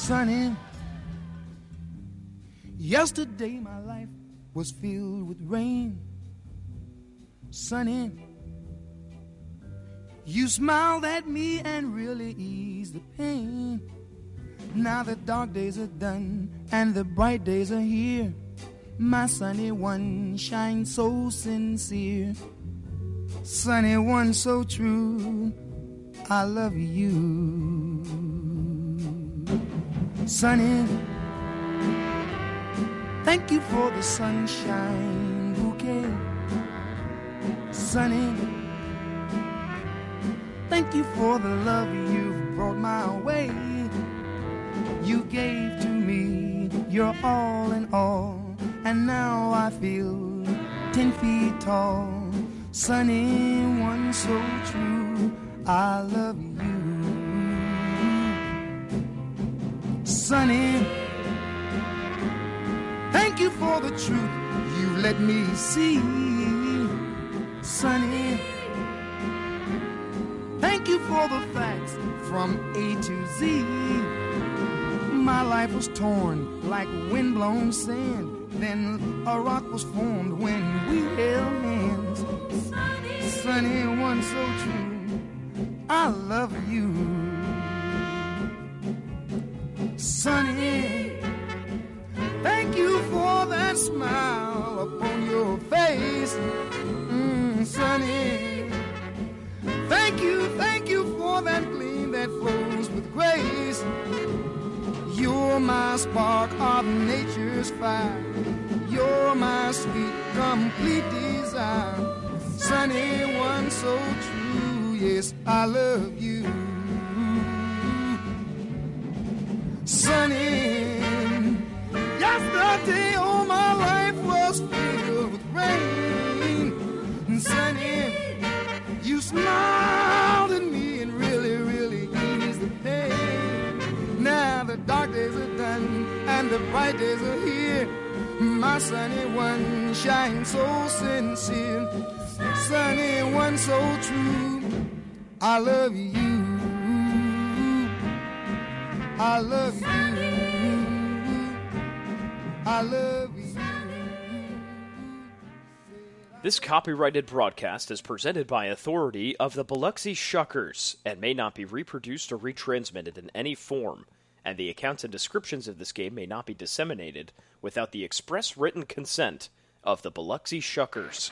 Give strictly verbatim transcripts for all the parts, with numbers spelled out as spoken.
Sunny, yesterday my life was filled with rain. Sunny, you smiled at me and really eased the pain. Now the dark days are done and the bright days are here. My sunny one shines so sincere. Sunny one so true, I love you. Sunny, thank you for the sunshine bouquet. Sunny, thank you for the love you've brought my way. You gave to me your all in all, and now I feel ten feet tall. Sunny one so true, I love you. Sunny, thank you for the truth you let me see. Sunny, thank you for the facts from A to Z. My life was torn like windblown sand. Then a rock was formed when we held hands. Sunny, Sunny one so true, I love you. Sunny, thank you for that smile upon your face. Mm, Sunny, thank you, thank you for that gleam that flows with grace. You're my spark of nature's fire. You're my sweet, complete desire. Sunny one so true, yes, I love you. Sunny, yesterday all my life was filled with rain. And Sunny, you smiled at me and really, really eased the pain. Now the dark days are done and the bright days are here. My sunny one shines so sincere. Sunny one so true, I love you. I love you. I love you. This copyrighted broadcast is presented by authority of the Biloxi Shuckers and may not be reproduced or retransmitted in any form, and the accounts and descriptions of this game may not be disseminated without the express written consent of the Biloxi Shuckers.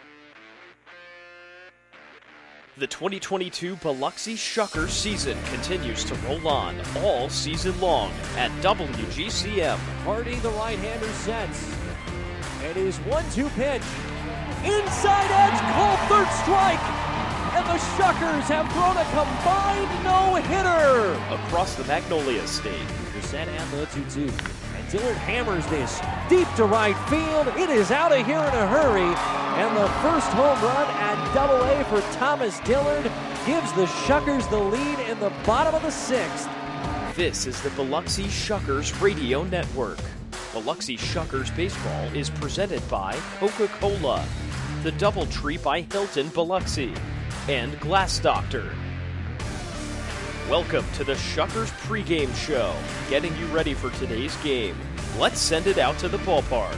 The twenty twenty-two Biloxi Shuckers season continues to roll on all season long at W G C M. Hardy, the right-hander, sets. It is one two pitch. Inside edge, called third strike. And the Shuckers have thrown a combined no-hitter. Across the Magnolia State. The set and the two two. And Dillard hammers this deep to right field. It is out of here in a hurry. And the first home run at double A for Thomas Dillard gives the Shuckers the lead in the bottom of the sixth. This is the Biloxi Shuckers Radio Network. Biloxi Shuckers Baseball is presented by Coca-Cola, the Doubletree by Hilton Biloxi, and Glass Doctor. Welcome to the Shuckers pregame show, getting you ready for today's game. Let's send it out to the ballpark.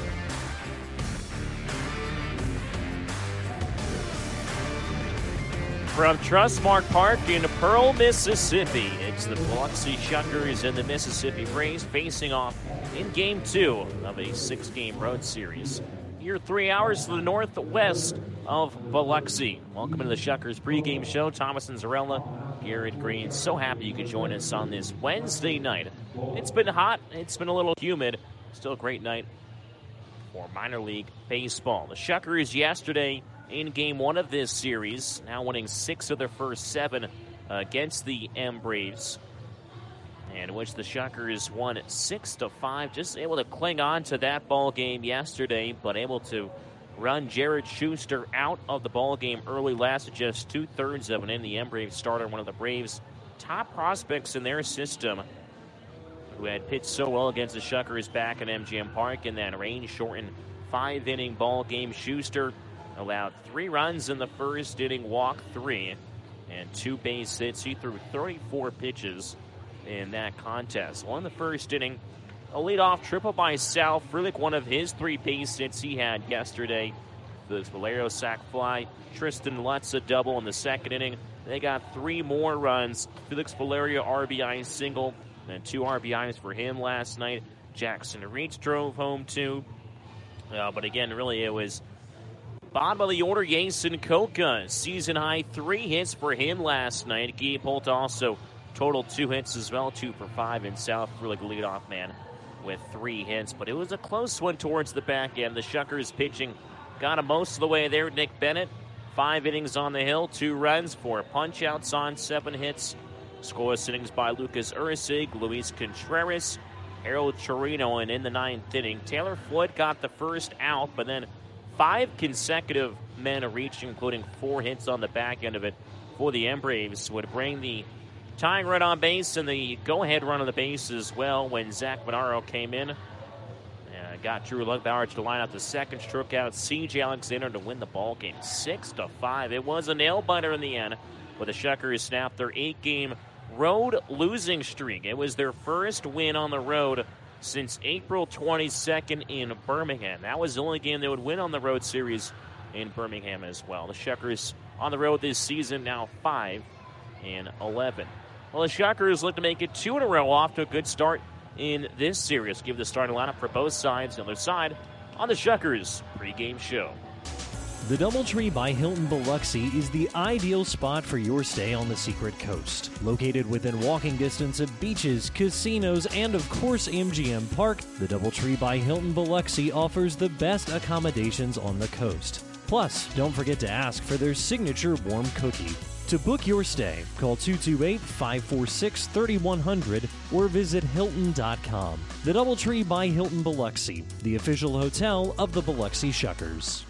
From Trustmark Park in Pearl, Mississippi, it's the Biloxi Shuckers and the Mississippi Braves facing off in Game two of a six-game road series. You're three hours to the northwest of Biloxi. Welcome to the Shuckers pregame show. Thomas and Zarella, Garrett Green. So happy you could join us on this Wednesday night. It's been hot. It's been a little humid. Still a great night for minor league baseball. The Shuckers yesterday in game one of this series, now winning six of their first seven against the M Braves, in which the Shuckers won six to five. Just able to cling on to that ball game yesterday, but able to run Jared Schuster out of the ball game early, lasted just two thirds of an inning. The M Braves starter, one of the Braves' top prospects in their system, who had pitched so well against the Shuckers back at M G M Park in that rain-shortened five-inning ball game. Schuster allowed three runs in the first inning, walked three, and two base hits. He threw thirty-four pitches in that contest. Won the first inning. A leadoff triple by Sal Frelick, one of his three base hits he had yesterday. The Valerio sac fly. Tristan Lutz a double in the second inning. They got three more runs. Felix Valerio R B I single, and two R B Is for him last night. Jackson Reitz drove home two. Uh, but again, really, it was bottom of the order, Jason Coca. Season high three hits for him last night. Gabe Holt also total two hits as well, two for five. And South really leadoff man with three hits. But it was a close one towards the back end. The Shuckers pitching got him most of the way there. Nick Bennett, five innings on the hill, two runs, four punch-outs on seven hits. Scoreless innings by Lucas Ursig, Luis Contreras, Harold Chirino, and in the ninth inning, Taylor Floyd got the first out, but then five consecutive men reaching, including four hits on the back end of it for the Embraves, would bring the tying run on base and the go-ahead run on the base as well when Zach Monaro came in. Uh, got Drew Lugbauer to line up the second, struck out C J Alexander to win the ball game six to five. It was a nail-biter in the end, but the Shuckers snapped their eight-game road losing streak. It was their first win on the road since April twenty-second in Birmingham. That was the only game they would win on the road series in Birmingham as well. The Shuckers on the road this season now five and eleven. Well, the Shuckers look to make it two in a row, off to a good start in this series. Give the starting lineup for both sides. The other side on the Shuckers pregame show. The DoubleTree by Hilton Biloxi is the ideal spot for your stay on the Secret Coast. Located within walking distance of beaches, casinos, and of course M G M Park, the DoubleTree by Hilton Biloxi offers the best accommodations on the coast. Plus, don't forget to ask for their signature warm cookie. To book your stay, call two two eight, five four six, three one zero zero or visit Hilton dot com. The DoubleTree by Hilton Biloxi, the official hotel of the Biloxi Shuckers.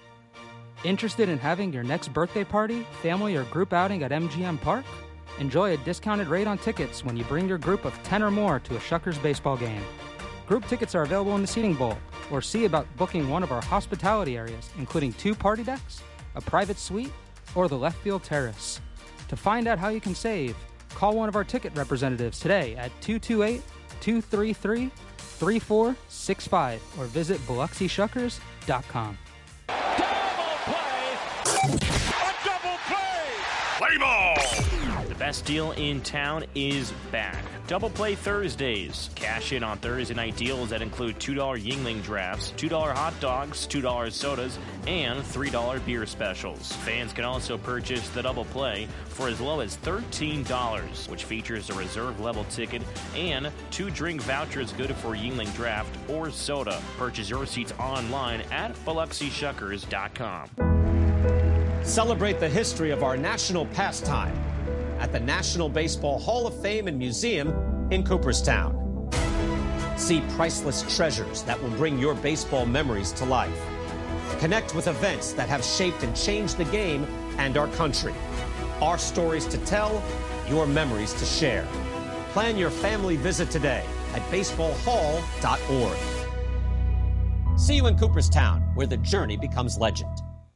Interested in having your next birthday party, family, or group outing at M G M Park? Enjoy a discounted rate on tickets when you bring your group of ten or more to a Shuckers baseball game. Group tickets are available in the seating bowl, or see about booking one of our hospitality areas, including two party decks, a private suite, or the left field terrace. To find out how you can save, call one of our ticket representatives today at two two eight, two three three, three four six five or visit Biloxi Shuckers dot com. Play ball! The best deal in town is back. Double Play Thursdays. Cash in on Thursday night deals that include two dollar Yuengling drafts, two dollar hot dogs, two dollar sodas, and three dollar beer specials. Fans can also purchase the Double Play for as low as thirteen dollars, which features a reserve level ticket and two drink vouchers good for Yuengling draft or soda. Purchase your seats online at Biloxi Shuckers dot com. Celebrate the history of our national pastime at the National Baseball Hall of Fame and Museum in Cooperstown. See priceless treasures that will bring your baseball memories to life. Connect with events that have shaped and changed the game and our country. Our stories to tell, your memories to share. Plan your family visit today at baseball hall dot org. See you in Cooperstown, where the journey becomes legend.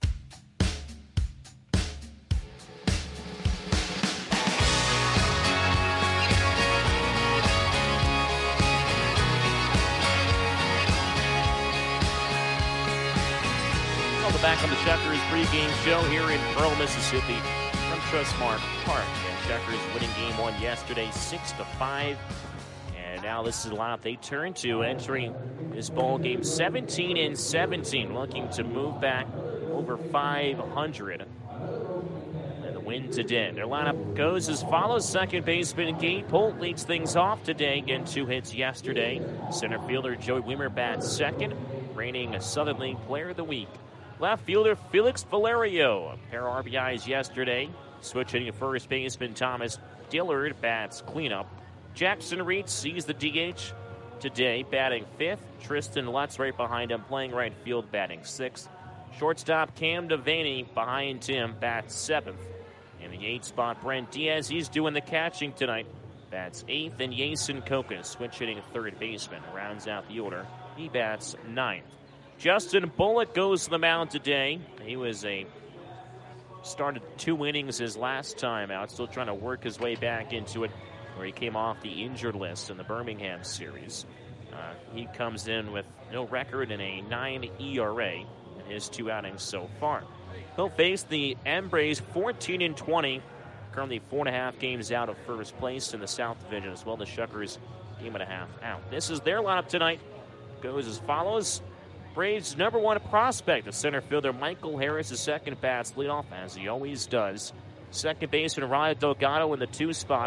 Back on the Shuckers pregame show here in Pearl, Mississippi from Trustmark Park. And Shuckers winning game one yesterday, six to five. And now this is the lineup they turn to entering this ball game seventeen and seventeen, looking to move back over five hundred. And the win today. Their lineup goes as follows. Second baseman Gabe Holt leads things off today. Again, two hits yesterday. Center fielder Joey Wimmer bats second, reigning Southern League Player of the Week. Left fielder Felix Valerio, a pair of R B Is yesterday. Switch hitting first baseman Thomas Dillard bats cleanup. Jackson Reitz sees the D H today, batting fifth. Tristan Lutz right behind him, playing right field, batting sixth. Shortstop Cam Devaney behind him, bats seventh. In the eighth spot, Brent Diaz, he's doing the catching tonight, bats eighth. And Jason Coca, switch hitting third baseman, rounds out the order. He bats ninth. Justin Bullock goes to the mound today. He was a started two innings his last time out, still trying to work his way back into it. where he came off the injured list in the Birmingham series. Uh, he comes in with no record and a nine E R A in his two outings so far. He'll face the Embrace fourteen and twenty, currently four and a half games out of first place in the South Division as well. The Shuckers game and a half out. This is their lineup tonight. Goes as follows. Braves' number one prospect, the center fielder Michael Harris, is second bats leadoff, as he always does. Second baseman Ryan Delgado in the two spot.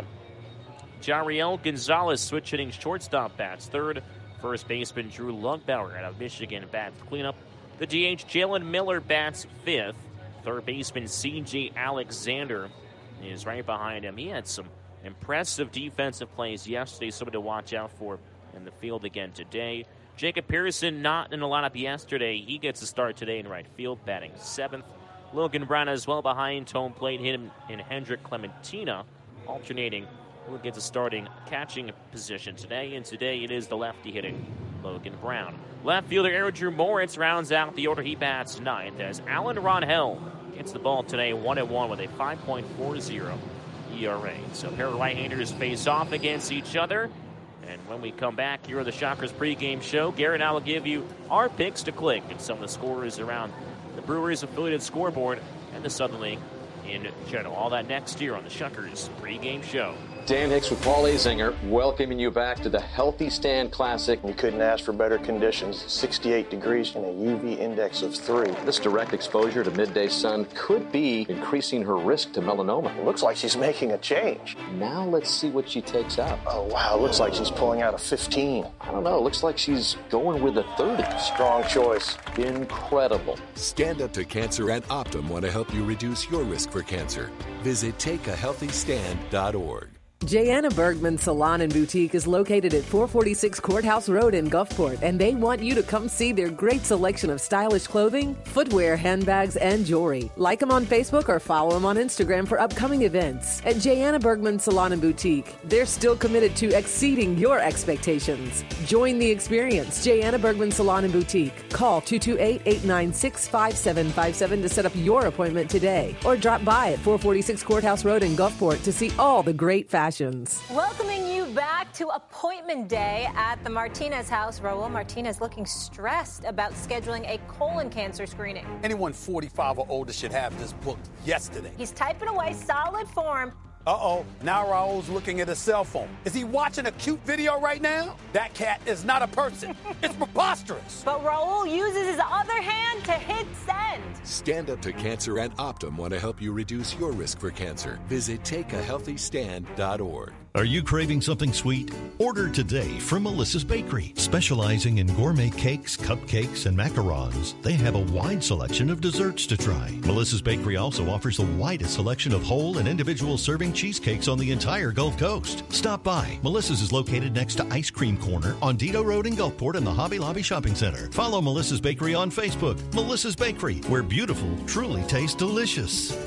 Jariel Gonzalez switch hitting shortstop bats third. First baseman Drew Lugbauer out of Michigan bats cleanup. The D H Jalen Miller bats fifth. Third baseman C J Alexander is right behind him. He had some impressive defensive plays yesterday, something to watch out for in the field again today. Jacob Pearson not in the lineup yesterday. He gets a start today in right field, batting seventh. Logan Brown as well behind home plate, hit him in Hendrick Clementina, alternating who gets a starting catching position today. And today it is the lefty hitting Logan Brown. Left fielder Andrew Moritz rounds out the order. He bats ninth as Alan Ronhell gets the ball today one and one with a five point four oh E R A. So pair of right-handers face off against each other. And when we come back here on the Shockers pregame show, Garrett and I will give you our picks to click and some of the scores around the Brewers affiliated scoreboard and the Southern League in general. All that next year on the Shockers pregame show. Dan Hicks with Paul Azinger, welcoming you back to the Healthy Stand Classic. You couldn't ask for better conditions. sixty-eight degrees and a U V index of three. This direct exposure to midday sun could be increasing her risk to melanoma. It looks like she's making a change. Now let's see what she takes out. Oh, wow. It looks like she's pulling out a fifteen. I don't know. It looks like she's going with a thirty. Strong choice. Incredible. Stand Up to Cancer and Optum want to help you reduce your risk for cancer. Visit take a healthy stand dot org. Jayanna Bergman Salon and Boutique is located at four forty-six Courthouse Road in Gulfport, and they want you to come see their great selection of stylish clothing, footwear, handbags, and jewelry. Like them on Facebook or follow them on Instagram for upcoming events. At Jayanna Bergman Salon and Boutique, they're still committed to exceeding your expectations. Join the experience. Jayanna Bergman Salon and Boutique. Call two two eight, eight nine six, five seven five seven to set up your appointment today, or drop by at four forty-six Courthouse Road in Gulfport to see all the great fashion. Welcoming you back to appointment day at the Martinez house. Raul Martinez looking stressed about scheduling a colon cancer screening. Anyone forty-five or older should have this booked yesterday. He's typing away, solid form. Uh-oh, now Raul's looking at his cell phone. Is he watching a cute video right now? That cat is not a person. It's preposterous. But Raul uses his other hand to hit send. Stand Up to Cancer and Optum want to help you reduce your risk for cancer. Visit take a healthy stand dot org. Are you craving something sweet? Order today from Melissa's Bakery. Specializing in gourmet cakes, cupcakes, and macarons, they have a wide selection of desserts to try. Melissa's Bakery also offers the widest selection of whole and individual serving cheesecakes on the entire Gulf Coast. Stop by. Melissa's is located next to Ice Cream Corner on Dido Road in Gulfport and the Hobby Lobby Shopping Center. Follow Melissa's Bakery on Facebook. Melissa's Bakery, where beautiful truly tastes delicious.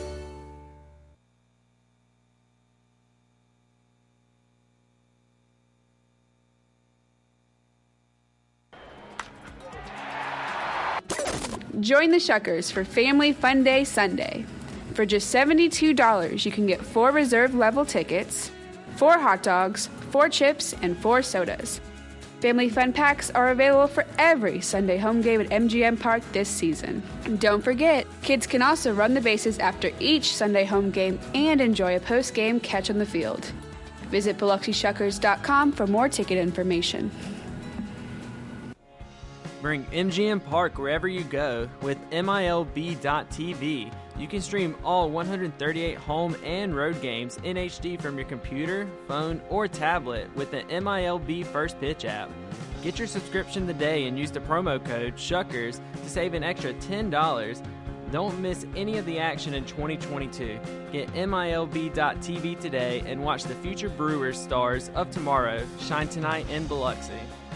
Join the Shuckers for Family Fun Day Sunday. For just seventy-two dollars, you can get four reserve level tickets, four hot dogs, four chips, and four sodas. Family Fun Packs are available for every Sunday home game at M G M Park this season. And don't forget, kids can also run the bases after each Sunday home game and enjoy a post-game catch on the field. Visit Biloxi Shuckers dot com for more ticket information. Bring M G M Park wherever you go with M I L B dot T V. You can stream all one hundred thirty-eight home and road games in H D from your computer, phone, or tablet with the M I L B First Pitch app. Get your subscription today and use the promo code SHUCKERS to save an extra ten dollars. Don't miss any of the action in twenty twenty-two. Get M I L B dot T V today and watch the future Brewers stars of tomorrow shine tonight in Biloxi.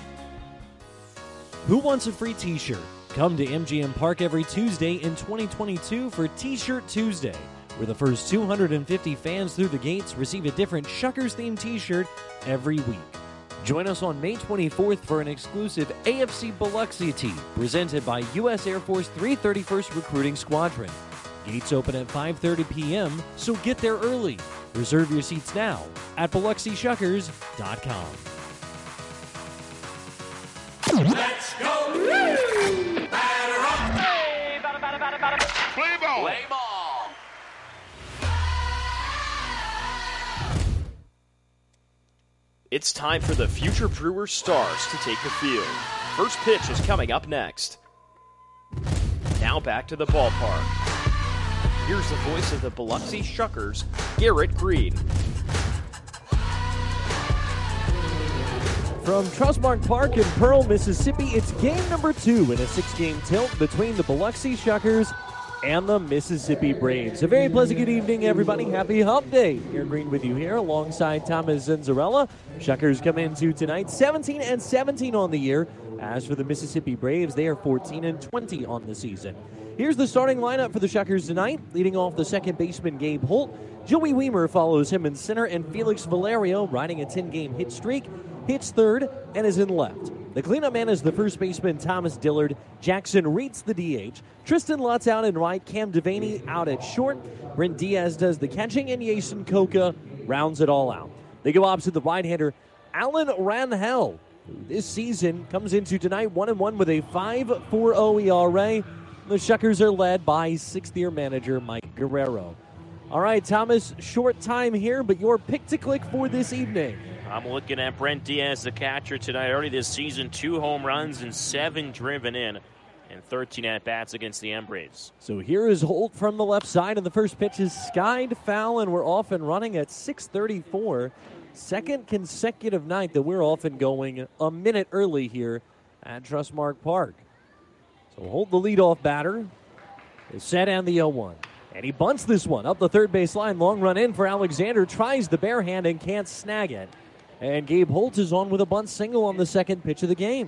Who wants a free t-shirt? Come to M G M Park every Tuesday in twenty twenty-two for T-Shirt Tuesday, where the first two hundred fifty fans through the gates receive a different Shuckers-themed t-shirt every week. Join us on May twenty-fourth for an exclusive A F C Biloxi tee presented by U S Air Force three thirty-first Recruiting Squadron. Gates open at five thirty p.m., so get there early. Reserve your seats now at Biloxi Shuckers dot com. Let's go! Batter up! Hey, batter, batter, batter, batter. Play ball! Play ball! It's time for the future Brewers stars to take the field. First pitch is coming up next. Now back to the ballpark. Here's the voice of the Biloxi Shuckers, Garrett Green. From Trustmark Park in Pearl, Mississippi, it's game number two in a six-game tilt between the Biloxi Shuckers and the Mississippi Braves. A very pleasant good evening, everybody. Happy Hump Day. Garrett Green with you here alongside Thomas Zenzarella. Shuckers come into tonight seventeen and seventeen on the year. As for the Mississippi Braves, they are fourteen and twenty on the season. Here's the starting lineup for the Shuckers tonight. Leading off the second baseman, Gabe Holt. Joey Weimer follows him in center, and Felix Valerio, riding a ten-game hit streak, hits third and is in left. The cleanup man is the first baseman, Thomas Dillard. Jackson Reeds the D H. Tristan Lutz out in right. Cam Devaney out at short. Brent Diaz does the catching, and Jason Coca rounds it all out. They go opposite the right-hander, Alan Rangel, who this season comes into tonight one and one with a five point four oh E R A. The Shuckers are led by sixth-year manager Mike Guerrero. All right, Thomas, short time here, but your pick to click for this evening. I'm looking at Brent Diaz, the catcher, tonight. Already this season, two home runs and seven driven in, and thirteen at-bats against the M Braves. So here is Holt from the left side, and the first pitch is skied foul, and we're off and running at six thirty-four. Second consecutive night that we're off and going a minute early here at Trustmark Park. So Holt, the leadoff batter, is set and the oh one. And he bunts this one up the third base line. Long run in for Alexander. Tries the bare hand and can't snag it. And Gabe Holt is on with a bunt single on the second pitch of the game.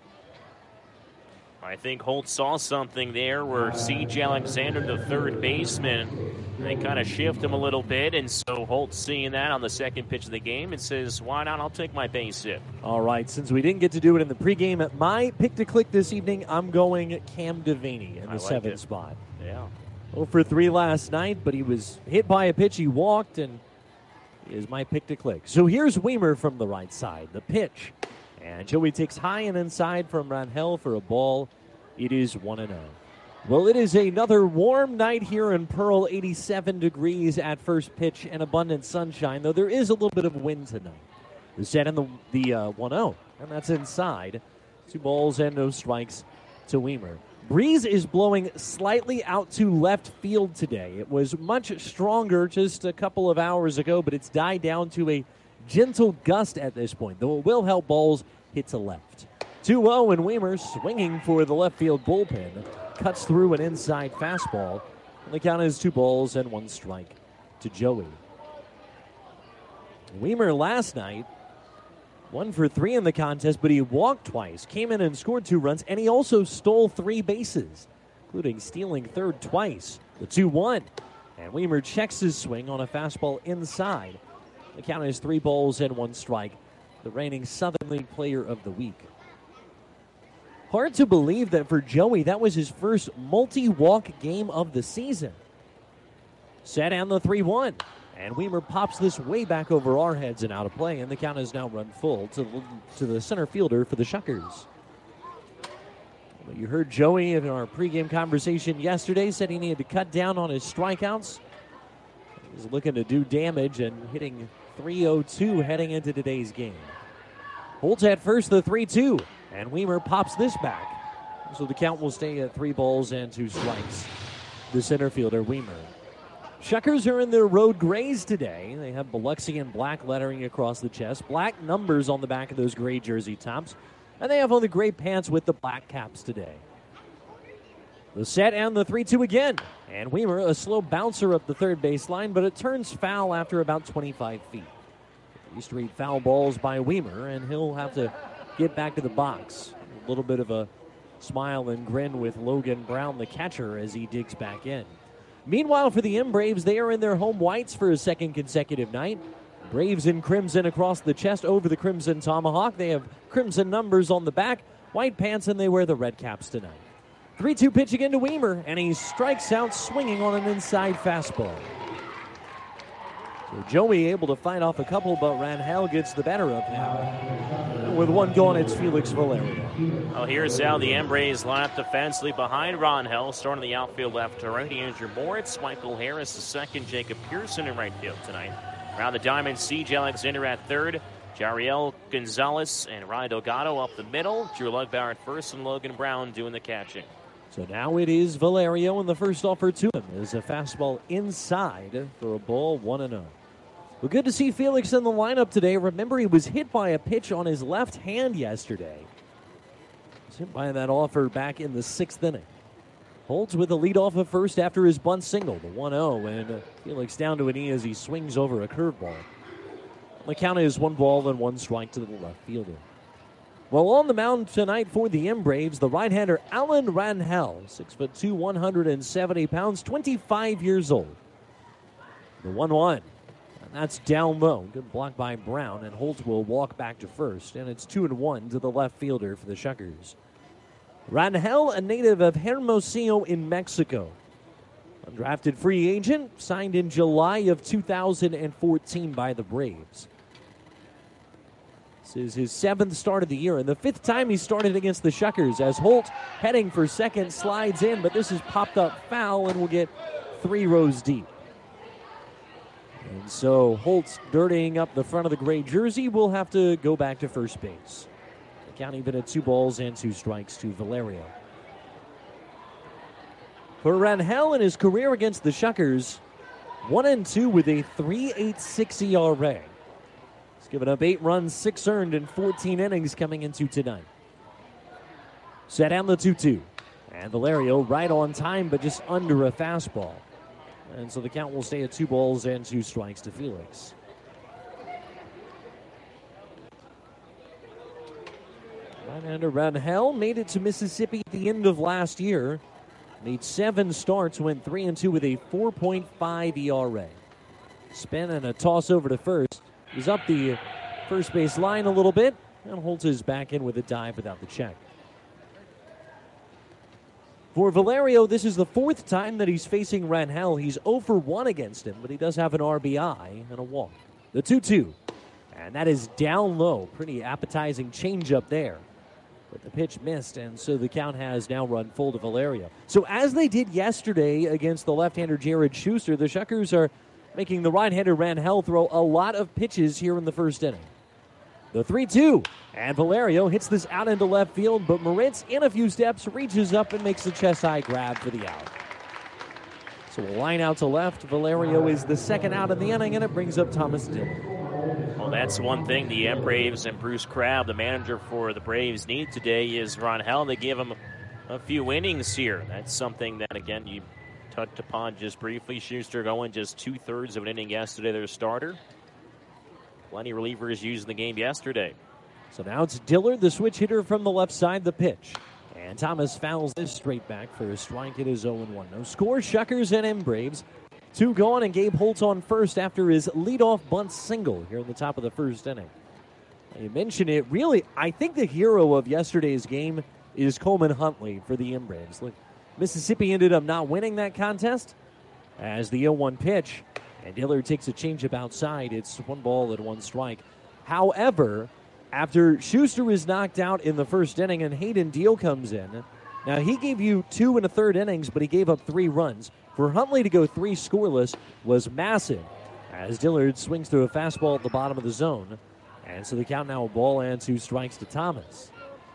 I think Holt saw something there where C J Alexander, the third baseman, they kind of shift him a little bit. And so Holt seeing that on the second pitch of the game and says, why not? I'll take my base hit. All right, since we didn't get to do it in the pregame, at my pick to click this evening, I'm going Cam Devaney in the like seventh it. spot. Yeah. oh for three last night, but he was hit by a pitch. He walked, and he is my pick to click. So here's Weimer from the right side. The pitch. And Joey takes high and inside from Rangel for a ball. It is one and oh. Well, it is another warm night here in Pearl. eighty-seven degrees at first pitch and abundant sunshine, though there is a little bit of wind tonight. The set in the, the uh, one oh, and that's inside. Two balls and no strikes to Weimer. Breeze is blowing slightly out to left field today. It was much stronger just a couple of hours ago, but it's died down to a gentle gust at this point, though it will help balls hit to left. two oh, and Weimer swinging for the left field bullpen. Cuts through an inside fastball. And the count is two balls and one strike to Joey. Weimer last night, one for three in the contest, but he walked twice, came in and scored two runs, and he also stole three bases, including stealing third twice. The two one. And Weimer checks his swing on a fastball inside. The count is three balls and one strike. The reigning Southern League Player of the Week. Hard to believe that for Joey, that was his first multi-walk game of the season. Set and the three one. And Weimer pops this way back over our heads and out of play, and the count is now run full to, to the center fielder for the Shuckers. You heard Joey in our pregame conversation yesterday, said he needed to cut down on his strikeouts. He's looking to do damage and hitting three oh two heading into today's game. Holtz at first, the three two, and Weimer pops this back. So the count will stay at three balls and two strikes. The center fielder, Weimer. Shuckers are in their road grays today. They have Biloxi and black lettering across the chest, black numbers on the back of those gray jersey tops, and they have on the gray pants with the black caps today. The set and the three two again. And Weimer, a slow bouncer up the third base line, but it turns foul after about twenty-five feet. Three straight foul balls by Weimer, and he'll have to get back to the box. A little bit of a smile and grin with Logan Brown, the catcher, as he digs back in. Meanwhile, for the M Braves, they are in their home whites for a second consecutive night. Braves in crimson across the chest over the crimson tomahawk. They have crimson numbers on the back, white pants, and they wear the red caps tonight. three two pitch again to Weimer, and he strikes out swinging on an inside fastball. So Joey able to fight off a couple, but Rangel gets the better of him. With one gone, it's Felix Valerio. Well, here's how the Embrace line up defensively behind Rangel. Starting the outfield left to right, Andrew Moritz, Michael Harris the second, Jacob Pearson in right field tonight. Around the diamond, C J Alexander at third, Jariel Gonzalez and Ryan Delgado up the middle, Drew Lugbauer at first, and Logan Brown doing the catching. So now it is Valerio, and the first offer to him is a fastball inside for a ball, one and oh. Well, good to see Felix in the lineup today. Remember, he was hit by a pitch on his left hand yesterday. He was hit by that offer back in the sixth inning. Holds with the lead off at first after his bunt single, the one oh, and Felix down to a knee as he swings over a curveball. The count is one ball and one strike to the left fielder. Well, on the mound tonight for the M-Braves, the right-hander Alan Rangel, six foot two, one hundred seventy pounds, twenty-five years old. The one one, and that's down low. Good block by Brown, and Holtz will walk back to first, and it's two and one to the left fielder for the Shuckers. Rangel, a native of Hermosillo in Mexico. Undrafted free agent, signed in July of two thousand fourteen by the Braves. This is his seventh start of the year, and the fifth time he started against the Shuckers, as Holt, heading for second, slides in, but this is popped up foul and will get three rows deep. And so Holt's dirtying up the front of the gray jersey will have to go back to first base. The count even at two balls and two strikes to Valerio. For Rangel in his career against the Shuckers, one and two with a three point eight six E R A. He's given up eight runs, six earned in fourteen innings coming into tonight. Set down the two two. And Valerio right on time, but just under a fastball. And so the count will stay at two balls and two strikes to Felix. Right-hander Rangel made it to Mississippi at the end of last year. Made seven starts, went three and two with a four point five E R A. Spin and a toss over to first. He's up the first base line a little bit, and Holtz is back in with a dive without the check. For Valerio, this is the fourth time that he's facing Rangel. He's oh for one against him, but he does have an R B I and a walk. The two two, and that is down low. Pretty appetizing changeup there. But the pitch missed, and so the count has now run full to Valerio. So as they did yesterday against the left-hander Jared Schuster, the Shuckers are making the right-hander Rangel throw a lot of pitches here in the first inning. The three two, and Valerio hits this out into left field, but Moritz, in a few steps, reaches up and makes the chest-high grab for the out. So a line out to left. Valerio is the second out of the inning, and it brings up Thomas Dillon. Well, that's one thing the M-Braves and Bruce Crabb, the manager for the Braves, need today is Rangel. They give him a few innings here. That's something that, again, you touched upon just briefly. Schuster going just two-thirds of an inning yesterday, their starter. Plenty of relievers using the game yesterday. So now it's Dillard, the switch hitter from the left side, the pitch. And Thomas fouls this straight back for a strike. It is oh and one. No score, Shuckers and M-Braves. Two gone, and Gabe Holtz on first after his leadoff bunt single here in the top of the first inning. You mentioned it. Really, I think the hero of yesterday's game is Coleman Huntley for the M-Braves. Look, Mississippi ended up not winning that contest as the oh one pitch, and Dillard takes a changeup outside. It's one ball and one strike. However, after Schuster is knocked out in the first inning and Hayden Deal comes in, now he gave you two and a third innings, but he gave up three runs. For Huntley to go three scoreless was massive as Dillard swings through a fastball at the bottom of the zone. And so the count now a ball and two strikes to Thomas.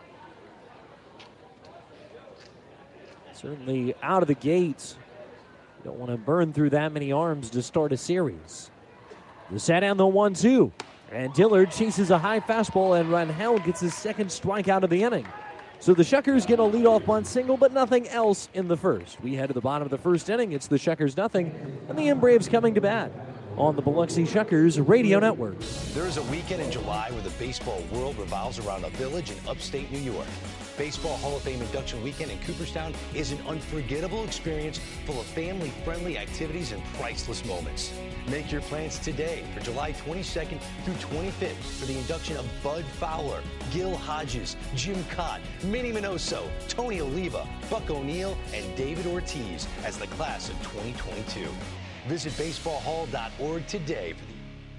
Certainly out of the gate, you don't want to burn through that many arms to start a series. The set down the one two. And Dillard chases a high fastball, and Rangel gets his second strikeout of the inning. So the Shuckers get a leadoff bunt single, but nothing else in the first. We head to the bottom of the first inning. It's the Shuckers nothing, and the M-Braves coming to bat. on the Biloxi Shuckers Radio Network. There is a weekend in July where the baseball world revolves around a village in upstate New York. Baseball Hall of Fame induction weekend in Cooperstown is an unforgettable experience full of family-friendly activities and priceless moments. Make your plans today for July twenty-second through twenty-fifth for the induction of Bud Fowler, Gil Hodges, Jim Cott, Minnie Minoso, Tony Oliva, Buck O'Neill, and David Ortiz as the class of twenty twenty-two. Visit baseball hall dot org today for the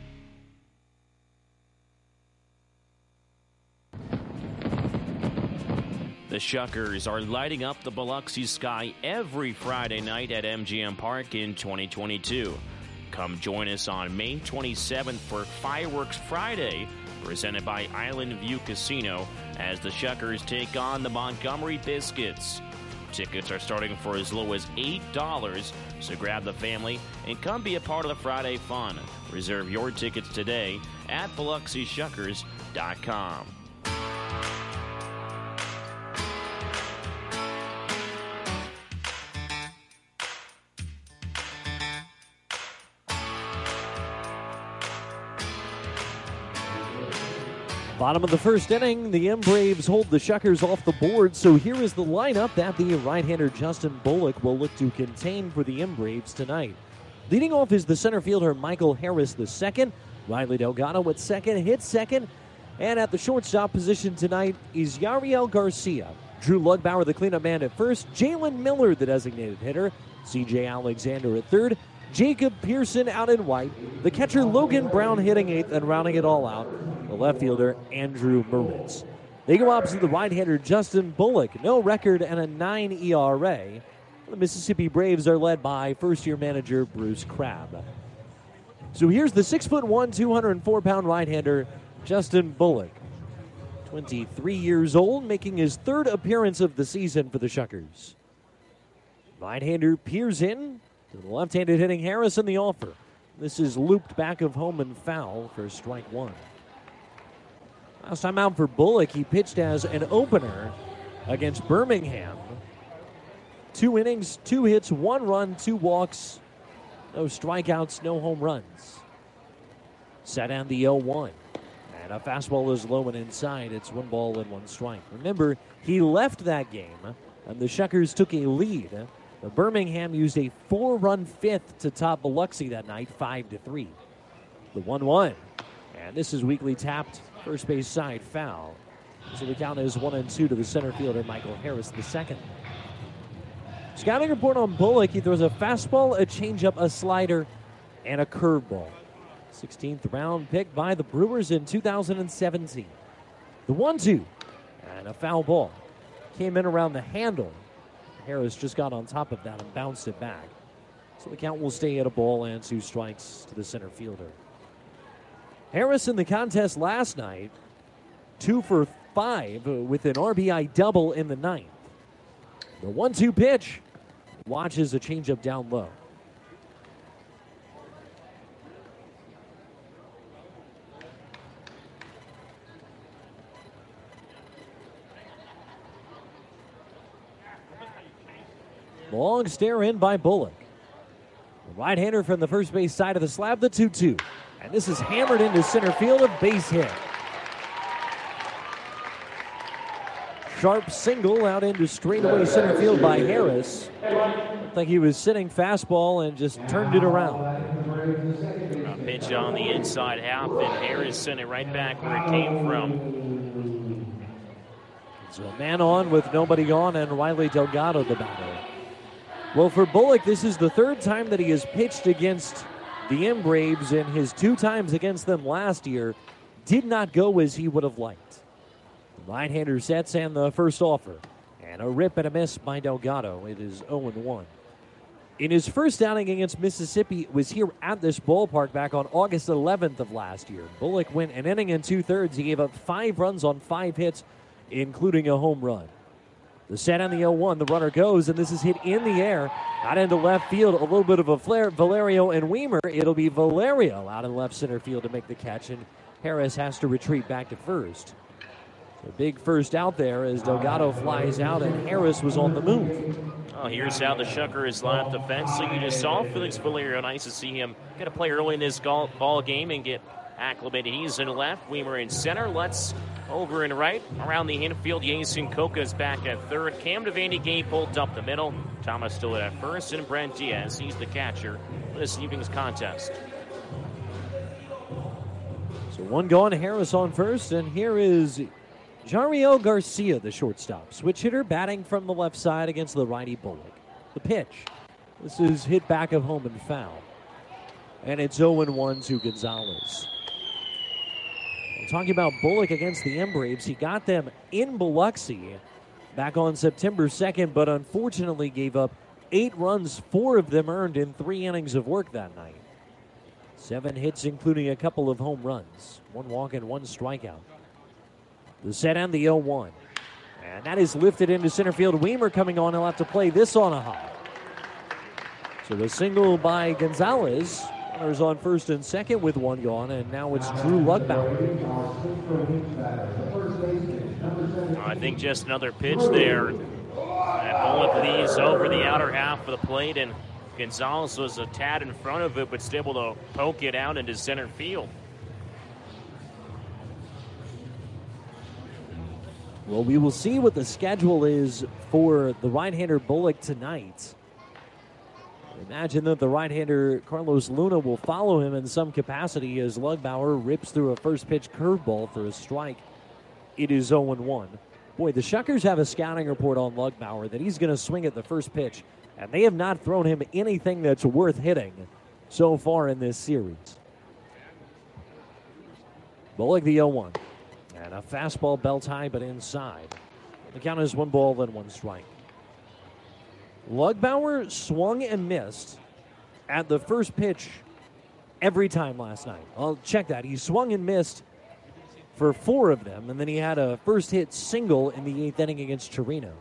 The Shuckers are lighting up the Biloxi sky every Friday night at M G M Park in twenty twenty-two. Come join us on May twenty-seventh for Fireworks Friday, presented by Island View Casino, as the Shuckers take on the Montgomery Biscuits. Tickets are starting for as low as eight dollars, so grab the family and come be a part of the Friday fun. Reserve your tickets today at Biloxi Shuckers dot com. Bottom of the first inning, the M Braves hold the Shuckers off the board, so here is the lineup that the right-hander Justin Bullock will look to contain for the M Braves tonight. Leading off is the center fielder Michael Harris the second. Riley Delgado at second, hits second. And at the shortstop position tonight is Yariel Garcia. Drew Lugbauer, the cleanup man, at first. Jalen Miller, the designated hitter. C J Alexander at third. Jacob Pearson out in white. The catcher Logan Brown hitting eighth, and rounding it all out, the left fielder Andrew Moritz. They go opposite the right-hander Justin Bullock. No record and a nine E R A. The Mississippi Braves are led by first-year manager Bruce Crabb. So here's the six foot one, two hundred four pound right-hander Justin Bullock. twenty-three years old, making his third appearance of the season for the Shuckers. Right-hander peers in to the left-handed hitting Harris in the offer. This is looped back of home and foul for strike one. Last time out for Bullock, he pitched as an opener against Birmingham. Two innings, two hits, one run, two walks, no strikeouts, no home runs. Set on the oh one. And a fastball is low and inside. It's one ball and one strike. Remember, he left that game, and the Shuckers took a lead. The Birmingham used a four-run fifth to top Biloxi that night, five to three. The one one. And this is weakly tapped. First base side foul. So the count is one and two to the center fielder, Michael Harris the second. Scouting report on Bullock, he throws a fastball, a changeup, a slider, and a curveball. sixteenth round pick by the Brewers in two thousand seventeen. The one two, and a foul ball. Came in around the handle. Harris just got on top of that and bounced it back. So the count will stay at a ball and two strikes to the center fielder. Harris in the contest last night, two for five with an R B I double in the ninth. The one two pitch watches a changeup down low. Long stare in by Bullock. The right-hander from the first base side of the slab, the two two. And this is hammered into center field, a base hit. Sharp single out into straightaway center field by Harris. Looked like he was sitting fastball and just turned it around. A pitch on the inside half, and Harris sent it right back where it came from. So a man on with nobody on, and Riley Delgado the batter. Well, for Bullock, this is the third time that he has pitched against the M Braves, and his two times against them last year did not go as he would have liked. The right-hander sets and the first offer. And a rip and a miss by Delgado. It is oh and one. In his first outing against Mississippi, it was here at this ballpark back on August eleventh of last year. Bullock went an inning and two-thirds. He gave up five runs on five hits, including a home run. The set on the oh one, the runner goes, and this is hit in the air, out into left field. A little bit of a flare. Valerio and Weimer. It'll be Valerio out in left center field to make the catch, and Harris has to retreat back to first. The big first out there as Delgado flies out and Harris was on the move. Oh, here's how the Shuckers line up the fence. So you just saw Felix Valerio. Nice to see him get a play early in this ball game and get acclimated. He's in left, Weimer in center. Let's over and right. Around the infield, Jason Coca's back at third. Cam Devaney Gay pulled up the middle. Thomas still at first, and Brent Diaz, he's the catcher for this evening's contest. So one gone, Harris on first, and here is Jariel Garcia, the shortstop. Switch hitter batting from the left side against the righty Bullock. The pitch. This is hit back of home and foul. And it's oh one to Gonzalez. We're talking about Bullock against the M-Braves. He got them in Biloxi back on September second, but unfortunately gave up eight runs, four of them earned in three innings of work that night. Seven hits, including a couple of home runs. One walk and one strikeout. The set and the oh one. And that is lifted into center field. Weimer coming on. He'll have to play this on a high. So the single by Gonzalez. Runners on first and second with one gone, and now it's Drew Lugbauer. I think just another pitch there. And Bullock leads over the outer half of the plate, and Gonzalez was a tad in front of it, but still able to poke it out into center field. Well, we will see what the schedule is for the right-hander Bullock tonight. Imagine that the right-hander Carlos Luna will follow him in some capacity as Lugbauer rips through a first-pitch curveball for a strike. It is oh one. Boy, the Shuckers have a scouting report on Lugbauer that he's going to swing at the first pitch, and they have not thrown him anything that's worth hitting so far in this series. Bullock the oh one. And a fastball belt high, but inside. The count is one ball, then one strike. Lugbauer swung and missed at the first pitch every time last night. I'll check that. He swung and missed for four of them, and then he had a first hit single in the eighth inning against Torino.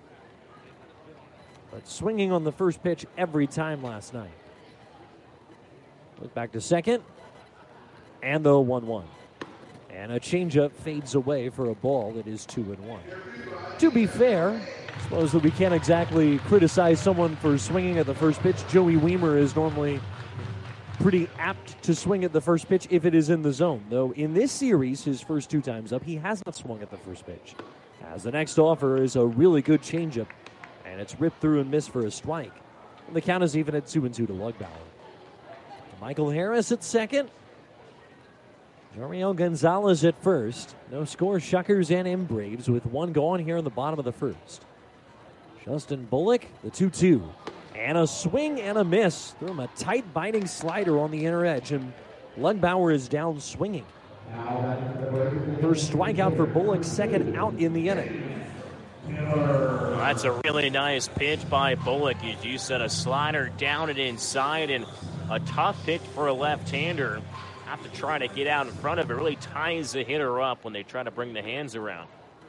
But swinging on the first pitch every time last night. Look back to second, and the one one. And a changeup fades away for a ball that is two and one. To be fair, I suppose that we can't exactly criticize someone for swinging at the first pitch. Joey Weimer is normally pretty apt to swing at the first pitch if it is in the zone. Though in this series, his first two times up, he has not swung at the first pitch. As the next offer is a really good changeup, and it's ripped through and missed for a strike. And the count is even at two and two to Lugbauer. Michael Harris at second. Jariel Gonzalez at first. No score, Shuckers and M-Braves with one gone here in the bottom of the first. Justin Bullock, the two two. And a swing and a miss. Threw him a tight biting slider on the inner edge, and Lugbauer is down swinging. First strikeout for Bullock, second out in the inning. Well, that's a really nice pitch by Bullock. As you said, a slider down and inside, and a tough pitch for a left-hander. Have to try to get out in front of it. Really ties the hitter up when they try to bring the hands around.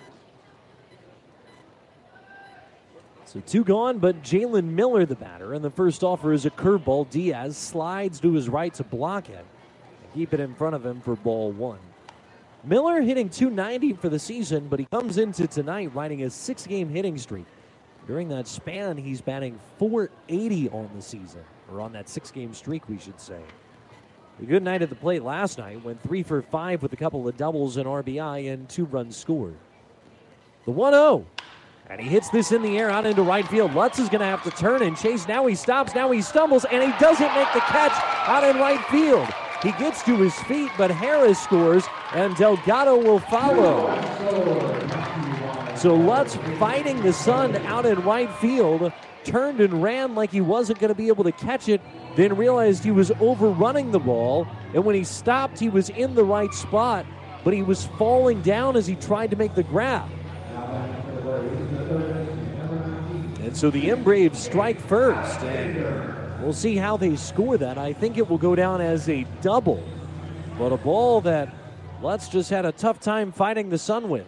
So two gone, but Jalen Miller the batter, and the first offer is a curveball. Diaz slides to his right to block it and keep it in front of him for ball one. Miller hitting two ninety for the season, but he comes into tonight riding a six-game hitting streak. During that span, he's batting four eighty on the season, or on that six-game streak, we should say. A good night at the plate last night, went three for five with a couple of doubles and R B I and two runs scored. The one oh, and he hits this in the air out into right field. Lutz is going to have to turn and chase. Now he stops, now he stumbles, and he doesn't make the catch out in right field. He gets to his feet, but Harris scores, and Delgado will follow. So Lutz, fighting the sun out in right field, turned and ran like he wasn't going to be able to catch it, then realized he was overrunning the ball, and when he stopped, he was in the right spot, but he was falling down as he tried to make the grab. And so the M-Braves strike first, and we'll see how they score that. I think it will go down as a double, but a ball that Lutz just had a tough time fighting the sun with.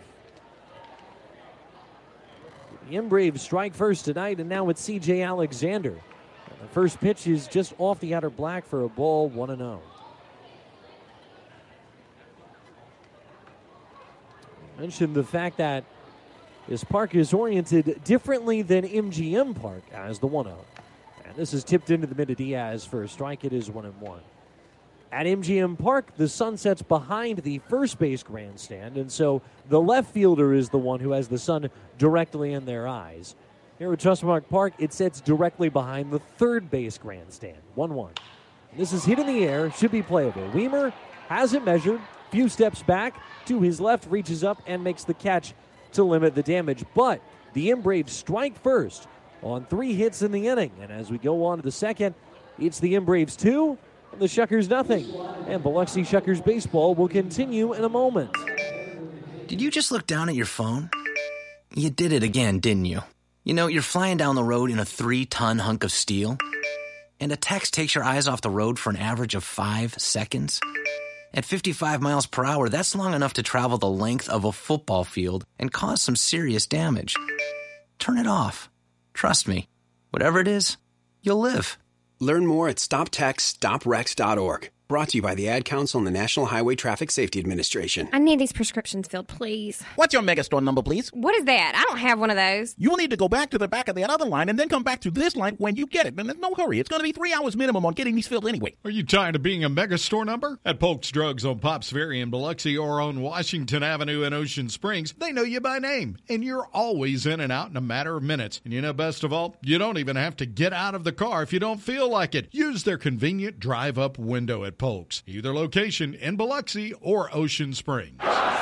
The M-Braves strike first tonight, and now it's C J Alexander. The first pitch is just off the outer black for a ball, one and oh. Mentioned the fact that this park is oriented differently than M G M Park as the one oh. And this is tipped into the mid to Diaz for a strike. It is one and one. At M G M Park, the sun sets behind the first base grandstand, and so the left fielder is the one who has the sun directly in their eyes. Here at Trustmark Park, it sets directly behind the third base grandstand. one one. This is hit in the air, should be playable. Weimer has it measured, few steps back to his left, reaches up and makes the catch to limit the damage. But the M-Braves strike first on three hits in the inning. And as we go on to the second, it's the M-Braves two and the Shuckers nothing. And Biloxi Shuckers baseball will continue in a moment. Did you just look down at your phone? You did it again, didn't you? You know, you're flying down the road in a three-ton hunk of steel, and a text takes your eyes off the road for an average of five seconds. At fifty-five miles per hour, that's long enough to travel the length of a football field and cause some serious damage. Turn it off. Trust me, whatever it is, you'll live. Learn more at stop text stop wrecks dot org. Brought to you by the Ad Council and the National Highway Traffic Safety Administration. I need these prescriptions filled, please. What's your Megastore number, please? What is that? I don't have one of those. You will need to go back to the back of that other line and then come back to this line when you get it. And there's no hurry. It's going to be three hours minimum on getting these filled anyway. Are you tired of being a Megastore number? At Polk's Drugs on Pops Ferry in Biloxi or on Washington Avenue in Ocean Springs, they know you by name. And you're always in and out in a matter of minutes. And you know, best of all, you don't even have to get out of the car if you don't feel like it. Use their convenient drive-up window at Polk's. Either location in Biloxi or Ocean Springs.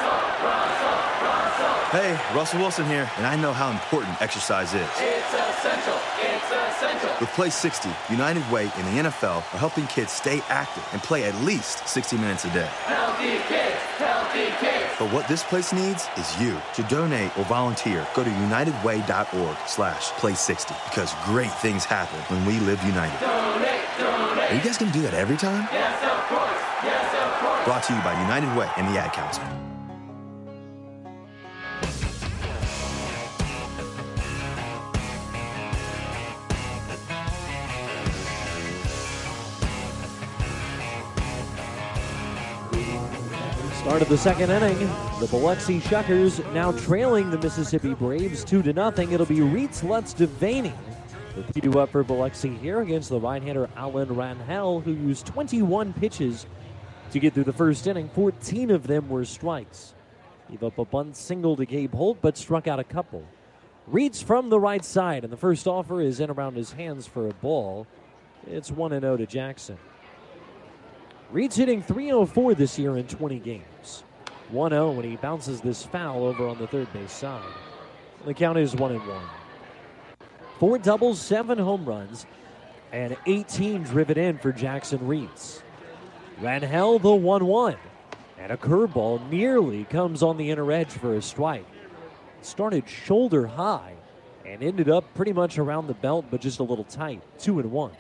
Hey, Russell Wilson here, and I know how important exercise is. It's essential. It's essential. With Play sixty, United Way and the N F L are helping kids stay active and play at least sixty minutes a day. Healthy kids, healthy kids. But what this place needs is you. To donate or volunteer, go to unitedway.org slash play 60 because great things happen when we live united. Donate, donate. Are you guys going to do that every time? Yes, of course. Yes, of course. Brought to you by United Way and the Ad Council. Start of the second inning, the Biloxi Shuckers now trailing the Mississippi Braves two to nothing. It'll be Reitz Lutz Devaney. The three two up for Biloxi here against the right-hander Alan Ranhel, who used twenty-one pitches to get through the first inning. fourteen of them were strikes. Gave up a bunt single to Gabe Holt, but struck out a couple. Reitz from the right side, and the first offer is in around his hands for a ball. It's one and oh to Jackson. Reed's hitting three oh four this year in twenty games. one oh when he bounces this foul over on the third base side. The count is one and one. Four doubles, seven home runs, and eighteen driven in for Jackson Reeds. Ranhel the one one. And a curveball nearly comes on the inner edge for a strike. Started shoulder high and ended up pretty much around the belt, but just a little tight. Two and one.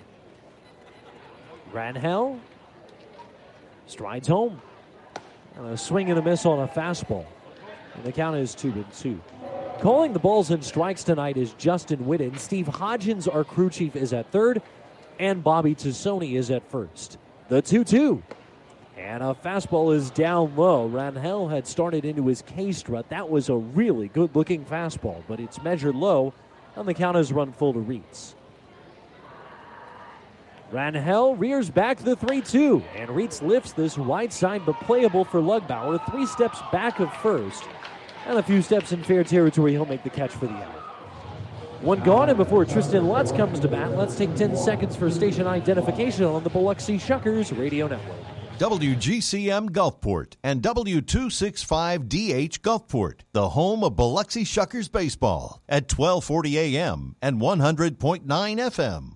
Ranhel strides home. And a swing and a miss on a fastball. And the count is two and two. Calling the balls and strikes tonight is Justin Whitten. Steve Hodgins, our crew chief, is at third. And Bobby Tassoni is at first. The two two. And a fastball is down low. Ranhel had started into his K strut. That was a really good-looking fastball, but it's measured low, and the count is run full to Reitz. Ranhel rears back the three two, and Reitz lifts this right side, but playable for Lugbauer. Three steps back of first, and a few steps in fair territory. He'll make the catch for the out. One gone, and before Tristan Lutz comes to bat, let's take ten seconds for station identification on the Biloxi Shuckers Radio Network. W G C M Gulfport and W two sixty-five D H Gulfport, the home of Biloxi Shuckers baseball at twelve forty A M and one hundred point nine F M.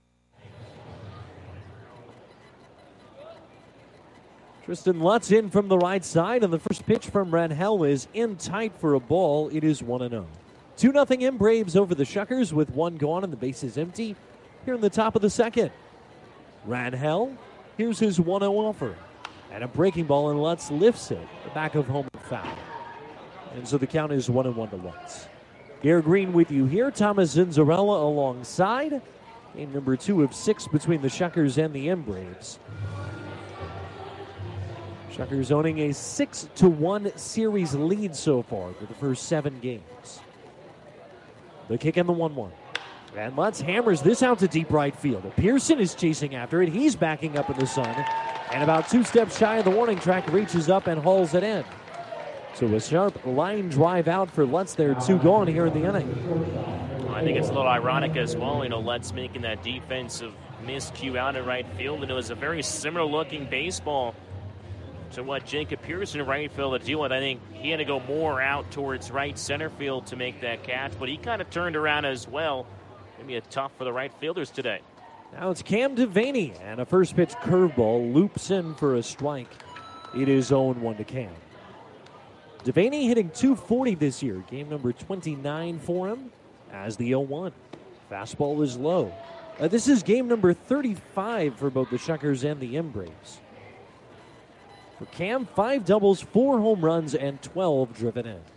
Tristan Lutz in from the right side, and the first pitch from Ranhel is in tight for a ball. It is one and oh. two nothing in Braves over the Shuckers with one gone and the bases empty here in the top of the second. Ranhel, here's his one oh offer. And a breaking ball, and Lutz lifts it. The back of home foul. And so the count is one and one to Lutz. Gare Green with you here. Thomas Zinzarella alongside. Game number two of six between the Shuckers and the M-Braves. Shuckers owning a six to one series lead so far for the first seven games. The kick and the one one. And Lutz hammers this out to deep right field. Pearson is chasing after it. He's backing up in the sun. And about two steps shy of the warning track, reaches up and hauls it in. So a sharp line drive out for Lutz there. Two gone here in the inning. I think it's a little ironic as well. You know, Lutz making that defensive miscue out in right field. And it was a very similar looking baseball to what Jacob Pearson in right field to deal with. I think he had to go more out towards right center field to make that catch. But he kind of turned around as well. Maybe a tough for the right fielders today. Now it's Cam Devaney, and a first pitch curveball loops in for a strike. It is oh one to Cam. Devaney hitting two forty this year, game number twenty-nine for him as the oh one. Fastball is low. Uh, this is game number thirty-five for both the Shuckers and the Embraves. For Cam, five doubles, four home runs, and twelve driven in.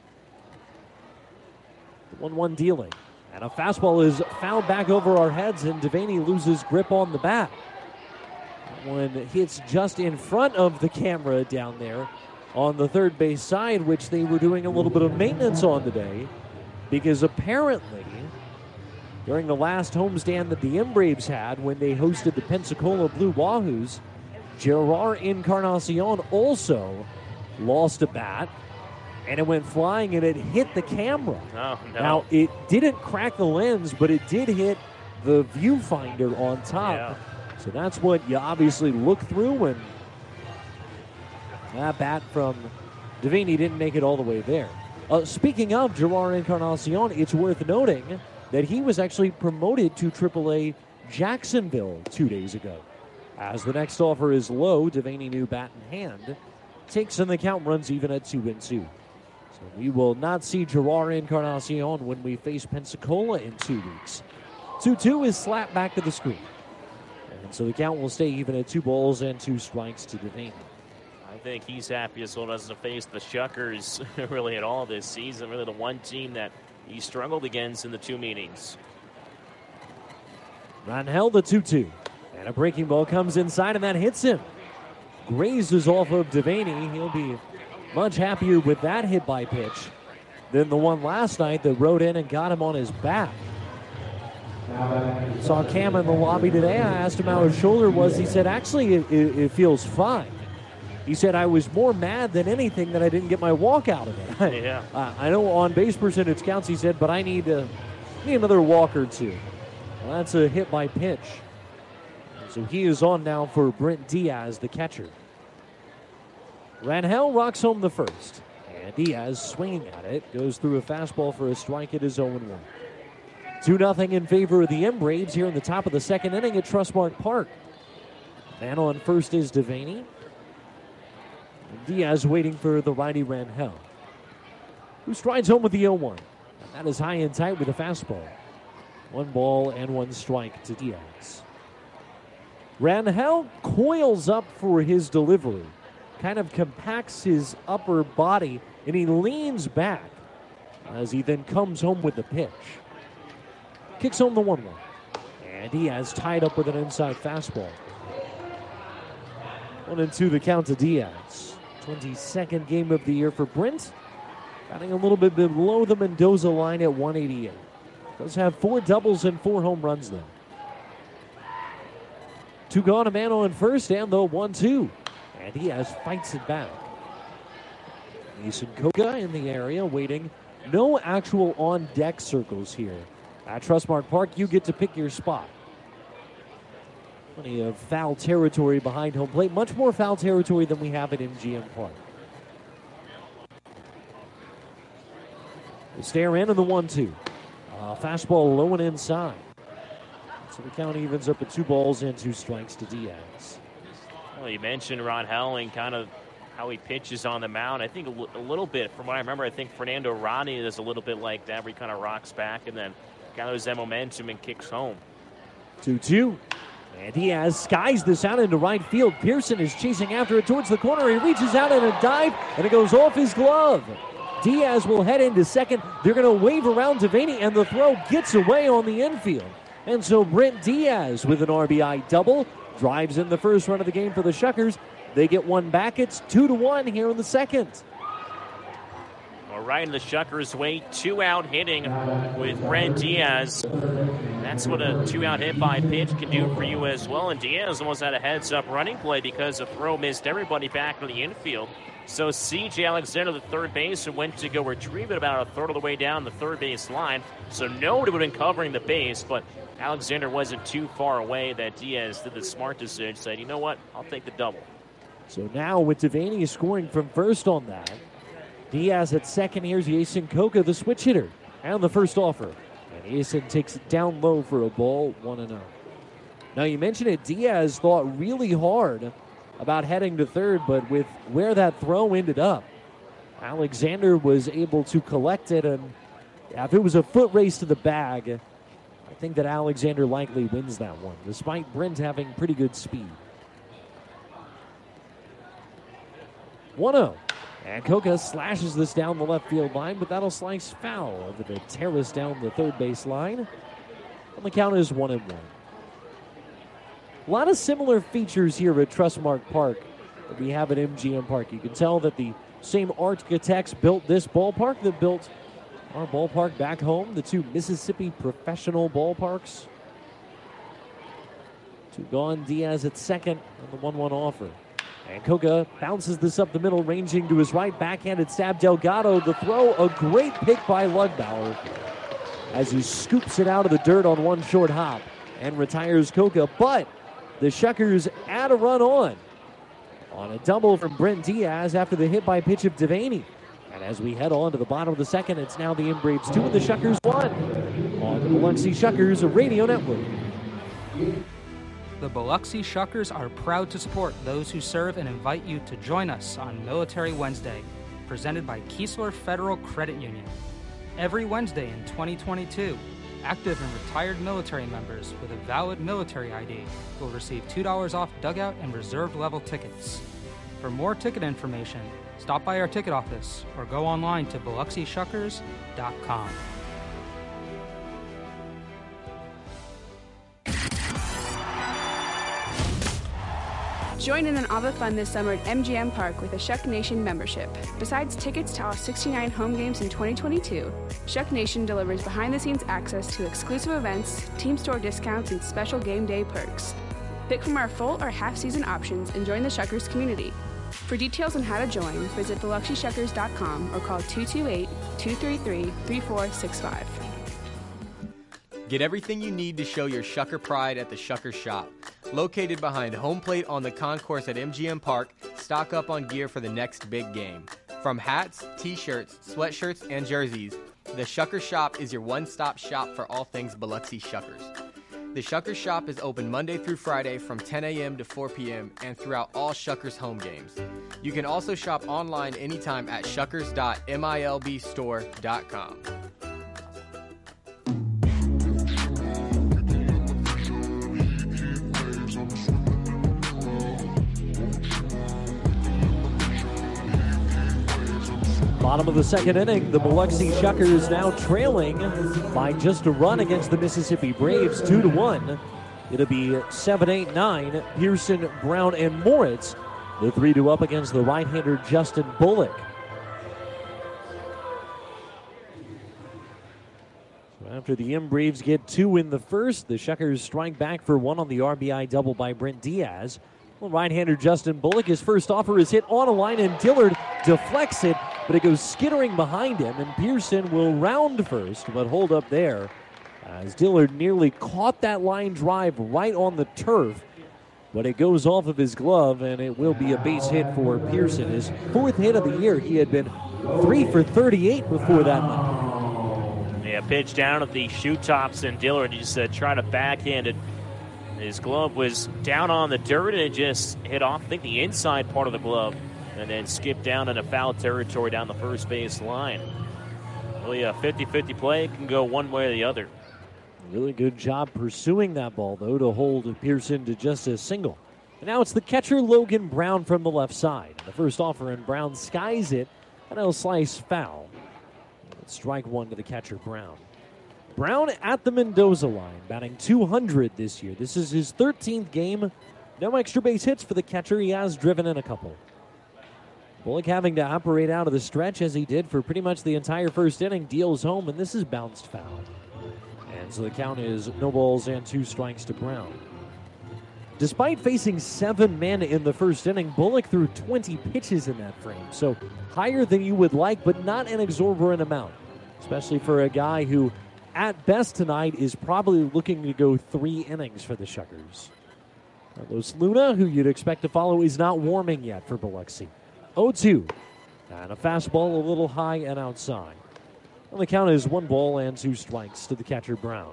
The one one dealing. And a fastball is fouled back over our heads, and Devaney loses grip on the bat. That one hits just in front of the camera down there on the third base side, which they were doing a little bit of maintenance on today, because apparently during the last homestand that the Embraves had when they hosted the Pensacola Blue Wahoos, Gerard Encarnacion also lost a bat. And it went flying, and it hit the camera. Oh, no. Now, it didn't crack the lens, but it did hit the viewfinder on top. Yeah. So that's what you obviously look through, and that bat from Devaney didn't make it all the way there. Uh, speaking of Gerard Encarnacion, it's worth noting that he was actually promoted to triple A Jacksonville two days ago. As the next offer is low, Devaney, new bat in hand, takes in the count, runs even at two and two. So we will not see Gerard Encarnacion when we face Pensacola in two weeks. two two is slapped back to the screen. And so the count will stay even at two balls and two strikes to Devaney. I think he's happy as well doesn't face the Shuckers really at all this season. Really the one team that he struggled against in the two meetings. Rangel, the two two. And a breaking ball comes inside, and that hits him. Grazes off of Devaney. He'll be much happier with that hit by pitch than the one last night that rode in and got him on his back. Saw Cam in the lobby today. I asked him how his shoulder was. He said, actually, it, it, it feels fine. He said, I was more mad than anything that I didn't get my walk out of it. Yeah. uh, I know on base percentage counts, he said, but I need, uh, need another walk or two. Well, that's a hit by pitch. So he is on now for Brent Diaz, the catcher. Rangel rocks home the first. And Diaz swinging at it. Goes through a fastball for a strike. It is oh one. two nothing in favor of the Embraves here in the top of the second inning at Trustmark Park. Man on first is Devaney. And Diaz waiting for the righty Rangel, who strides home with the oh one. And that is high and tight with a fastball. One ball and one strike to Diaz. Rangel coils up for his delivery, kind of compacts his upper body, and he leans back as he then comes home with the pitch. Kicks home the one one. And Diaz tied up with an inside fastball. One and two the count to Diaz. twenty-second game of the year for Brent. Batting a little bit below the Mendoza line at one eighty-eight. Does have four doubles and four home runs though. Two gone, a man on first, and the one two. And Diaz fights it back. Mason Koga in the area waiting. No actual on-deck circles here. At Trustmark Park, you get to pick your spot. Plenty of foul territory behind home plate. Much more foul territory than we have at M G M Park. The stare in and the one two. Uh, fastball low and inside. So the count evens up at two balls and two strikes to Diaz. Well, you mentioned Rangel and kind of how he pitches on the mound. I think a, l- a little bit, from what I remember, I think Fernando Rodney is a little bit like that, where he kind of rocks back and then gathers that momentum and kicks home. two two. And Diaz skies this out into right field. Pearson is chasing after it towards the corner. He reaches out in a dive, and it goes off his glove. Diaz will head into second. They're going to wave around Devaney, and the throw gets away on the infield. And so Brent Diaz with an R B I double drives in the first run of the game for the Shuckers, They get one back. It's two to one here in the second. Well, right in the Shuckers' way, two-out hitting with Brent Diaz. That's what a two-out hit by pitch can do for you as well. And Diaz almost had a heads-up running play because a throw missed everybody back in the infield. So C J Alexander, the third baseman, went to go retrieve it about a third of the way down the third base line. So nobody would have been covering the base, but Alexander wasn't too far away that Diaz did the smart decision, said, you know what, I'll take the double. So now with Devaney scoring from first on that, Diaz at second. Here's Jason Coca, the switch hitter, and the first offer. And Jason takes it down low for a ball, one and oh. Now you mentioned it, Diaz thought really hard about heading to third, but with where that throw ended up, Alexander was able to collect it, and if it was a foot race to the bag, I think that Alexander likely wins that one, despite Brent having pretty good speed. one oh. And Coca slashes this down the left field line, but that'll slice foul over the terrace down the third base line. And the count is one and one. A lot of similar features here at Trustmark Park that we have at M G M Park. You can tell that the same architects built this ballpark that built our ballpark back home, the two Mississippi professional ballparks. Two gone, Diaz at second, and the one one offer. And Coca bounces this up the middle, ranging to his right, backhanded stab. Delgado, the throw, a great pick by Lugbauer as he scoops it out of the dirt on one short hop and retires Coca. But the Shuckers add a run on on a double from Brent Diaz after the hit by pitch of Devaney. And as we head on to the bottom of the second, it's now the Inbraves two and the Shuckers one on the Biloxi Shuckers Radio Network. The Biloxi Shuckers are proud to support those who serve and invite you to join us on Military Wednesday, presented by Keesler Federal Credit Union. Every Wednesday in twenty twenty-two, active and retired military members with a valid military I D will receive two dollars off dugout and reserve level tickets. For more ticket information, stop by our ticket office or go online to biloxi shuckers dot com. Join in on all the fun this summer at M G M Park with a Shuck Nation membership. Besides tickets to all sixty-nine home games in twenty twenty-two, Shuck Nation delivers behind-the-scenes access to exclusive events, team store discounts, and special game day perks. Pick from our full or half-season options and join the Shuckers community. For details on how to join, visit biloxi shuckers dot com or call two two eight, two three three, three four six five. Get everything you need to show your Shucker pride at the Shucker Shop. Located behind home plate on the concourse at M G M Park, stock up on gear for the next big game. From hats, t-shirts, sweatshirts, and jerseys, the Shucker Shop is your one-stop shop for all things Biloxi Shuckers. The Shucker Shop is open Monday through Friday from ten a.m. to four p.m. and throughout all Shuckers home games. You can also shop online anytime at shuckers dot milb store dot com. Bottom of the second inning, the Biloxi Shuckers now trailing by just a run against the Mississippi Braves, two to one. It'll be seven, eight, nine. Pearson, Brown, and Moritz, the three to up against the right-hander Justin Bullock. So after the M Braves get two in the first, the Shuckers strike back for one on the R B I double by Brent Diaz. Well, right-hander Justin Bullock, his first offer is hit on a line, and Dillard deflects it, but it goes skittering behind him, and Pearson will round first, but hold up there as Dillard nearly caught that line drive right on the turf, but it goes off of his glove, and it will be a base hit for Pearson. His fourth hit of the year. He had been three for thirty-eight before that one. Yeah, pitch down at the shoe tops, and Dillard just uh, tried to backhand it. His glove was down on the dirt, and it just hit off, I think, the inside part of the glove, and then skipped down into foul territory down the first base line. Really a fifty-fifty play. It can go one way or the other. Really good job pursuing that ball, though, to hold Pearson to just a single. And now it's the catcher, Logan Brown, from the left side. The first offer, and Brown skies it, and it'll slice foul. Strike one to the catcher, Brown. Brown at the Mendoza line, batting two hundred this year. This is his thirteenth game No extra base hits for the catcher. He has driven in a couple. Bullock having to operate out of the stretch as he did for pretty much the entire first inning. Deals home, and this is bounced foul. And so the count is no balls and two strikes to Brown. Despite facing seven men in the first inning, Bullock threw twenty pitches in that frame. So higher than you would like, but not an exorbitant amount. Especially for a guy who, at best tonight, is probably looking to go three innings for the Shuckers. Carlos Luna, who you'd expect to follow, is not warming yet for Biloxi. oh two. And a fastball a little high and outside. And the count is one ball and two strikes to the catcher, Brown.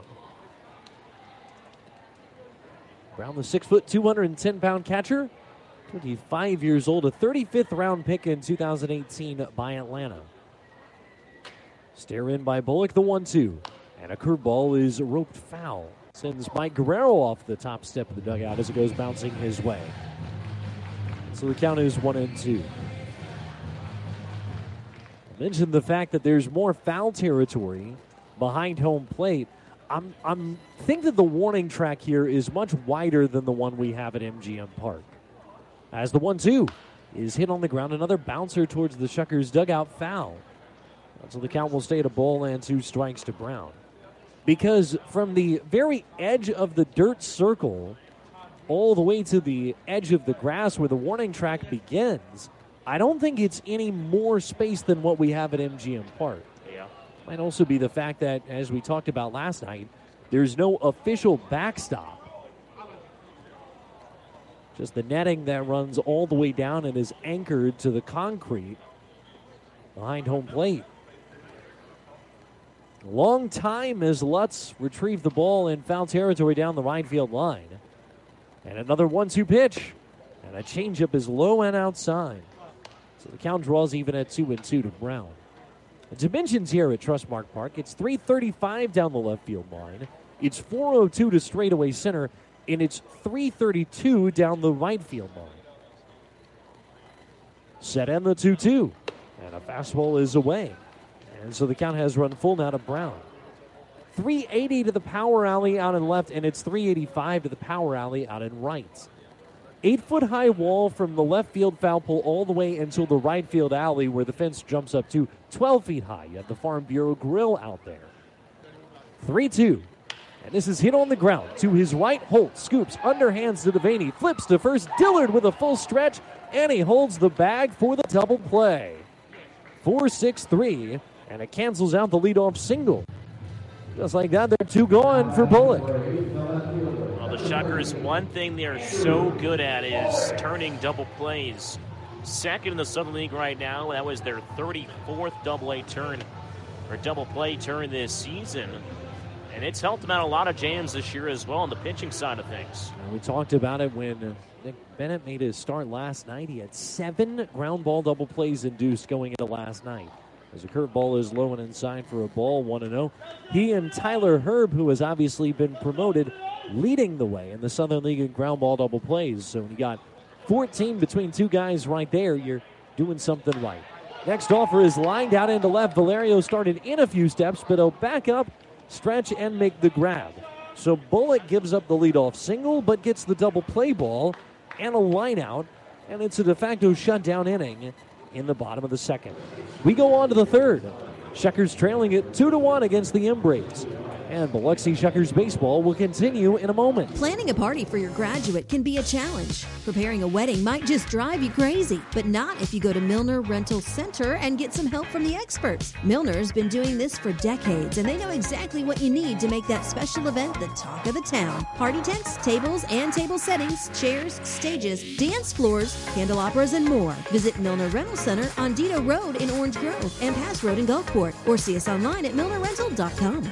Brown, the six foot, two hundred ten pound catcher, twenty-five years old, a thirty-fifth round pick in two thousand eighteen by Atlanta. Stare in by Bullock, the one two. And a curveball is roped foul. Sends Mike Guerrero off the top step of the dugout as it goes bouncing his way. So the count is one and two. I mentioned the fact that there's more foul territory behind home plate. I'm I'm think that the warning track here is much wider than the one we have at M G M Park. As the one two is hit on the ground, another bouncer towards the Shuckers dugout, foul. So the count will stay at a ball and two strikes to Brown. Because from the very edge of the dirt circle all the way to the edge of the grass where the warning track begins, I don't think it's any more space than what we have at M G M Park. Yeah. Might also be the fact that, as we talked about last night, there's no official backstop. Just the netting that runs all the way down and is anchored to the concrete behind home plate. Long time as Lutz retrieved the ball in foul territory down the right field line. And another one two pitch. And a changeup is low and outside. So the count draws even at two and two to Brown. The dimensions here at Trustmark Park, it's three thirty-five down the left field line. It's four oh two to straightaway center. And it's three thirty-two down the right field line. Set in the two two. And a fastball is away. And so the count has run full now to Brown. three eighty to the power alley out in left, and it's three eighty-five to the power alley out in right. Eight-foot-high wall from the left field foul pole all the way until the right field alley where the fence jumps up to twelve feet high. You have the Farm Bureau grill out there. three two. And this is hit on the ground. To his right, Holt scoops, underhands to Devaney, flips to first. Dillard with a full stretch, and he holds the bag for the double play. four six three. And it cancels out the leadoff single. Just like that, they're two gone for Bullock. Well, the Shuckers, one thing they're so good at is turning double plays. Second in the Southern League right now. That was their thirty-fourth double A turn, or double play turn this season. And it's helped them out a lot of jams this year as well on the pitching side of things. And we talked about it when Nick Bennett made his start last night. He had seven ground ball double plays induced going into last night. As a curveball is low and inside for a ball, one and oh. He and Tyler Herb, who has obviously been promoted, leading the way in the Southern League in ground ball double plays. So when you got fourteen between two guys right there, you're doing something right. Next offer is lined out into left. Valerio started in a few steps, but he'll back up, stretch, and make the grab. So Bullock gives up the leadoff single, but gets the double play ball and a line out, and it's a de facto shutdown inning in the bottom of the second. We go on to the third. Shuckers trailing it two to one against the Embrace. And Biloxi Shuckers baseball will continue in a moment. Planning a party for your graduate can be a challenge. Preparing a wedding might just drive you crazy, but not if you go to Milner Rental Center and get some help from the experts. Milner's been doing this for decades, and they know exactly what you need to make that special event the talk of the town. Party tents, tables, and table settings, chairs, stages, dance floors, candelabras, and more. Visit Milner Rental Center on Dito Road in Orange Grove and Pass Road in Gulfport, or see us online at milner rental dot com.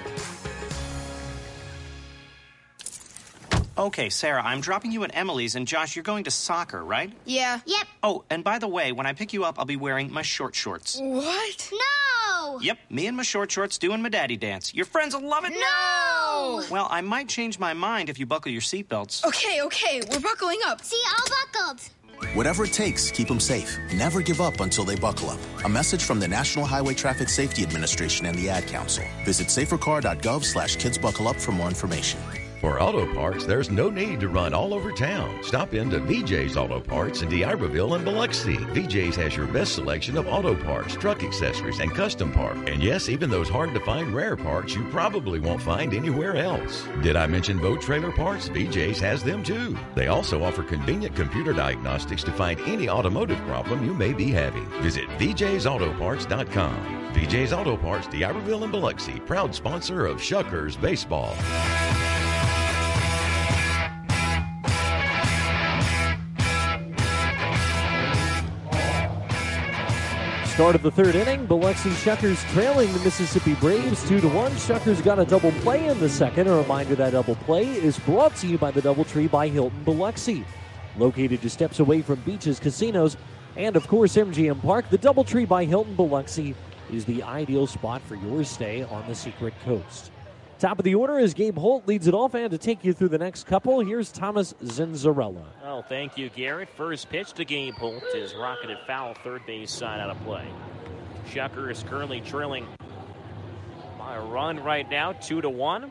Okay, Sarah, I'm dropping you at Emily's, and Josh, you're going to soccer, right? Yeah. Yep. Oh, and by the way, when I pick you up, I'll be wearing my short shorts. What? No! Yep, me and my short shorts doing my daddy dance. Your friends will love it. No! Well, I might change my mind if you buckle your seatbelts. Okay, okay, we're buckling up. See, all buckled. Whatever it takes, keep them safe. Never give up until they buckle up. A message from the National Highway Traffic Safety Administration and the Ad Council. Visit safercar dot gov slash kids buckle up for more information. For auto parts, there's no need to run all over town. Stop into V J's Auto Parts in D'Iberville and Biloxi. V J's has your best selection of auto parts, truck accessories, and custom parts. And yes, even those hard-to-find rare parts you probably won't find anywhere else. Did I mention boat trailer parts? V J's has them too. They also offer convenient computer diagnostics to find any automotive problem you may be having. Visit V J's Auto Parts dot com. V J's Auto Parts, D'Iberville and Biloxi, proud sponsor of Shuckers Baseball. Start of the third inning, Biloxi Shuckers trailing the Mississippi Braves two to one. Shuckers got a double play in the second. A reminder that double play is brought to you by the DoubleTree by Hilton Biloxi. Located just steps away from beaches, casinos, and of course M G M Park, the DoubleTree by Hilton Biloxi is the ideal spot for your stay on the Secret Coast. Top of the order is Gabe Holt leads it off, and to take you through the next couple, here's Thomas Zinzarella. Oh, thank you, Garrett. First pitch to Gabe Holt is rocketed foul, third base side out of play. Shucker is currently trailing by a run right now, two to one.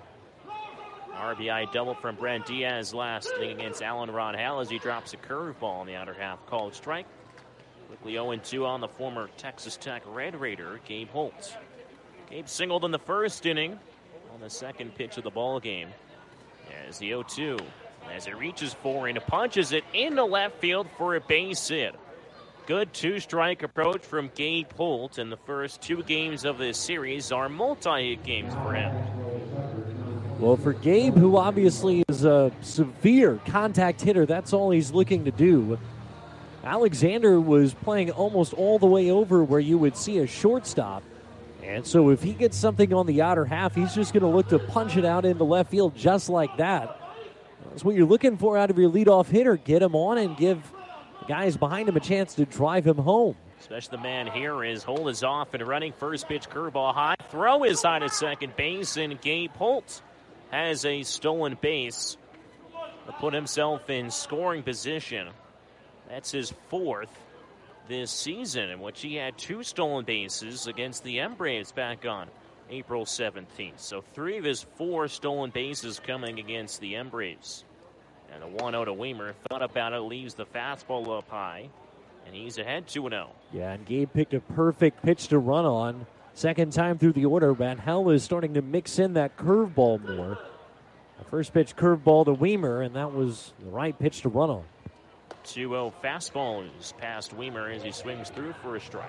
R B I double from Brent Diaz last inning against Alan Rodhall as he drops a curveball in the outer half, called strike. Quickly oh and two on the former Texas Tech Red Raider, Gabe Holt. Gabe singled in the first inning on the second pitch of the ball game. As the oh two, as it reaches for and punches it into left field for a base hit. Good two-strike approach from Gabe Holt, and the first two games of this series are multi-hit games for him. Well, for Gabe, who obviously is a severe contact hitter, that's all he's looking to do. Alexander was playing almost all the way over where you would see a shortstop. And so if he gets something on the outer half, he's just going to look to punch it out into left field just like that. That's what you're looking for out of your leadoff hitter. Get him on and give the guys behind him a chance to drive him home. Especially the man here is Holt is off and running. First pitch curveball high. Throw is high to second base, and Gabe Holt has a stolen base to put himself in scoring position. That's his fourth this season, in which he had two stolen bases against the M Braves back on April seventeenth. So three of his four stolen bases coming against the M Braves. And the one oh to Weimer, thought about it, leaves the fastball up high, and he's ahead two and oh. Yeah, and Gabe picked a perfect pitch to run on. Second time through the order, Van Hell is starting to mix in that curveball more. The first pitch curveball to Weimer, and that was the right pitch to run on. two oh fastball is past Weimer as he swings through for a strike.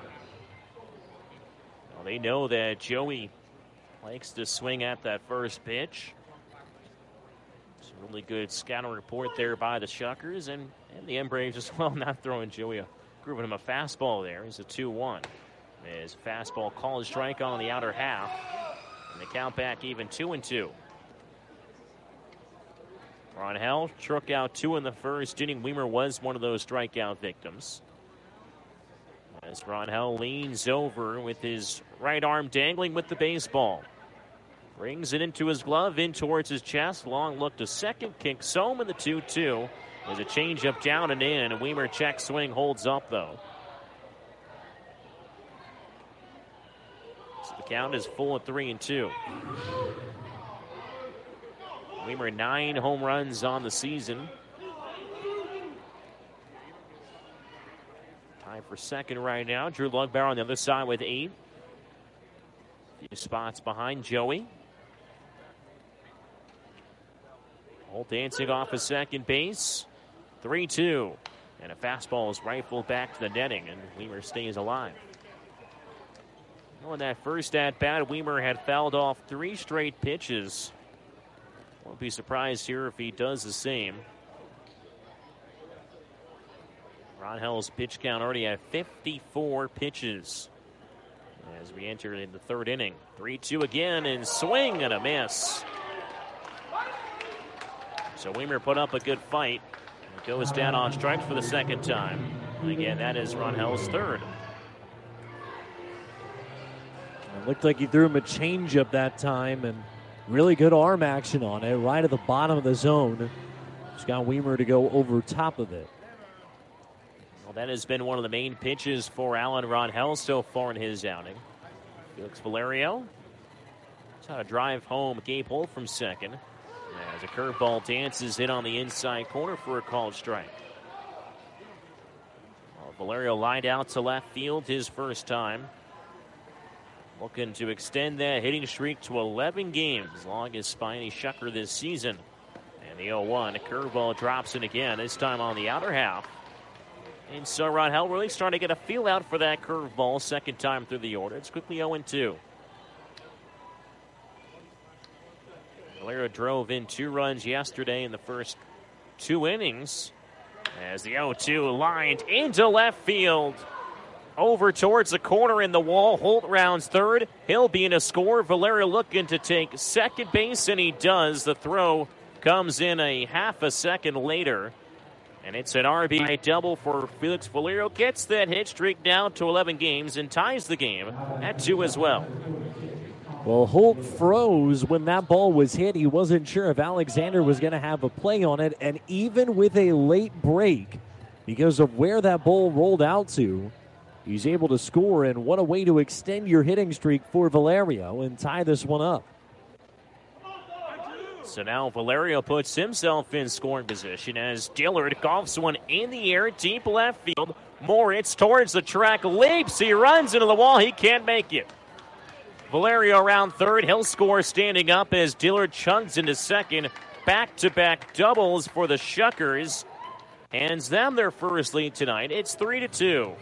Well, they know that Joey likes to swing at that first pitch. It's a really good scouting report there by the Shuckers, and, and the M Braves as well, not throwing Joey, a, grooving him a fastball there. It's a two one. His fastball called strike on the outer half, and the count back even two and two. Ron Hell struck out two in the first inning. Weimer was one of those strikeout victims. As Ron Hell leans over with his right arm dangling with the baseball. Brings it into his glove, in towards his chest. Long look to second, kicks home in the two two. There's a changeup down and in. A Weimer check swing holds up, though. So the count is full at three and two. Weimer, nine home runs on the season. Time for second right now. Drew Lugbauer on the other side with eight. A few spots behind Joey. Holt dancing off a second base. three two. And a fastball is rifled back to the netting, and Weimer stays alive. On that first at-bat, Weimer had fouled off three straight pitches. Won't be surprised here if he does the same. Ron Hell's pitch count already at fifty-four pitches as we enter in the third inning. three two again, and swing and a miss. So Weimer put up a good fight. It goes down on strikes for the second time. And again, that is Ron Hell's third. It looked like he threw him a changeup that time, and really good arm action on it, right at the bottom of the zone. Just got Weimer to go over top of it. Well, that has been one of the main pitches for Alan Ron Hell so far in his outing. Felix Valerio trying to drive home Gabe Holt from second. As a curveball dances in on the inside corner for a called strike. Well, Valerio lined out to left field his first time. Looking to extend that hitting streak to eleven games, longest by any Shucker this season. And the oh one, a curveball drops in again, this time on the outer half. And so Rangel really starting to get a feel out for that curveball second time through the order. It's quickly oh and two. Valera drove in two runs yesterday in the first two innings as the oh two lined into left field. Over towards the corner in the wall. Holt rounds third. He'll be in a score. Valeria looking to take second base, and he does. The throw comes in a half a second later. And it's an R B I double for Felix Valerio. Gets that hit streak down to eleven games and ties the game at two as well. Well, Holt froze when that ball was hit. He wasn't sure if Alexander was going to have a play on it. And even with a late break, because of where that ball rolled out to, he's able to score. And what a way to extend your hitting streak for Valerio and tie this one up. So now Valerio puts himself in scoring position as Dillard golfs one in the air, deep left field. Moritz towards the track, leaps, he runs into the wall, he can't make it. Valerio around third, he'll score standing up as Dillard chugs into second. Back-to-back doubles for the Shuckers. Hands them their first lead tonight. It's three to two.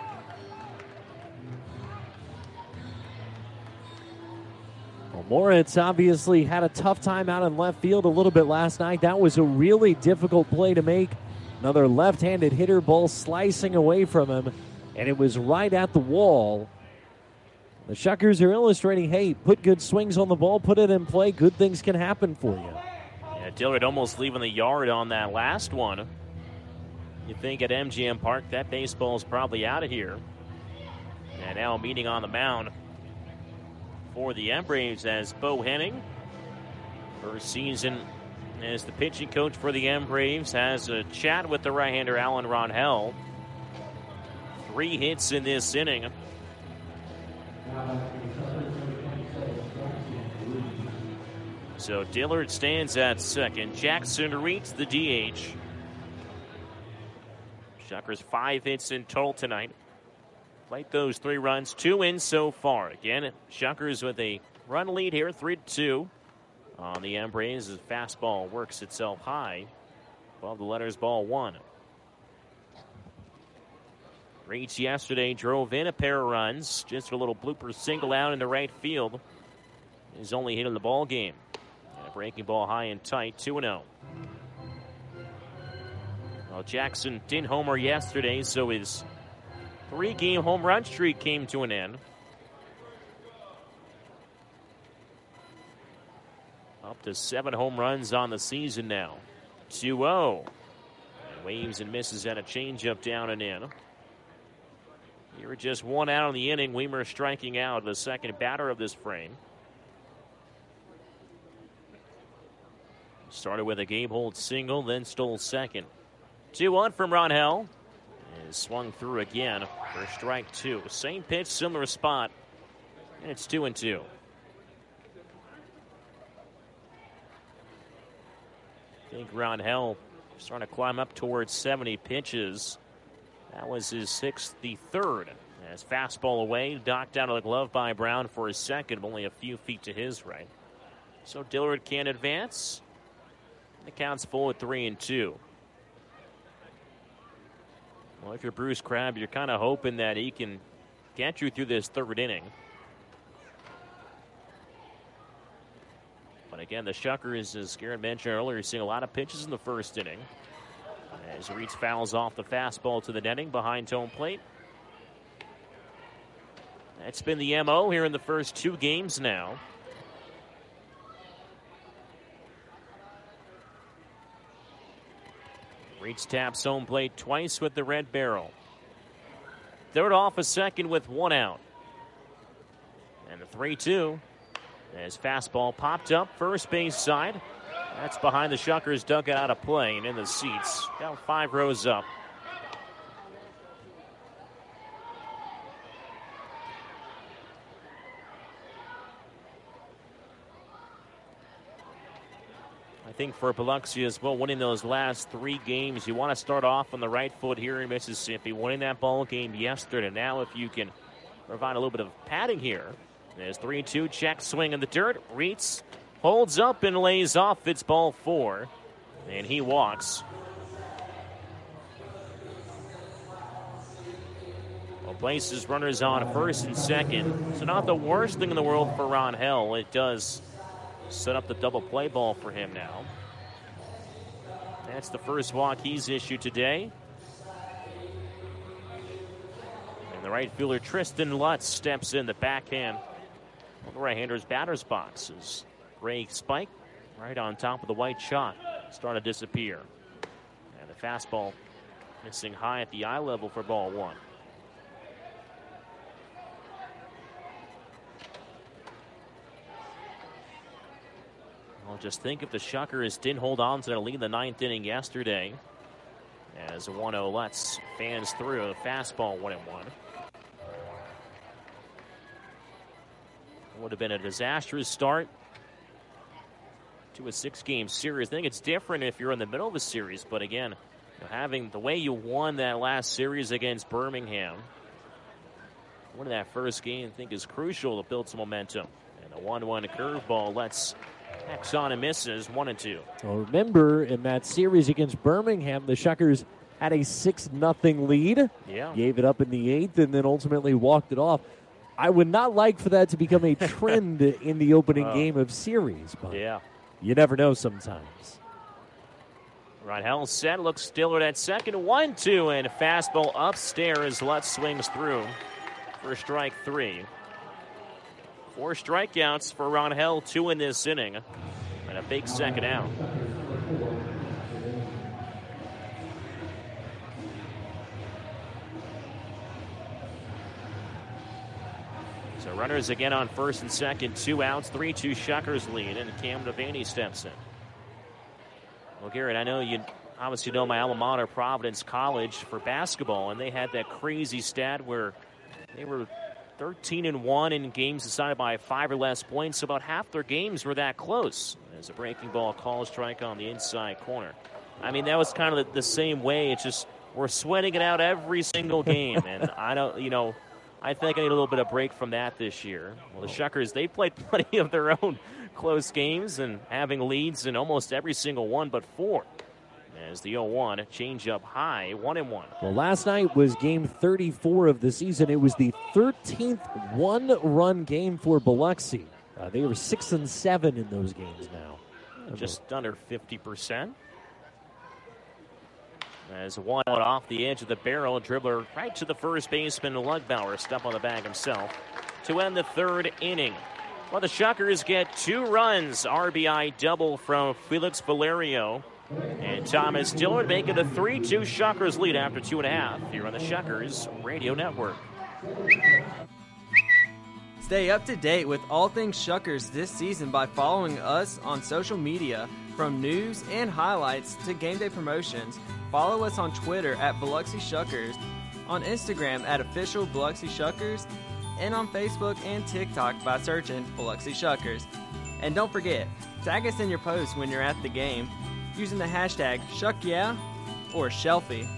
Well, Moritz obviously had a tough time out in left field a little bit last night. That was a really difficult play to make. Another left-handed hitter, ball slicing away from him, and it was right at the wall. The Shuckers are illustrating, hey, put good swings on the ball, put it in play, good things can happen for you. Yeah, Dillard almost leaving the yard on that last one. You think at M G M Park that baseball's probably out of here. And now meeting on the mound for the M-Braves as Bo Henning, first season as the pitching coach for the M-Braves, has a chat with the right-hander Alan Rangel. Three hits in this inning. So Dillard stands at second. Jackson Reeds the D H. Shuckers five hits in total tonight. Played those three runs, two in so far. Again, Shuckers with a run lead here, three to two. On the M-Braves, as fastball works itself high above the letters ball one. Reeds yesterday drove in a pair of runs. Just a little blooper single out into right field. His only hit in the ball game. And a breaking ball high and tight, two and oh. Well, Jackson didn't homer yesterday, so his three-game home run streak came to an end. Up to seven home runs on the season now. two oh. And waves and misses at a changeup down and in. You're just one out in the inning. Weimer striking out, the second batter of this frame. Started with a Gabe Holt single, then stole second. two one from Rangel. And swung through again for strike two. Same pitch, similar spot. And it's two and two. I think Rangel starting to climb up towards seventy pitches. That was his sixty-third. As fastball away, knocked out of the glove by Brown for his second, only a few feet to his right. So Dillard can advance. The count's full at three and two. Well, if you're Bruce Crabb, you're kind of hoping that he can get you through this third inning. But again, the Shuckers, as Garrett mentioned earlier, seeing a lot of pitches in the first inning. As Reeds fouls off the fastball to the netting behind home plate. That's been the M O here in the first two games now. Reeds taps home plate twice with the red barrel. Third off a second with one out. And the three two. As fastball popped up first base side. That's behind the Shuckers dugout out of play and in the seats. Down five rows up. think for Biloxi as well, winning those last three games, you want to start off on the right foot here in Mississippi, winning that ball game yesterday. Now if you can provide a little bit of padding here. There's three two, check swing in the dirt. Reitz holds up and lays off. It's ball four, and he walks. Well, places runners on first and second. So not the worst thing in the world for Ron Hell. It does set up the double play ball for him now. That's the first walk he's issued today. And the right fielder Tristan Lutz steps in the backhand. The right-hander's batter's box is Ray Spike right on top of the white chalk, starting to disappear. And the fastball missing high at the eye level for ball one. Well, just think if the Shuckers didn't hold on to their lead in the ninth inning yesterday. As a one oh Lutz fans through a fastball one and one. Would have been a disastrous start to a six-game series. I think it's different if you're in the middle of a series, but again, you know, having the way you won that last series against Birmingham, winning that first game, I think is crucial to build some momentum. And the one one curveball lets X on and misses one and two. Well, remember in that series against Birmingham, the Shuckers had a six nothing lead. Yeah. Gave it up in the eighth and then ultimately walked it off. I would not like for that to become a trend in the opening Oh. game of series, but Yeah. you never know sometimes. Ron Hell set, looks Stillard at second, one two, and a fastball upstairs. Lutz swings through for strike three. Four strikeouts for Ron Hell, two in this inning, and a big second out. So runners again on first and second, two outs, three two Shuckers lead, and Cam Devaney steps in. Well, Garrett, I know you obviously know my alma mater, Providence College, for basketball, and they had that crazy stat where they were thirteen and one in games decided by five or less points. About half their games were that close. As a breaking ball call strike on the inside corner. I mean, that was kind of the, the same way. It's just we're sweating it out every single game, and I don't, you know, I think I need a little bit of break from that this year. Well, the Shuckers, they played plenty of their own close games and having leads in almost every single one but four. As the oh one, change up high, one and one. Well, last night was game thirty-four of the season. It was the thirteenth one-run game for Biloxi. Uh, they were six and seven in those games now. Just under fifty percent. As one out off the edge of the barrel, dribbler right to the first baseman, Lugbauer, step on the bag himself to end the third inning. Well, the Shuckers get two runs, R B I double from Felix Valerio. And Thomas Dillard making a three two Shuckers lead after two and a half here on the Shuckers Radio Network. Stay up to date with all things Shuckers this season by following us on social media. From news and highlights to game day promotions, follow us on Twitter at Biloxi Shuckers, on Instagram at official Biloxi Shuckers, and on Facebook and TikTok by searching Biloxi Shuckers. And don't forget, tag us in your posts when you're at the game using the hashtag ShuckYeah or Shelfie.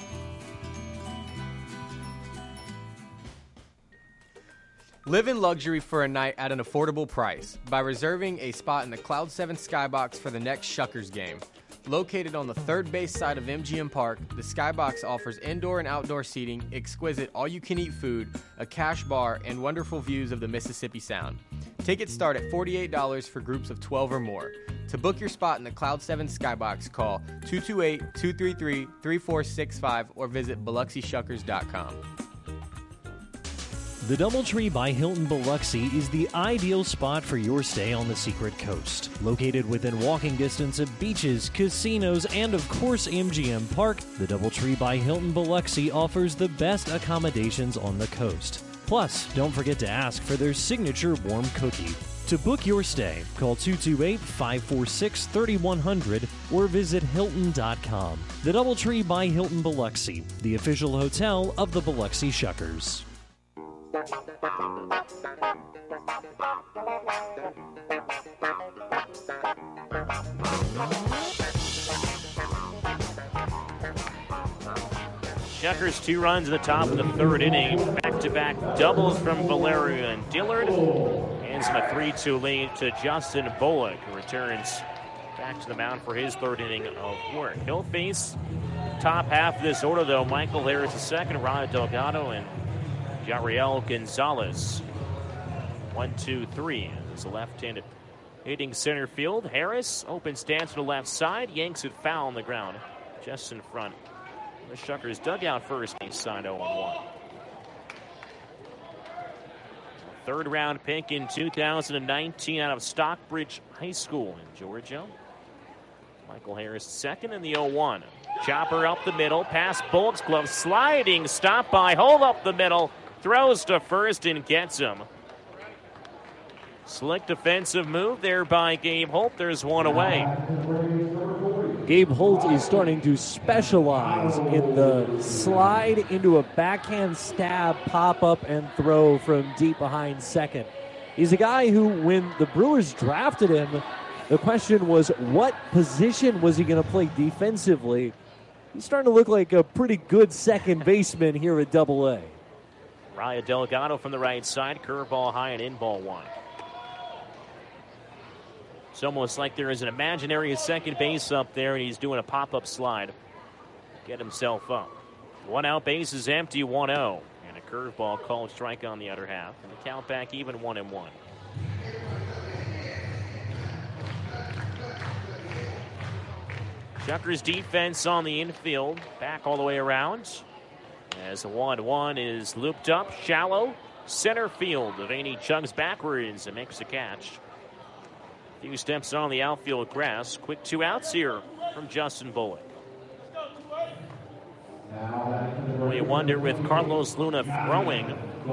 Live in luxury for a night at an affordable price by reserving a spot in the Cloud seven Skybox for the next Shuckers game. Located on the third base side of M G M Park, the Skybox offers indoor and outdoor seating, exquisite all-you-can-eat food, a cash bar, and wonderful views of the Mississippi Sound. Tickets start at forty-eight dollars for groups of twelve or more. To book your spot in the Cloud seven Skybox, call two two eight, two three three, three four six five or visit Biloxi Shuckers dot com. The Doubletree by Hilton Biloxi is the ideal spot for your stay on the Secret Coast. Located within walking distance of beaches, casinos, and of course M G M Park, the Doubletree by Hilton Biloxi offers the best accommodations on the coast. Plus, don't forget to ask for their signature warm cookie. To book your stay, call two two eight, five four six, three one zero zero or visit Hilton dot com. The Doubletree by Hilton Biloxi, the official hotel of the Biloxi Shuckers. Shuckers two runs in the top of the third inning. Back-to-back doubles from Valerio and Dillard. Hands him a three two lead to Justin Bullock, who returns back to the mound for his third inning of work. He'll face top half of this order, though. Michael Harris the second, Ryan Delgado, and Jariel Gonzalez. One, two, three. It's a left-handed hitting center field. Harris open stance to the left side, yanks it foul on the ground, just in front. The Shuckers dugout first base side oh one. Third round pick in two thousand nineteen out of Stockbridge High School in Georgia. Michael Harris second in the oh one. Chopper up the middle, past Bullock's glove, sliding, stop by, hold up the middle, throws to first and gets him. Slick defensive move there by Gabe Holt. There's one away. Gabe Holt is starting to specialize in the slide into a backhand stab, pop up, and throw from deep behind second. He's a guy who, when the Brewers drafted him, the question was what position was he going to play defensively? He's starting to look like a pretty good second baseman here at Double A. Raya Delgado from the right side, curveball high and in ball one. It's almost like there is an imaginary second base up there, and he's doing a pop-up slide. Get himself up. One out, base is empty, one oh. And a curveball called strike on the other half. And the count back even one and one. Shuckers defense on the infield. Back all the way around. As the one one is looped up, shallow. Center field. Devaney chugs backwards and makes the catch. Few steps on the outfield grass. Quick two outs here from Justin Bullock. We wonder with Carlos Luna throwing,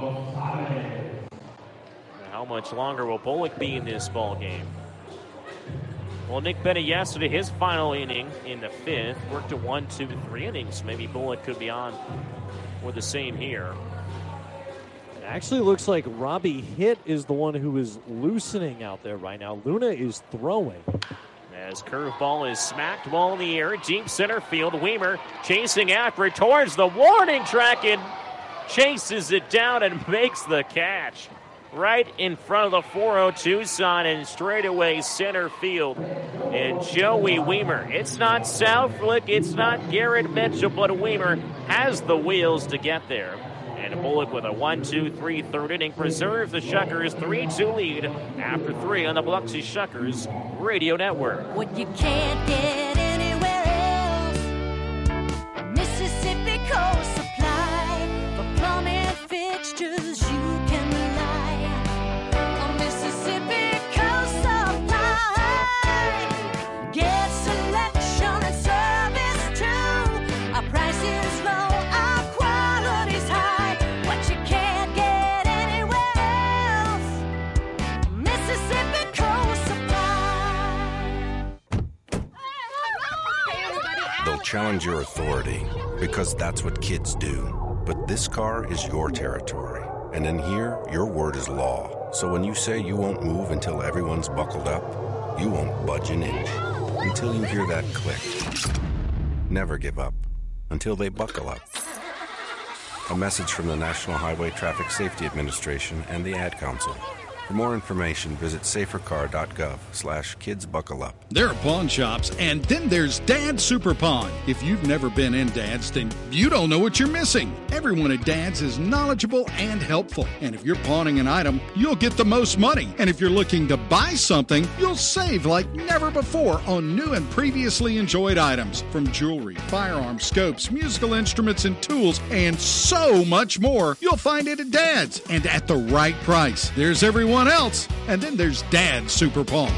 how much longer will Bullock be in this ball game? Well, Nick Bennett yesterday, his final inning in the fifth, worked to one, two, three innings. Maybe Bullock could be on for the same here. Actually looks like Robbie Hitt is the one who is loosening out there right now. Luna is throwing. As curveball is smacked, ball in the air, deep center field. Weimer chasing after it towards the warning track and chases it down and makes the catch. Right in front of the four oh two sign and straightaway center field. And Joey Weimer, it's not Southwick, it's not Garrett Mitchell, but Weimer has the wheels to get there. And Bullock with a one two three third inning preserves the Shuckers three two lead after three on the Biloxi Shuckers Radio Network. What you can't get anywhere else. Mississippi Coast Supply. For plumbing fixtures you can rely on Mississippi Coast Supply. Get selection and service too. Our price is low, our quality's high. Challenge your authority, because that's what kids do. But this car is your territory, and in here, your word is law. So when you say you won't move until everyone's buckled up, you won't budge an inch until you hear that click. Never give up until they buckle up. A message from the National Highway Traffic Safety Administration and the Ad Council. For more information, visit safercar.gov slash kids buckle up. There are pawn shops, and then there's Dad's Super Pawn. If you've never been in Dad's, then you don't know what you're missing. Everyone at Dad's is knowledgeable and helpful. And if you're pawning an item, you'll get the most money. And if you're looking to buy something, you'll save like never before on new and previously enjoyed items. From jewelry, firearms, scopes, musical instruments, and tools, and so much more. You'll find it at Dad's, and at the right price. There's everyone else, and then there's Dad's Super Pawn.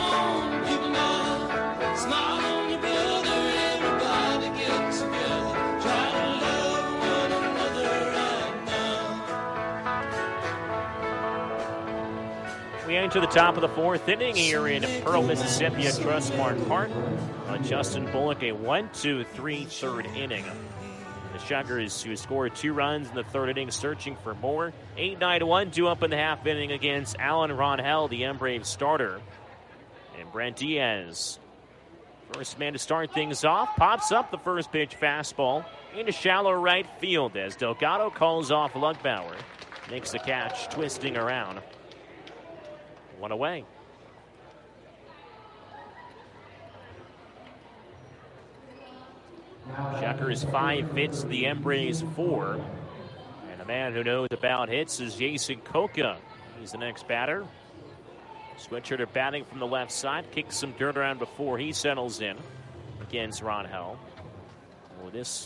We enter the top of the fourth inning here in Pearl, Mississippi at Trustmark Park. Uh, Justin Bullock, a one two three third inning. The Shuckers, who scored two runs in the third inning, searching for more. eight nine one, two up in the half inning against Alan Ronhell, the M-Brave starter. And Brent Diaz, first man to start things off, pops up the first pitch fastball into shallow right field as Delgado calls off Lugbauer. Makes the catch, twisting around. One away. Shuckers five, hits the Embrace four. And the man who knows about hits is Jason Koka. He's the next batter. Switcher to batting from the left side. Kicks some dirt around before he settles in against Ron Hell. Well, this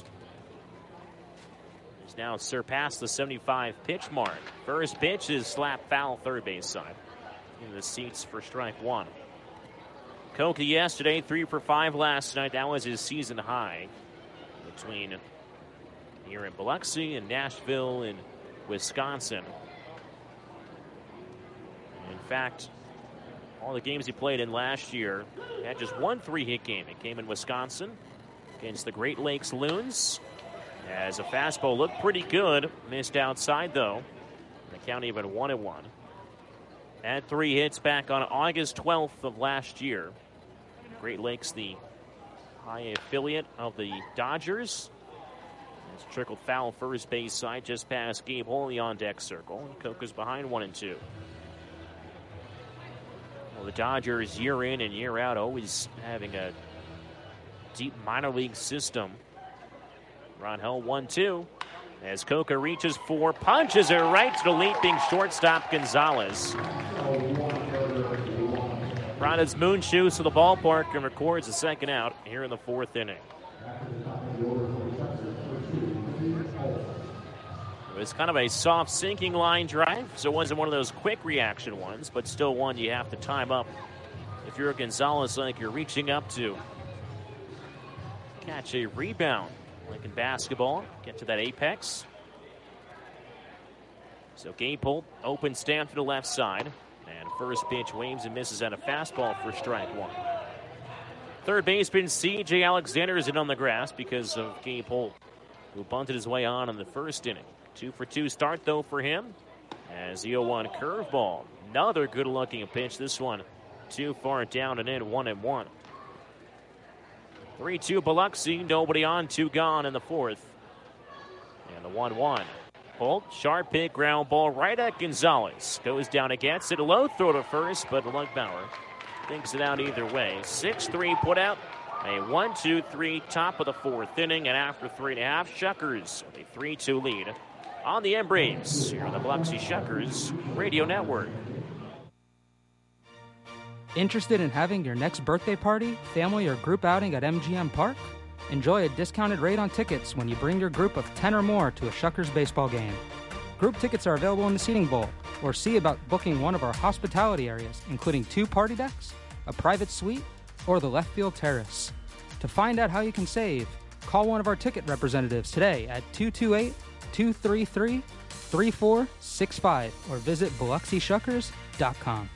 has now surpassed the seventy-five pitch mark. First pitch is slap foul third base side. In the seats for strike one. Koka yesterday, three for five last night. That was his season high. Between here in Biloxi and Nashville and Wisconsin. In fact, all the games he played in last year, he had just one three-hit game. It came in Wisconsin against the Great Lakes Loons. As a fastball looked pretty good. Missed outside, though. The count even one and one. Had three hits back on August twelfth of last year. Great Lakes, the high affiliate of the Dodgers. It's trickled foul first base side just past Gabe Holey on deck circle. And Koka's behind one and two. Well, the Dodgers year in and year out always having a deep minor league system. Ron Hell one two. As Koka reaches for, punches it right to the leaping shortstop Gonzalez. Brought his moon shoes to the ballpark and records the second out here in the fourth inning. It was kind of a soft sinking line drive, so it wasn't one of those quick reaction ones, but still one you have to time up if you're a Gonzalez, like you're reaching up to catch a rebound. Like in basketball, get to that apex. So Gabe Holt, open stand to the left side. And first pitch, waves and misses at a fastball for strike one. Third baseman C J Alexander is in on the grass because of Gabe Holt, who bunted his way on in the first inning. Two for two start, though, for him. As the oh one curveball. Another good-looking pitch. This one too far down and in, one and one. three two Biloxi, nobody on, two gone in the fourth. And the one one. Holt, sharp hit, ground ball right at Gonzalez. Goes down against it, a low throw to first, but Lugbauer thinks it out either way. six three put out, a one two three top of the fourth inning, and after three and a half, Shuckers with a three two lead on the Embrace here on the Biloxi Shuckers Radio Network. Interested in having your next birthday party, family, or group outing at M G M Park? Enjoy a discounted rate on tickets when you bring your group of ten or more to a Shuckers baseball game. Group tickets are available in the seating bowl, or see about booking one of our hospitality areas, including two party decks, a private suite, or the left field terrace. To find out how you can save, call one of our ticket representatives today at two two eight, two three three, three four six five or visit Biloxi Shuckers dot com.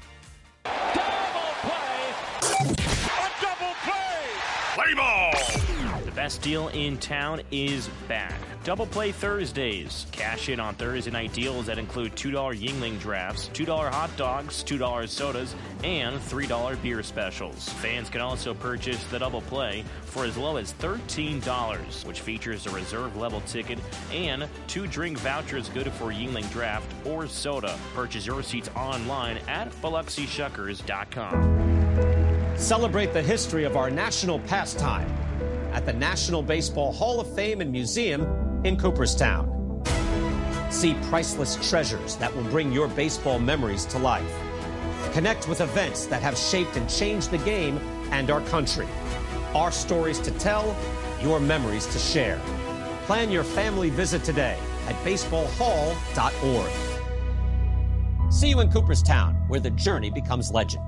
Play ball! The best deal in town is back. Double Play Thursdays. Cash in on Thursday night deals that include two dollar Yingling drafts, two dollar hot dogs, two dollar sodas, and three dollar beer specials. Fans can also purchase the Double Play for as low as thirteen dollars, which features a reserve level ticket and two drink vouchers good for Yingling draft or soda. Purchase your seats online at Biloxi Shuckers dot com. Celebrate the history of our national pastime at the National Baseball Hall of Fame and Museum in Cooperstown. See priceless treasures that will bring your baseball memories to life. Connect with events that have shaped and changed the game and our country. Our stories to tell, your memories to share. Plan your family visit today at baseball hall dot org. See you in Cooperstown, where the journey becomes legend.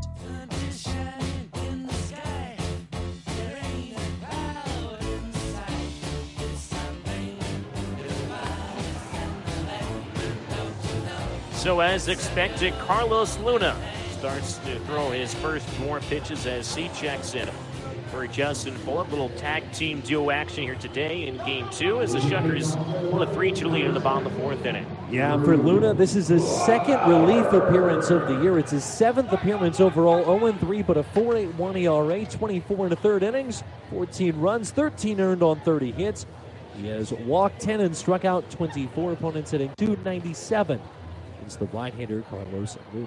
So as expected, Carlos Luna starts to throw his first more pitches as he checks in for Justin Bullock. Little tag team duo action here today in game two as the Shuckers want a three two lead in the bottom of the fourth inning. Yeah, for Luna, this is his second relief appearance of the year. It's his seventh appearance overall, oh and three, but a four point eight one E R A, twenty-four and a third innings, fourteen runs, thirteen earned on thirty hits. He has walked ten and struck out twenty-four, opponents hitting two ninety-seven. It's the right-hander Carlos Luna.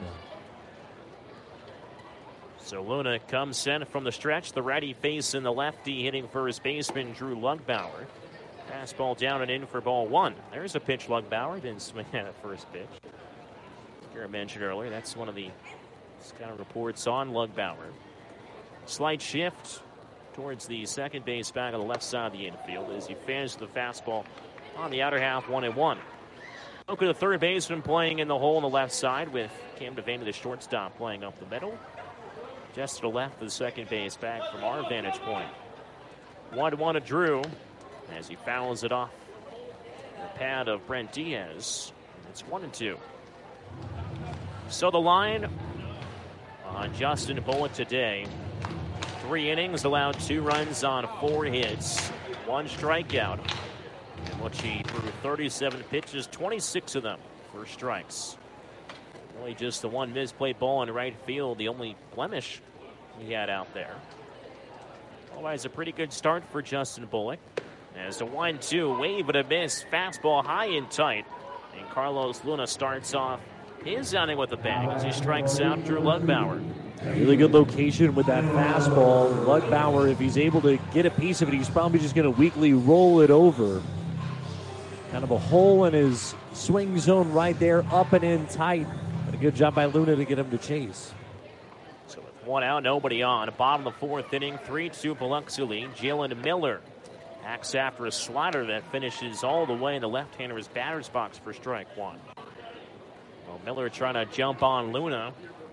So Luna comes in from the stretch. The righty facing the lefty, hitting first baseman Drew Lugbauer. Fastball down and in for ball one. There's a pitch Lugbauer didn't swing at at first pitch. Garrett mentioned earlier, that's one of the scout reports on Lugbauer. Slight shift towards the second base back on the left side of the infield as he fans the fastball on the outer half, one and one. Look at the third baseman playing in the hole on the left side with Cam Devaney, the shortstop, playing up the middle. Just to the left of the second base back from our vantage point. one one to Drew as he fouls it off the pad of Brent Diaz. It's one and two. So the line on Justin Bullock today. Three innings, allowed two runs on four hits, one strikeout, in which he threw thirty-seven pitches, twenty-six of them for strikes. Only just the one misplaced ball in right field, the only blemish he had out there. Otherwise, a pretty good start for Justin Bullock. As a one two, wave but a miss, fastball high and tight. And Carlos Luna starts off his outing with a bang as he strikes out Drew Lugbauer. Really good location with that fastball. Lugbauer, if he's able to get a piece of it, he's probably just going to weakly roll it over. Kind of a hole in his swing zone right there, up and in tight. But a good job by Luna to get him to chase. So with one out, nobody on. Bottom of the fourth inning, three two Biloxi lead. Jalen Miller acts after a slider that finishes all the way in the left-hander's batter's box for strike one. Well, Miller trying to jump on Luna.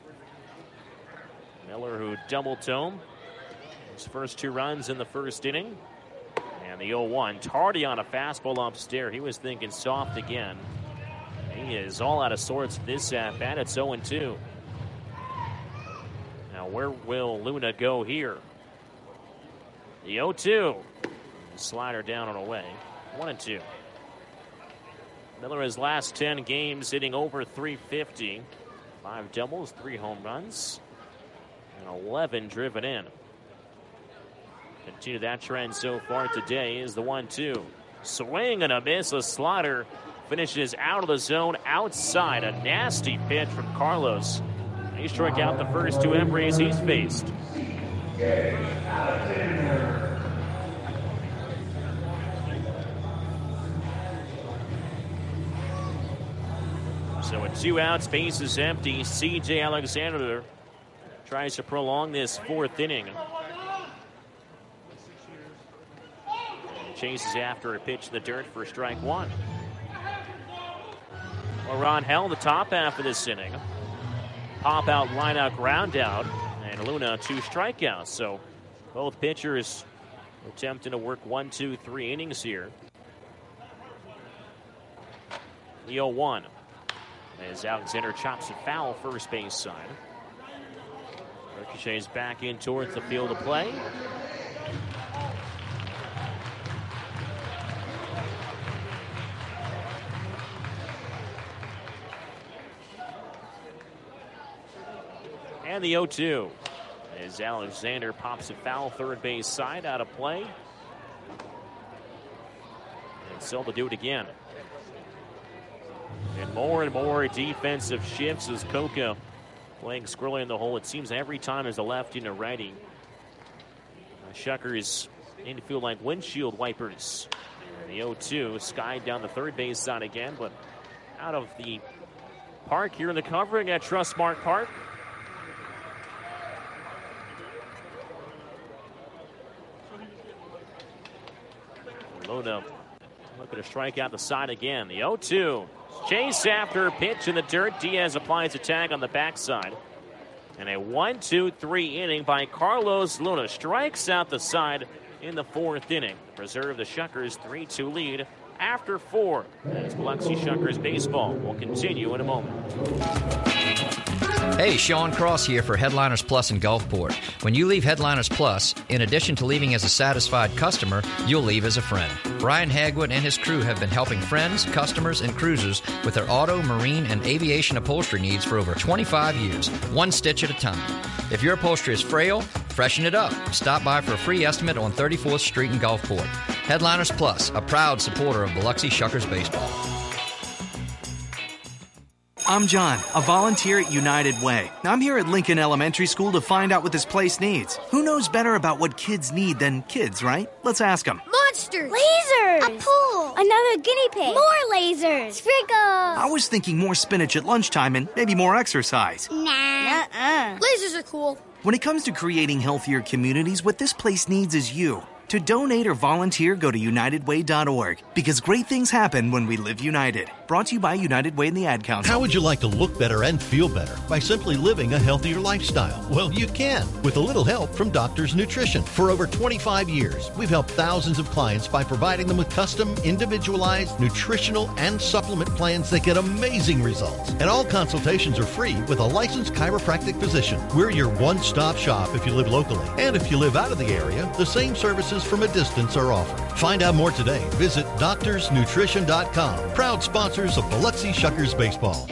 Miller, who doubled home his first two runs in the first inning. And the oh one. Tardy on a fastball upstairs. He was thinking soft again. He is all out of sorts this at bat. It's oh and two. Now, where will Luna go here? The oh two. Slider down and away. one and two. Miller, his last ten games, hitting over three fifty. Five doubles, three home runs, and eleven driven in. Continue that trend so far today is the one two. Swing and a miss. A slider finishes out of the zone outside. A nasty pitch from Carlos. He struck out the first two Embreys he's faced. So with two outs, base is empty. C J Alexander tries to prolong this fourth inning. Chases after a pitch in the dirt for strike one. Well, Ron Hell, the top half of this inning. Pop out, line out, ground out. And Luna, two strikeouts. So both pitchers attempting to work one, two, three innings here. The oh one. As Alexander chops it foul first base side. Ricochets back in towards the field of play. And the oh two. As Alexander pops it foul third base side, out of play. And Silva do it again. And more and more defensive shifts as Coca playing squirrely in the hole. It seems every time there's a lefty and a righty. Uh, Shuckers infield like windshield wipers. And the oh two skied down the third base side again, but out of the park here in the covering at Trustmark Park. Luna looking to strike out the side again. The oh two. Chase after pitch in the dirt. Diaz applies a tag on the backside. And a one two three inning by Carlos Luna. Strikes out the side in the fourth inning. Preserve the Shuckers three two lead after four. As Biloxi Shuckers baseball will continue in a moment. Hey, Sean Cross here for Headliners Plus in Gulfport. When you leave Headliners Plus, in addition to leaving as a satisfied customer, you'll leave as a friend. Brian Hagwood and his crew have been helping friends, customers, and cruisers with their auto, marine, and aviation upholstery needs for over twenty-five years, one stitch at a time. If your upholstery is frail, freshen it up. Stop by for a free estimate on thirty-fourth Street in Gulfport. Headliners Plus, a proud supporter of Biloxi Shuckers baseball. I'm John, a volunteer at United Way. I'm here at Lincoln Elementary School to find out what this place needs. Who knows better about what kids need than kids, right? Let's ask them. Monsters! Lasers! A pool! Another guinea pig! More lasers! Sprinkles! I was thinking more spinach at lunchtime and maybe more exercise. Nah. Nuh-uh. Lasers are cool. When it comes to creating healthier communities, what this place needs is you. To donate or volunteer, go to united way dot org, because great things happen when we live united. Brought to you by United Way and the Ad Council. How would you like to look better and feel better by simply living a healthier lifestyle? Well, you can, with a little help from Doctor's Nutrition. For over twenty-five years, we've helped thousands of clients by providing them with custom, individualized, nutritional, and supplement plans that get amazing results. And all consultations are free with a licensed chiropractic physician. We're your one-stop shop if you live locally. And if you live out of the area, the same services from a distance are offered. Find out more today. Visit doctors nutrition dot com. Proud sponsors of Biloxi Shuckers Baseball.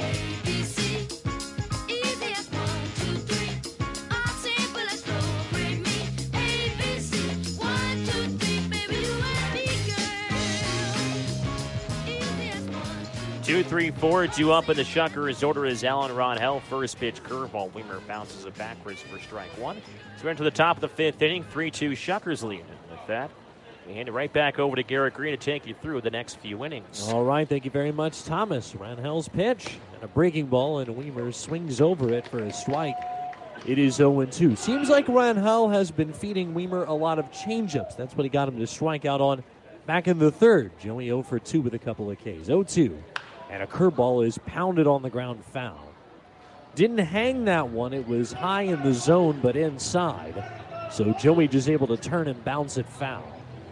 Two, three, four, two up in the Shuckers. Order is Alan Ronhell. First pitch curveball. Weimer bounces it backwards for strike one. So we're into the top of the fifth inning. three two Shuckers lead. And with that, we hand it right back over to Garrett Green to take you through the next few innings. All right, thank you very much, Thomas. Ranhell's pitch and a breaking ball, and Weimer swings over it for a strike. It is oh and two. Seems like Ranhell has been feeding Weimer a lot of changeups. That's what he got him to strike out on back in the third. Joey oh for two with a couple of Ks. oh two. And a curveball is pounded on the ground foul. Didn't hang that one. It was high in the zone, but inside. So Joey just able to turn and bounce it foul.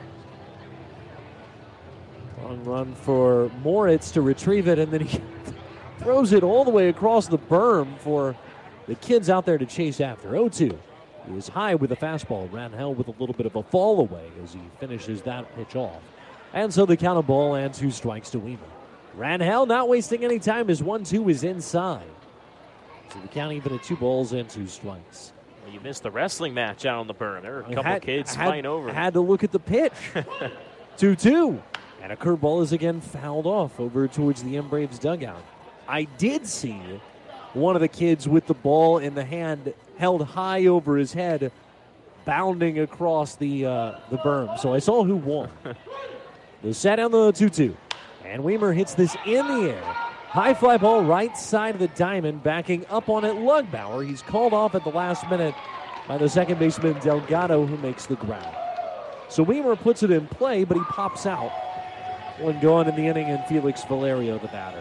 Long run for Moritz to retrieve it, and then he throws it all the way across the berm for the kids out there to chase after. oh two. He was high with a fastball. Ranhell with a little bit of a fall away as he finishes that pitch off. And so the count of ball and two strikes to Weimer. Ranhell not wasting any time as one two is inside. So the count even at two balls and two strikes. Well, you missed the wrestling match out on the berm. There were a couple had, kids had, fighting over. I had to look at the pitch. two two. And a curveball is again fouled off over towards the M Braves dugout. I did see one of the kids with the ball in the hand held high over his head, bounding across the uh, the berm. So I saw who won. They sat down the two two. And Weimer hits this in the air. High fly ball right side of the diamond, backing up on it Lugbauer. He's called off at the last minute by the second baseman Delgado, who makes the grab. So Weimer puts it in play, but he pops out. One gone in the inning, and Felix Valerio the batter.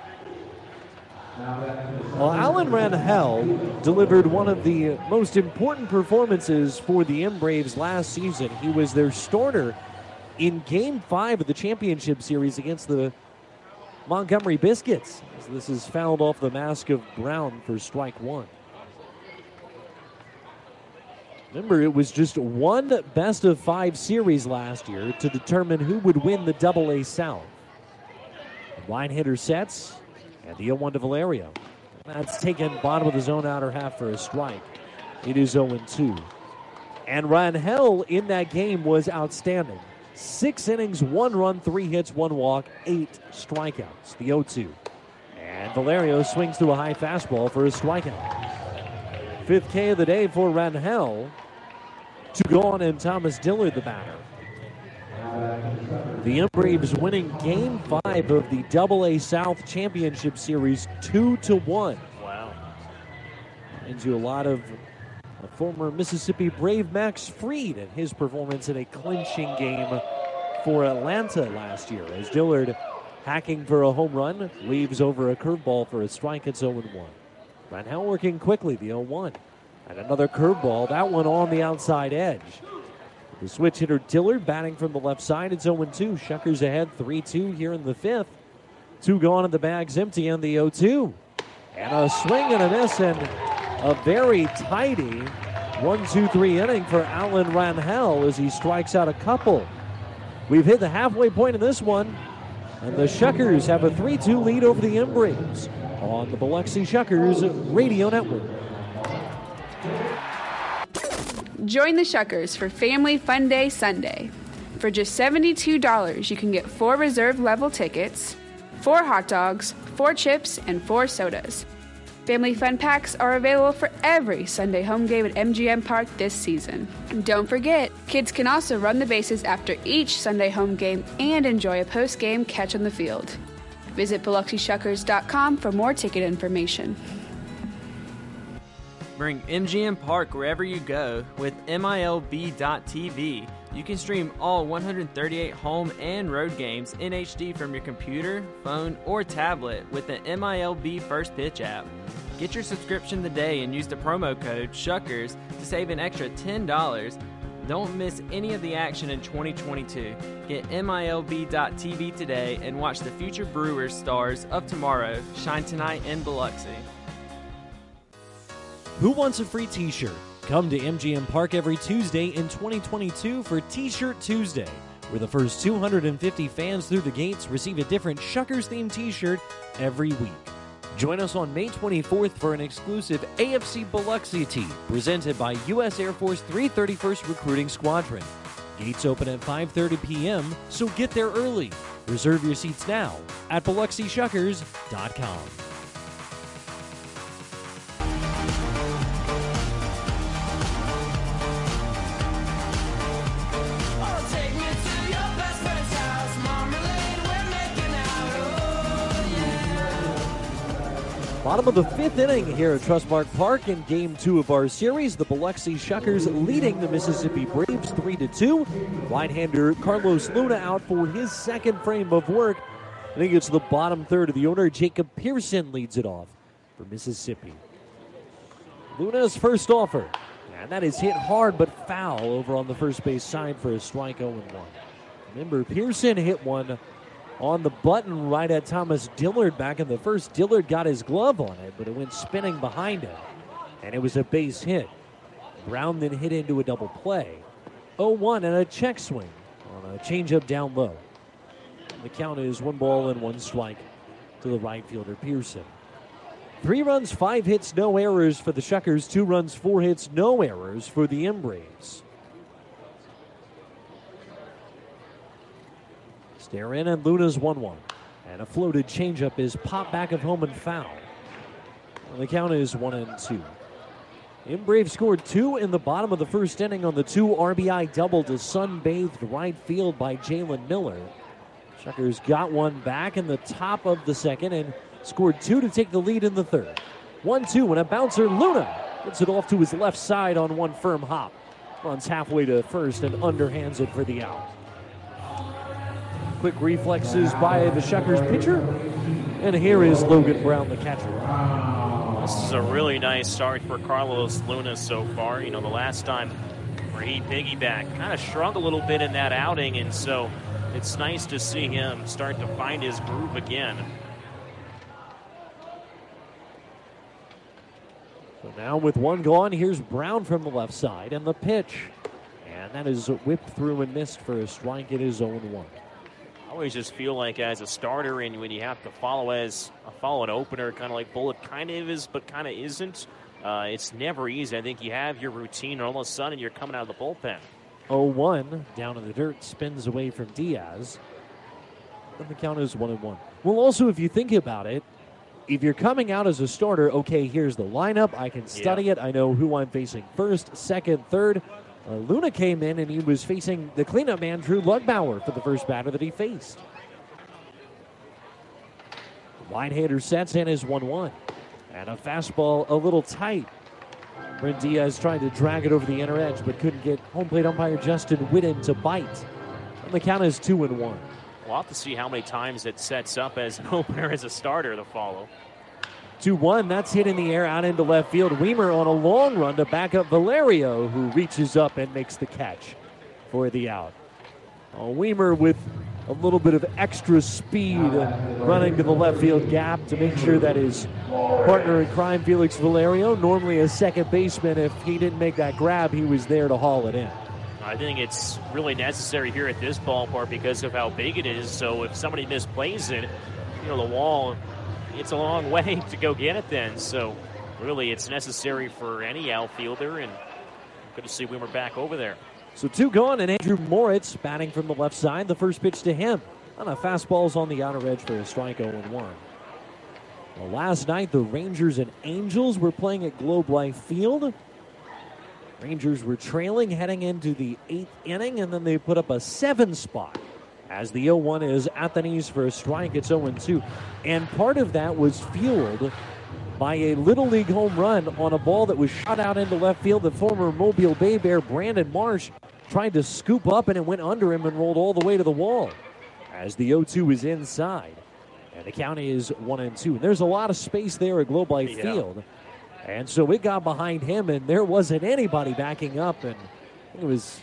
Well, Alan Ranhell delivered one of the most important performances for the M Braves last season. He was their starter in Game five of the championship series against the Montgomery Biscuits. So this is fouled off the mask of Brown for strike one. Remember, it was just one best of five series last year to determine who would win the Double A South. The line hitter sets, and the oh one to Valerio. That's taken bottom of the zone outer half for a strike. It is oh and two. And Ranhell in that game was outstanding. Six innings, one run, three hits, one walk, eight strikeouts. The oh two. And Valerio swings through a high fastball for a strikeout. Fifth K of the day for Ranhell. Two gone, and Thomas Dillard the batter. The M Braves winning Game five of the Double A South Championship Series two to one. Wow. Into a lot of a former Mississippi Brave Max Fried and his performance in a clinching game for Atlanta last year, as Dillard, hacking for a home run, leaves over a curveball for a strike. It's oh and one. Ranhell working quickly, the oh one. And another curveball, that one on the outside edge. The switch hitter Dillard batting from the left side. It's oh and two. Shuckers ahead three two here in the fifth. Two gone and the bag's empty, and the oh two. And a swing and a miss, and a very tidy one two three inning for Alan Rangel as he strikes out a couple. We've hit the halfway point in this one, and the Shuckers have a three two lead over the Embraves on the Biloxi Shuckers Radio Network. Join the Shuckers for Family Fun Day Sunday. For just seventy-two dollars, you can get four reserve level tickets, four hot dogs, four chips, and four sodas. Family Fun Packs are available for every Sunday home game at M G M Park this season. And don't forget, kids can also run the bases after each Sunday home game and enjoy a post-game catch on the field. Visit Biloxi Shuckers dot com for more ticket information. Bring M G M Park wherever you go with M I L B dot T V. You can stream all one hundred thirty-eight home and road games in H D from your computer, phone, or tablet with the M I L B First Pitch app. Get your subscription today and use the promo code SHUCKERS to save an extra ten dollars. Don't miss any of the action in twenty twenty-two. Get M I L B dot T V today and watch the future Brewers stars of tomorrow shine tonight in Biloxi. Who wants a free t-shirt? Come to M G M Park every Tuesday in twenty twenty-two for T-Shirt Tuesday, where the first two hundred fifty fans through the gates receive a different Shuckers-themed t-shirt every week. Join us on May twenty-fourth for an exclusive A F C Biloxi tee presented by U S Air Force three thirty-first Recruiting Squadron. Gates open at five thirty p.m., so get there early. Reserve your seats now at Biloxi Shuckers dot com. Bottom of the fifth inning here at Trustmark Park in game two of our series. The Biloxi Shuckers leading the Mississippi Braves three to two. Right-hander Carlos Luna out for his second frame of work. I think it's the bottom third of the order. Jacob Pearson leads it off for Mississippi. Luna's first offer. And that is hit hard but foul over on the first base side for a strike oh and one. Remember, Pearson hit one on the button right at Thomas Dillard back in the first. Dillard got his glove on it, but it went spinning behind him, and it was a base hit. Brown then hit into a double play. oh one and a check swing on a changeup down low. The count is one ball and one strike to the right fielder Pearson. Three runs, five hits, no errors for the Shuckers. Two runs, four hits, no errors for the Embraves. Stare in, and Luna's one one. And a floated changeup is popped back of home and foul. And the count is one and two. Embraves scored two in the bottom of the first inning on the two R B I double to sun-bathed right field by Jalen Miller. Shuckers got one back in the top of the second and scored two to take the lead in the third. one two and a bouncer. Luna gets it off to his left side on one firm hop. Runs halfway to first and underhands it for the out. Quick reflexes by the Shuckers pitcher. And here is Logan Brown, the catcher. This is a really nice start for Carlos Luna so far. You know, the last time where he piggybacked, kind of shrunk a little bit in that outing, and so it's nice to see him start to find his groove again. So now with one gone, here's Brown from the left side, and the pitch. And that is whipped through and missed for a strike. It is oh one. I always just feel like as a starter, and when you have to follow as a follow an opener, kind of like Bullock kind of is, but kind of isn't. Uh, it's never easy. I think you have your routine, and all of a sudden you're coming out of the bullpen. oh one, down in the dirt, spins away from Diaz. And the count is one and one. Well, also, if you think about it, if you're coming out as a starter, okay, here's the lineup. I can study yeah. it. I know who I'm facing first, second, third. Uh, Luna came in, and he was facing the cleanup man, Drew Lugbauer, for the first batter that he faced. Right-hander sets in is one one. And a fastball a little tight. Brent Diaz trying to drag it over the inner edge, but couldn't get home plate umpire Justin Whitten to bite. And the count is two and one. We'll have to see how many times it sets up as an opener as a starter to follow. two one, that's hit in the air out into left field. Weimer on a long run to back up Valerio, who reaches up and makes the catch for the out. Uh, Weimer with a little bit of extra speed and running to the left field gap to make sure that his partner in crime, Felix Valerio, normally a second baseman, if he didn't make that grab, he was there to haul it in. I think it's really necessary here at this ballpark because of how big it is. So if somebody misplays it, you know, the wall, it's a long way to go get it then. So really it's necessary for any outfielder, and good to see Wimmer back over there. So two gone, and Andrew Moritz batting from the left side. The first pitch to him on a fastball's on the outer edge for a strike oh and one. Well, last night, the Rangers and Angels were playing at Globe Life Field. Rangers were trailing heading into the eighth inning, and then they put up a seven spot as the oh one is at the knees for a strike. It's oh and two. And part of that was fueled by a Little League home run on a ball that was shot out into left field. The former Mobile Bay Bear, Brandon Marsh, tried to scoop up, and it went under him and rolled all the way to the wall as the oh two is inside. And the count is one and two. And there's a lot of space there at Globe Life yeah. Field. And so it got behind him, and there wasn't anybody backing up. And it was,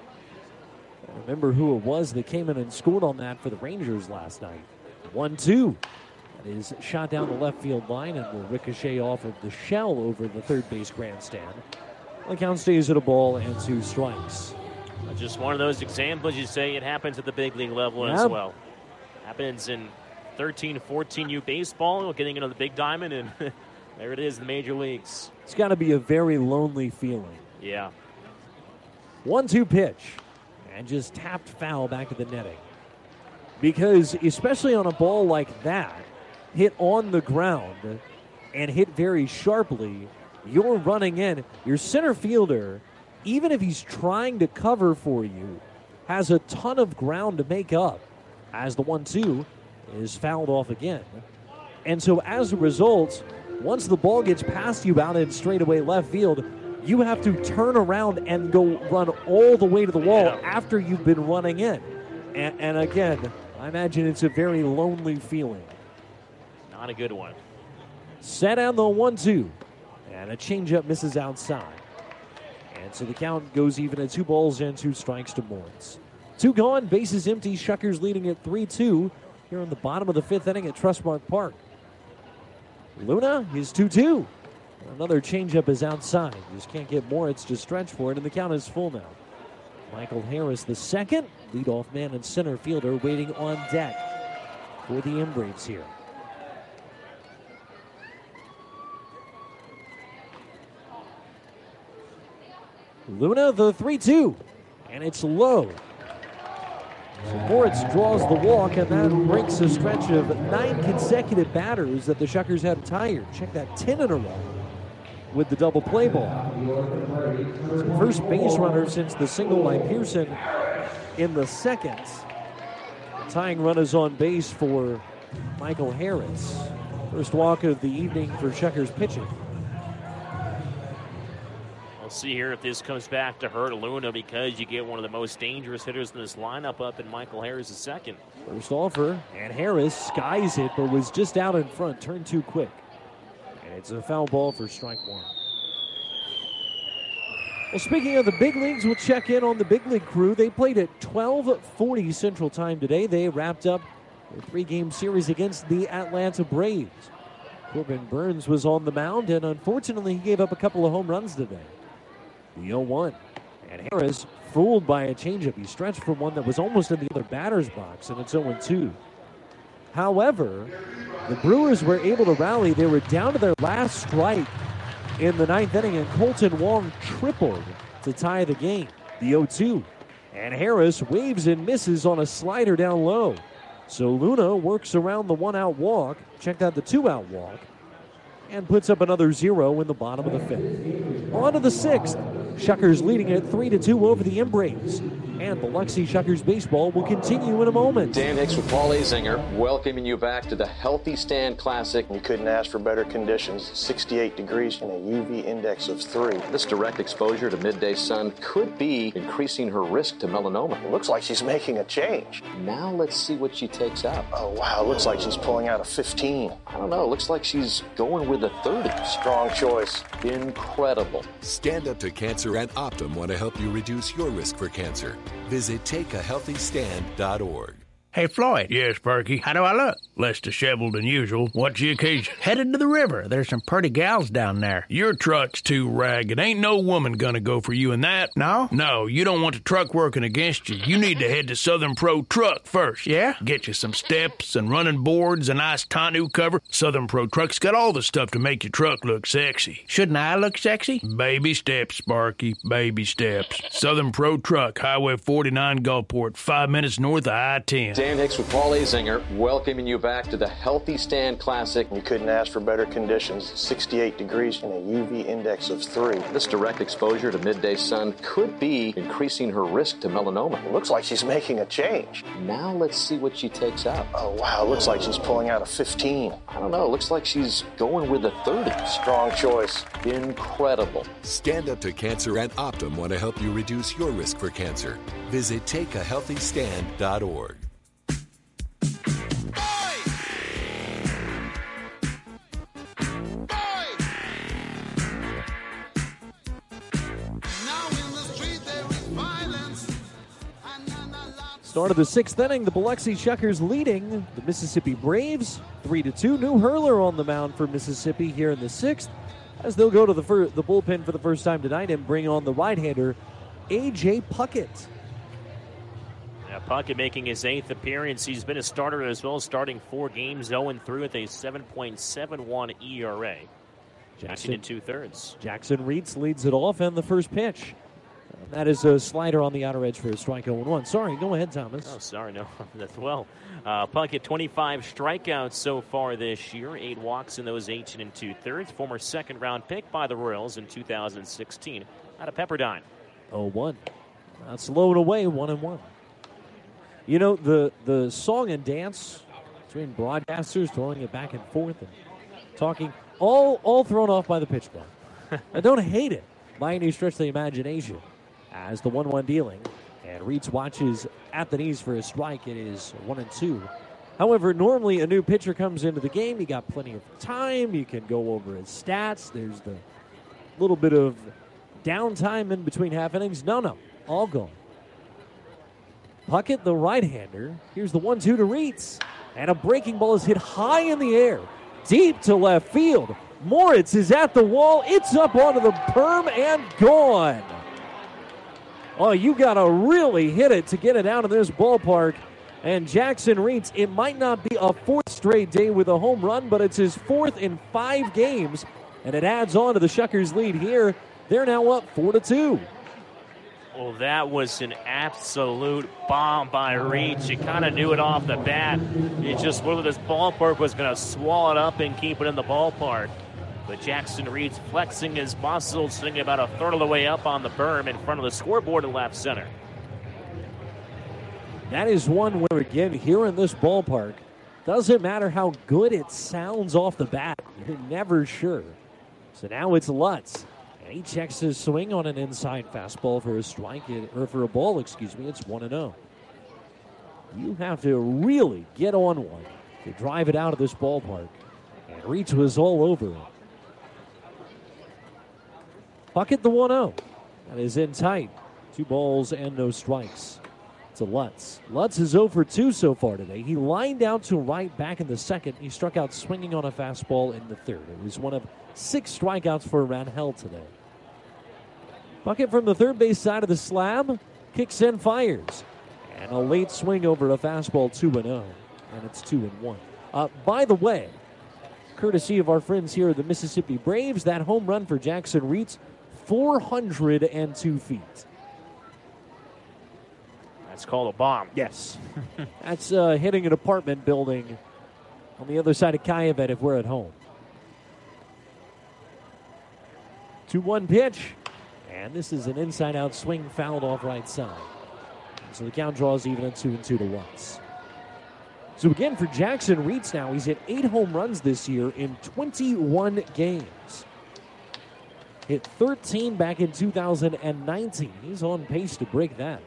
I don't remember who it was that came in and scored on that for the Rangers last night. one two. That is shot down the left field line and will ricochet off of the shell over the third base grandstand. The count stays at a ball and two strikes. Just one of those examples you say it happens at the big league level yep. as well. Happens in thirteen, fourteen U baseball, getting into the big diamond, and there it is in the major leagues. It's got to be a very lonely feeling. Yeah. one two pitch, and just tapped foul back to the netting. Because especially on a ball like that, hit on the ground and hit very sharply, you're running in. Your center fielder, even if he's trying to cover for you, has a ton of ground to make up as the one two is fouled off again. And so as a result, once the ball gets past you out in straightaway left field, you have to turn around and go run all the way to the wall yeah. after you've been running in. And, and again, I imagine it's a very lonely feeling. Not a good one. Set on the one two. And a changeup misses outside. And so the count goes even at two balls and two strikes to Moritz. Two gone, bases empty. Shuckers leading at three two here on the bottom of the fifth inning at Trustmark Park. Luna is two two. Another changeup is outside. Just can't get Moritz to stretch for it, and the count is full now. Michael Harris, the second, leadoff man and center fielder, waiting on deck for the Embraves here. Luna, the three two, and it's low. So Moritz draws the walk, and that breaks a stretch of nine consecutive batters that the Shuckers had tired. Check that, ten in a row with the double play ball. So first base runner since the single by Pearson in the second. The tying run is on base for Michael Harris. First walk of the evening for Shuckers pitching. We'll see here if this comes back to hurt Luna, because you get one of the most dangerous hitters in this lineup up in Michael Harris the second. First offer, and Harris skies it, but was just out in front, turned too quick. And it's a foul ball for strike one. Well, speaking of the big leagues, we'll check in on the big league crew. They played at twelve forty Central Time today. They wrapped up their three-game series against the Atlanta Braves. Corbin Burns was on the mound, and unfortunately, he gave up a couple of home runs today. The oh one. And Harris, fooled by a changeup. He stretched for one that was almost in the other batter's box, and it's oh two. However, the Brewers were able to rally. They were down to their last strike in the ninth inning, and Colton Wong tripled to tie the game. The oh two. And Harris waves and misses on a slider down low. So Luna works around the one-out walk. Checked out the two-out walk. And puts up another zero in the bottom of the fifth. On to the sixth. Shuckers leading at three to two over the Embraves. And Biloxi Shuckers baseball will continue in a moment. Dan Hicks with Paul Azinger, welcoming you back to the Healthy Stand Classic. You couldn't ask for better conditions. sixty-eight degrees and a U V index of three. This direct exposure to midday sun could be increasing her risk to melanoma. It looks like she's making a change. Now let's see what she takes out. Oh, wow. Looks like she's pulling out a fifteen. I don't know. Looks like she's going with a thirty. Strong choice. Incredible. Stand Up to Cancer and Optum want to help you reduce your risk for cancer. Visit take a healthy stand dot org. Hey, Floyd. Yes, Perky? How do I look? Less disheveled than usual. What's the occasion? Headed to the river. There's some pretty gals down there. Your truck's too ragged. Ain't no woman gonna go for you in that. No? No, you don't want the truck working against you. You need to head to Southern Pro Truck first. Yeah? Get you some steps and running boards, a nice tonneau cover. Southern Pro Truck's got all the stuff to make your truck look sexy. Shouldn't I look sexy? Baby steps, Sparky. Baby steps. Southern Pro Truck, Highway forty-nine Gulfport, five minutes north of I ten. Dan Hicks with Paul Azinger, welcoming you back to the Healthy Stand Classic. You couldn't ask for better conditions. sixty-eight degrees and a U V index of three. This direct exposure to midday sun could be increasing her risk to melanoma. It looks like she's making a change. Now let's see what she takes out. Oh, wow. Looks like she's pulling out a fifteen. I don't know. Looks like she's going with a thirty. Strong choice. Incredible. Stand Up to Cancer and Optum want to help you reduce your risk for cancer. Visit take a healthy stand dot org. Start of the sixth inning, the Biloxi Shuckers leading the Mississippi Braves three to two. New hurler on the mound for Mississippi here in the sixth, as they'll go to the, fir- the bullpen for the first time tonight and bring on the right-hander, A J. Puckett. Yeah, Puckett making his eighth appearance. He's been a starter as well, starting four games, oh and three with a seven point seven one E R A. Jackson in two-thirds. Jackson Reitz leads it off, and the first pitch. That is a slider on the outer edge for a strike oh and one. Sorry, go ahead, Thomas. Oh, sorry, no. That's well. Uh, Puckett, twenty-five strikeouts so far this year, eight walks in those eighteen and two-thirds. Former second-round pick by the Royals in two thousand sixteen out of Pepperdine. oh one. That's low and away, one and one. You know, the, the song and dance between broadcasters throwing it back and forth and talking, all, all thrown off by the pitch clock. I don't hate it by any stretch of the imagination. As the one one dealing, and Reitz watches at the knees for a strike. It is one and two. However, normally a new pitcher comes into the game. You got plenty of time. You can go over his stats. There's the little bit of downtime in between half innings. No, no, all gone. Puckett, the right-hander. Here's the one two to Reitz. And a breaking ball is hit high in the air, deep to left field. Moritz is at the wall. It's up onto the perm and gone. Oh, you got to really hit it to get it out of this ballpark. And Jackson Reitz, it might not be a fourth straight day with a home run, but it's his fourth in five games. And it adds on to the Shuckers' lead here. They're now up four to two. Well, that was an absolute bomb by Reitz. You kind of knew it off the bat. You just whether this ballpark was going to swallow it up and keep it in the ballpark. But Jackson Reitz flexing his muscles, sitting about a third of the way up on the berm in front of the scoreboard in left center. That is one where, again, here in this ballpark, doesn't matter how good it sounds off the bat. You're never sure. So now it's Lutz. And he checks his swing on an inside fastball for a strike, or for a ball, excuse me. It's one and oh. You have to really get on one to drive it out of this ballpark. And Reitz was all over it. Puckett the one oh. That is in tight. Two balls and no strikes to Lutz. Lutz is oh for two so far today. He lined out to right back in the second. He struck out swinging on a fastball in the third. It was one of six strikeouts for Rangel today. Puckett from the third base side of the slab. Kicks in, fires. And a late swing over a fastball, two and oh. And it's two and one. Uh, by the way, courtesy of our friends here at the Mississippi Braves, that home run for Jackson Reitz, four hundred two feet. That's called a bomb. Yes. That's uh, hitting an apartment building on the other side of Calumet if we're at home. two one pitch. And this is an inside-out swing fouled off right side. So the count draws even at two and two to Lutz. So again, for Jackson Reitz now, he's hit eight home runs this year in twenty-one games. Hit thirteen back in two thousand nineteen. He's on pace to break that.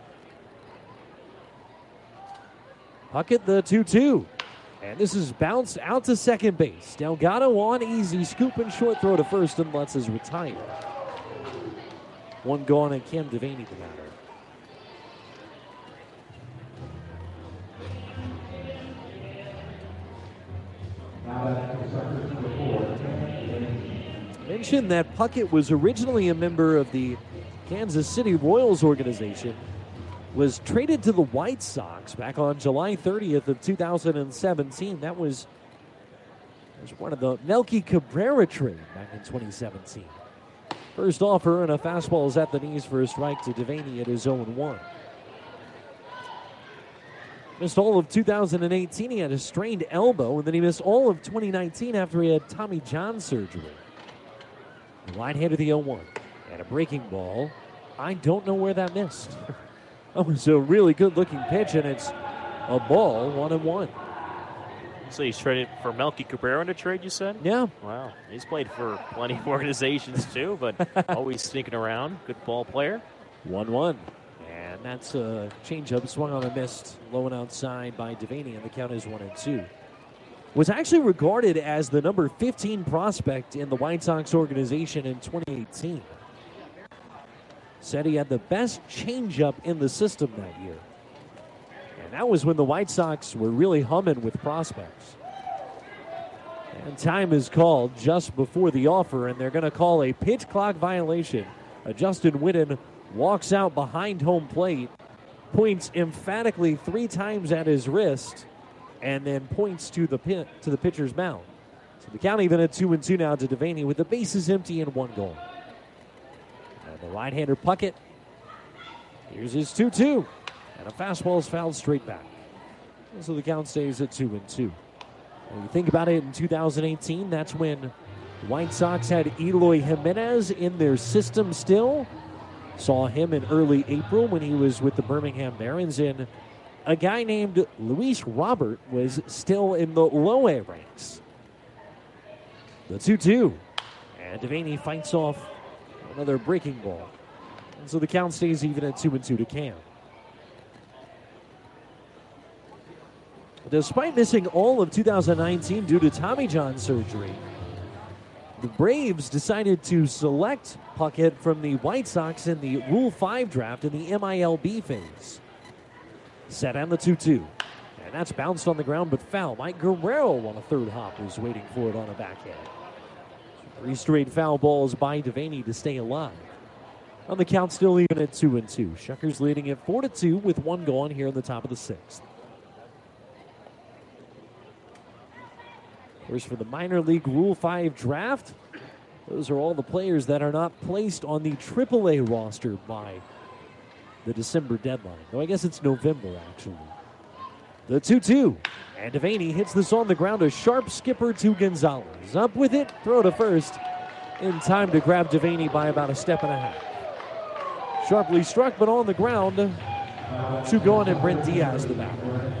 Puckett the two two. And this is bounced out to second base. Delgado on easy, scoop and short throw to first, and Lutz is retired. One gone and Cam Devaney the matter. Mentioned that Puckett was originally a member of the Kansas City Royals organization, was traded to the White Sox back on July thirtieth of two thousand seventeen. That was, that was one of the Melky Cabrera trade back in twenty seventeen. First offer and a fastball is at the knees for a strike to Devaney at his oh and one. Missed all of two thousand eighteen. He had a strained elbow, and then he missed all of twenty nineteen after he had Tommy John surgery. The right-hander the oh one. And a breaking ball. I don't know where that missed. That was a really good-looking pitch, and it's a ball, one and one. So he's traded for Melky Cabrera in a trade, you said? Yeah. Wow. He's played for plenty of organizations, too, but always sneaking around. Good ball player. one one. And that's a changeup swung on a missed, low and outside by Devaney, and the count is one and two. Was actually regarded as the number fifteen prospect in the White Sox organization in twenty eighteen. Said he had the best changeup in the system that year. And that was when the White Sox were really humming with prospects. And time is called just before the offer, and they're going to call a pitch clock violation. Uh, Justin Whitten walks out behind home plate, points emphatically three times at his wrist, and then points to the pit, to the pitcher's mound. So the count even at two and two now to Devaney with the bases empty and one goal. And the right-hander Puckett. Here's his two two. And a fastball is fouled straight back. And so the count stays at two and two. When you think about it, in two thousand eighteen, that's when the White Sox had Eloy Jimenez in their system still. Saw him in early April when he was with the Birmingham Barons, and a guy named Luis Robert was still in the low A ranks. The two two. And Devaney fights off another breaking ball. And so the count stays even at two and two to Cam. Despite missing all of two thousand nineteen due to Tommy John surgery, the Braves decided to select Puckett from the White Sox in the Rule five draft in the M I L B phase. Set on the two two. And that's bounced on the ground but foul. Mike Guerrero on a third hop was waiting for it on a backhand. Three straight foul balls by Devaney to stay alive. On the count still even at two and two. Shuckers leading at four to two with one gone here in the top of the sixth. First for the minor league Rule five draft. Those are all the players that are not placed on the triple A roster by the December deadline. Though I guess it's November, actually. The two two. And Devaney hits this on the ground. A sharp skipper to Gonzalez. Up with it. Throw to first. In time to grab Devaney by about a step and a half. Sharply struck, but on the ground. Two gone and Brent Diaz the batter.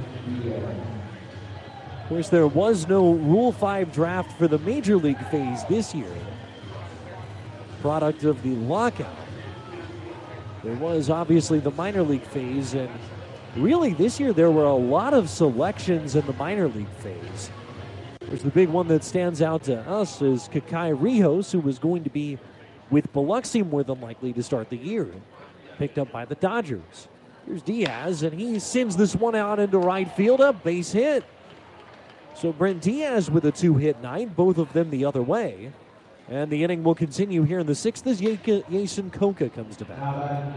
Of course, there was no Rule five draft for the Major League phase this year. Product of the lockout. There was obviously the minor league phase, and really this year there were a lot of selections in the minor league phase. There's the big one that stands out to us is Kakai Rijos, who was going to be with Biloxi more than likely to start the year, picked up by the Dodgers. Here's Diaz, and he sends this one out into right field, a base hit. So Brent Diaz with a two-hit night, both of them the other way. And the inning will continue here in the sixth as Jason Koka comes to bat.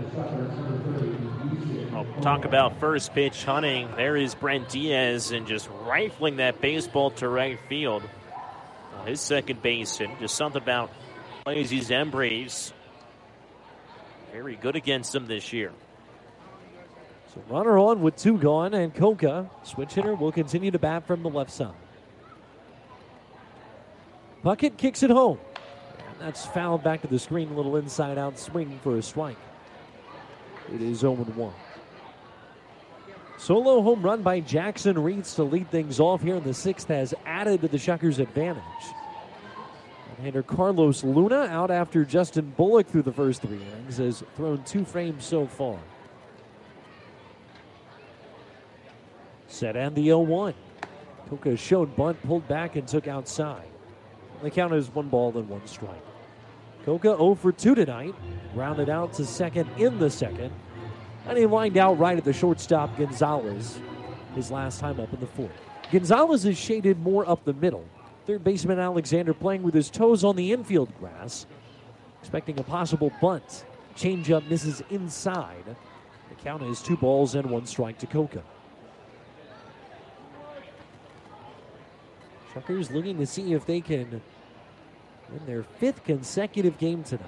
I'll talk about first pitch hunting. There is Brent Diaz and just rifling that baseball to right field. Uh, his second baseman. Just something about Lazy Zembres. Very good against him this year. So runner on with two gone, and Koka, switch hitter, will continue to bat from the left side. Puckett kicks it home. And that's fouled back to the screen. A little inside-out swing for a strike. It is oh and one. Solo home run by Jackson Reitz to lead things off here in the sixth has added to the Shuckers' advantage. Right-hander Carlos Luna out after Justin Bullock through the first three innings has thrown two frames so far. Set and the oh one. Koka showed bunt, pulled back, and took outside. The count is one ball and one strike. Koka oh for two tonight. Rounded out to second in the second. And he lined out right at the shortstop, Gonzalez, his last time up in the fourth. Gonzalez is shaded more up the middle. Third baseman Alexander playing with his toes on the infield grass, expecting a possible bunt. Changeup misses inside. The count is two balls and one strike to Coca. Shuckers looking to see if they can win their fifth consecutive game tonight.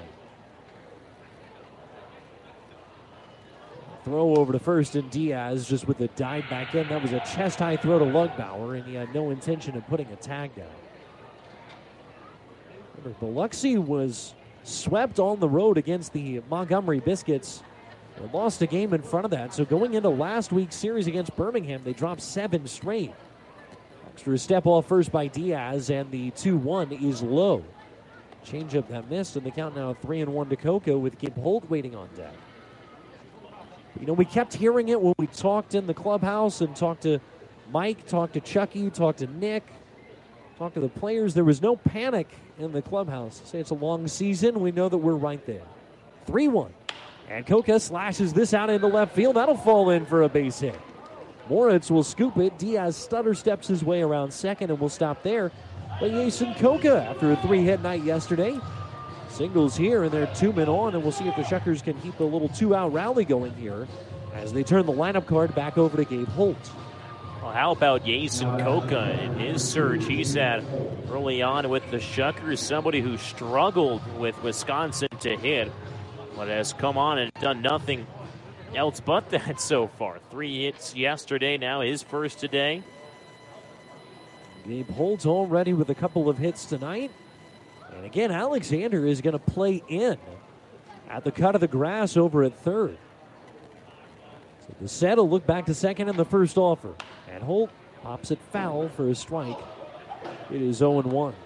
Throw over to first, and Diaz just with the dive back in. That was a chest-high throw to Lugbauer, and he had no intention of putting a tag down. Remember, Biloxi was swept on the road against the Montgomery Biscuits. They lost a game in front of that, so going into last week's series against Birmingham, they dropped seven straight. Extra step off first by Diaz, and the two one is low. Changeup that missed, and the count now three and one to Coco with Gabe Holt waiting on deck. You know, we kept hearing it when we talked in the clubhouse and talked to Mike, talked to Chucky, talked to Nick, talked to the players. There was no panic in the clubhouse. Say it's a long season. We know that we're right there. three one. And Coca slashes this out into left field. That'll fall in for a base hit. Moritz will scoop it. Diaz stutter steps his way around second and will stop there. But Jason Coca, after a three-hit night yesterday, singles here, and they're two men on, and we'll see if the Shuckers can keep a little two-out rally going here as they turn the lineup card back over to Gabe Holt. Well, how about Jason Coca in his surge he's had early on with the Shuckers, somebody who struggled with Wisconsin to hit, but has come on and done nothing else but that so far. Three hits yesterday, now his first today. Gabe Holt already with a couple of hits tonight. And again, Alexander is going to play in at the cut of the grass over at third. So the set will look back to second in the first offer. And Holt pops it foul for a strike. It is oh and one.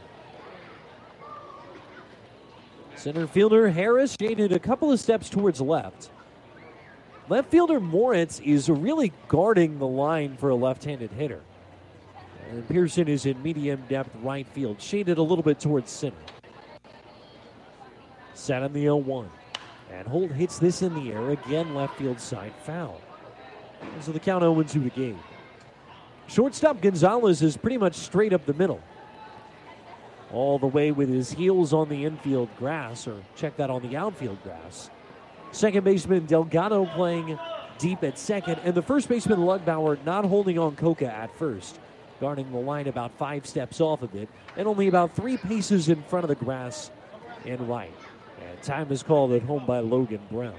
Center fielder Harris shaded a couple of steps towards left. Left fielder Moritz is really guarding the line for a left-handed hitter. And Pearson is in medium depth right field, shaded a little bit towards center. Set on the oh one. And Holt hits this in the air. Again, left field side foul. And so the count oh and two to Gabe. Shortstop Gonzalez is pretty much straight up the middle. All the way with his heels on the infield grass, or check that on the outfield grass. Second baseman Delgado playing deep at second. And the first baseman Lugbauer not holding on Coca at first. Guarding the line about five steps off of it. And only about three paces in front of the grass and right. And time is called at home by Logan Brown.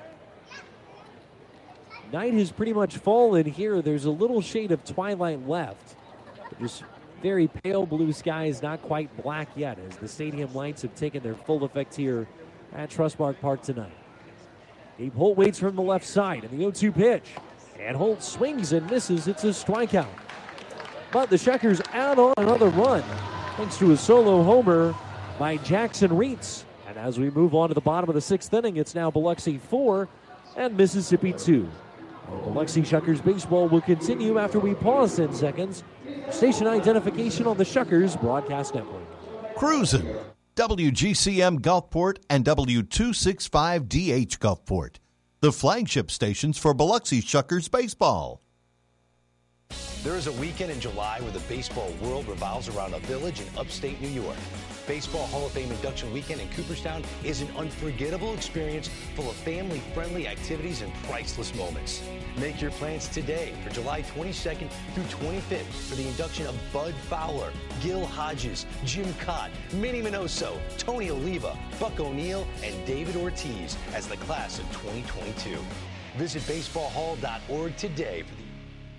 Night has pretty much fallen here. There's a little shade of twilight left. Just very pale blue skies, not quite black yet, as the stadium lights have taken their full effect here at Trustmark Park tonight. Gabe Holt waits from the left side, and the oh two pitch. And Holt swings and misses. It's a strikeout. But the Shuckers add on another run, thanks to a solo homer by Jackson Reitz. And as we move on to the bottom of the sixth inning, it's now Biloxi four and Mississippi two. Biloxi Shuckers baseball will continue after we pause ten seconds. Station identification on the Shuckers Broadcast Network. Cruisin'. W G C M Gulfport and W two sixty-five D H Gulfport. The flagship stations for Biloxi Shuckers baseball. There is a weekend in July where the baseball world revolves around a village in upstate New York. Baseball Hall of Fame Induction Weekend in Cooperstown is an unforgettable experience full of family-friendly activities and priceless moments. Make your plans today for July twenty-second through twenty-fifth for the induction of Bud Fowler, Gil Hodges, Jim Cott, Minnie Minoso, Tony Oliva, Buck O'Neill, and David Ortiz as the class of twenty twenty-two. Visit baseball hall dot org today for the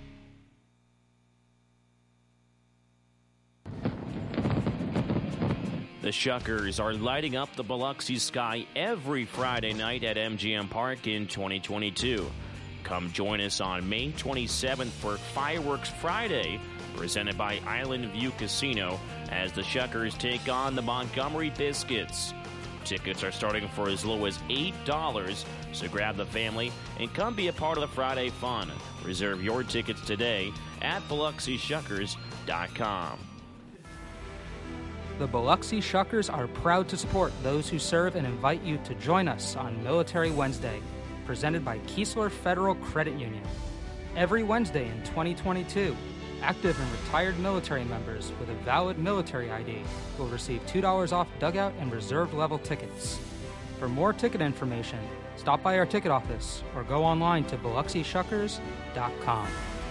The Shuckers are lighting up the Biloxi sky every Friday night at M G M Park in twenty twenty-two. Come join us on May twenty-seventh for Fireworks Friday, presented by Island View Casino, as the Shuckers take on the Montgomery Biscuits. Tickets are starting for as low as eight dollars, so grab the family and come be a part of the Friday fun. Reserve your tickets today at Biloxi Shuckers dot com. The Biloxi Shuckers are proud to support those who serve and invite you to join us on Military Wednesday, presented by Keesler Federal Credit Union. Every Wednesday in twenty twenty-two, Active and retired military members with a valid military I D will receive two dollars off dugout and reserve level tickets. For more ticket information, stop by our ticket office or go online to Biloxi Shuckers dot com.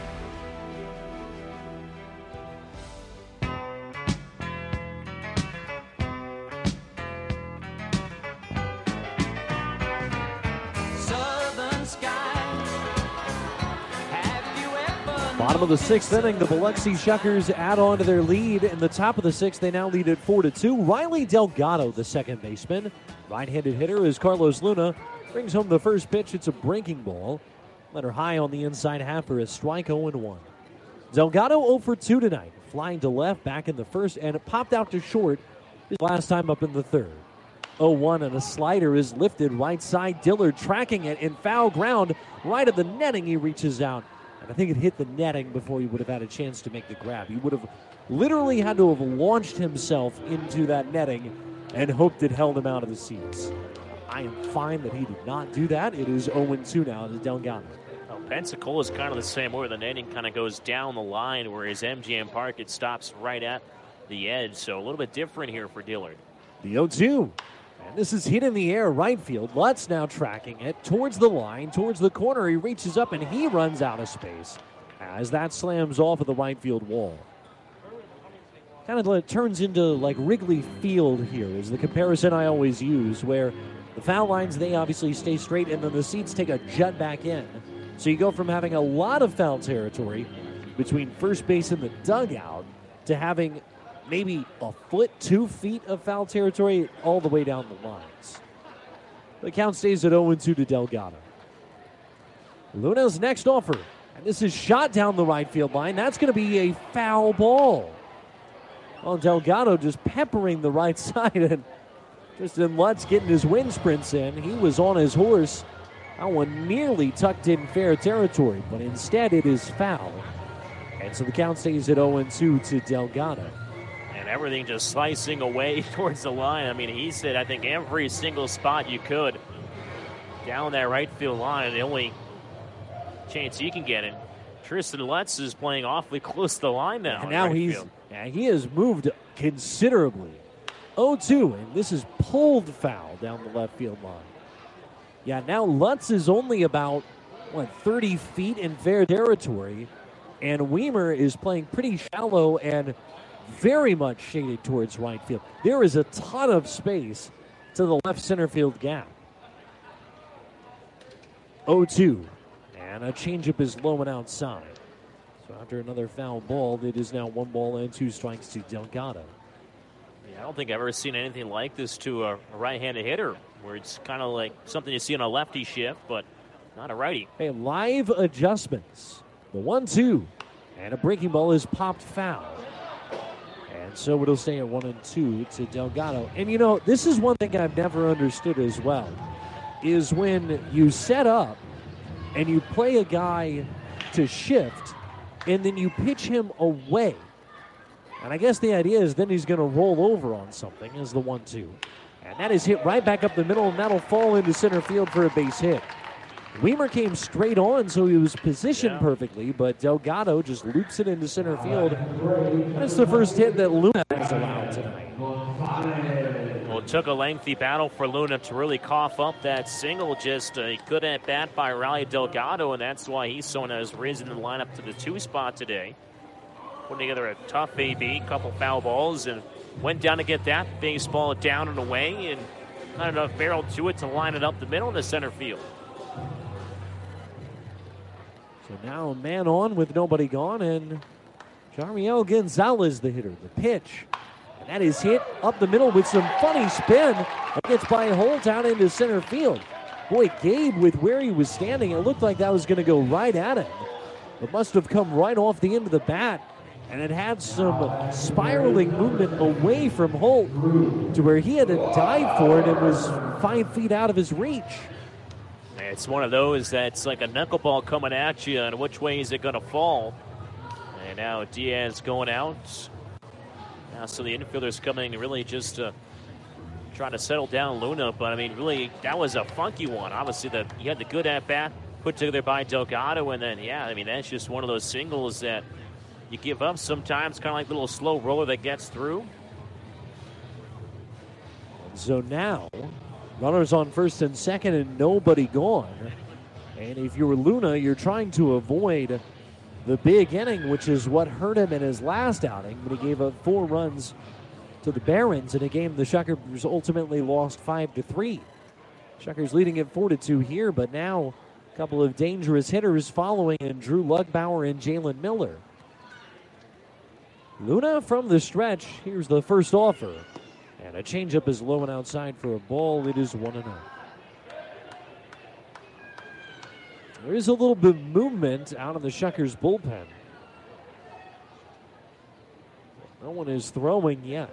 Bottom of the sixth inning, the Biloxi Shuckers add on to their lead. In the top of the sixth, they now lead at four to two. Riley Delgado, the second baseman, right-handed hitter, is Carlos Luna. Brings home the first pitch. It's a breaking ball. Letter high on the inside half for a strike, oh and one. Delgado oh for two tonight, flying to left back in the first, and it popped out to short his last time up in the third. oh one, and a slider is lifted right side. Dillard tracking it in foul ground right at the netting. He reaches out. I think it hit the netting before he would have had a chance to make the grab. He would have literally had to have launched himself into that netting and hoped it held him out of the seats. I am fine that he did not do that. It is oh and two now to Delgado. Well, Pensacola is kind of the same way. The netting kind of goes down the line, whereas M G M Park, it stops right at the edge. So a little bit different here for Dillard. The oh two. And this is hit in the air right field. Lutz now tracking it towards the line, towards the corner. He reaches up and he runs out of space as that slams off of the right field wall. Kind of like turns into like Wrigley Field here is the comparison I always use, where the foul lines, they obviously stay straight and then the seats take a jut back in. So you go from having a lot of foul territory between first base and the dugout to having maybe a foot, two feet of foul territory all the way down the lines. The count stays at oh and two to Delgado. Luna's next offer, and this is shot down the right field line. That's going to be a foul ball. Well, Delgado just peppering the right side, and Tristan Lutz getting his wind sprints in. He was on his horse. That one nearly tucked in fair territory, but instead it is foul. And so the count stays at oh and two to Delgado. And everything just slicing away towards the line. I mean, he said, I think, every single spot you could down that right field line. The only chance he can get in. Tristan Lutz is playing awfully close to the line now. And now right he's field. yeah, he has moved considerably. oh two, and this is pulled foul down the left field line. Yeah, now Lutz is only about, what, thirty feet in fair territory, and Weimer is playing pretty shallow and very much shaded towards right field. There is a ton of space to the left center field gap. oh two, and a changeup is low and outside. So after another foul ball, it is now one ball and two strikes to Delgado. Yeah, I don't think I've ever seen anything like this to a, a right-handed hitter, where it's kind of like something you see on a lefty shift, but not a righty. Hey, live adjustments. The one two, and a breaking ball is popped foul. And so it'll stay at one and two to Delgado. And you know, this is one thing I've never understood as well, is when you set up and you play a guy to shift, and then you pitch him away. And I guess the idea is then he's going to roll over on something as the one two. And that is hit right back up the middle, and that'll fall into center field for a base hit. Weimer came straight on, so he was positioned yeah. perfectly, but Delgado just loops it into center field. That's the first hit that Luna has allowed tonight. Well, it took a lengthy battle for Luna to really cough up that single. Just a good at bat by Riley Delgado, and that's why he's someone that has risen in the lineup to the two spot today. Putting together a tough A B, couple foul balls, and went down to get that baseball down and away, and not enough barrel to it to line it up the middle in the center field. So now a man on with nobody gone, and Jarmiel Gonzalez, the hitter. The pitch, and that is hit up the middle with some funny spin. It gets by Holt out into center field. Boy, Gabe, with where he was standing, it looked like that was going to go right at him. It must have come right off the end of the bat, and it had some spiraling movement away from Holt to where he had to dive for it and was five feet out of his reach. It's one of those that's like a knuckleball coming at you, and which way is it going to fall? And now Diaz going out. Now, so the infielders coming really just uh, trying to settle down Luna, but I mean, really, that was a funky one. Obviously, the, you had the good at bat put together by Delgado, and then, yeah, I mean, that's just one of those singles that you give up sometimes, kind of like a little slow roller that gets through. So now, runners on first and second and nobody gone. And if you're Luna, you're trying to avoid the big inning, which is what hurt him in his last outing when he gave up four runs to the Barons in a game the Shuckers ultimately lost five to three. Shuckers leading it four to two here, but now a couple of dangerous hitters following in Drew Lugbauer and Jalen Miller. Luna from the stretch. Here's the first offer. And a changeup is low and outside for a ball. It is one and oh. There is a little bit of movement out of the Shuckers bullpen. No one is throwing yet.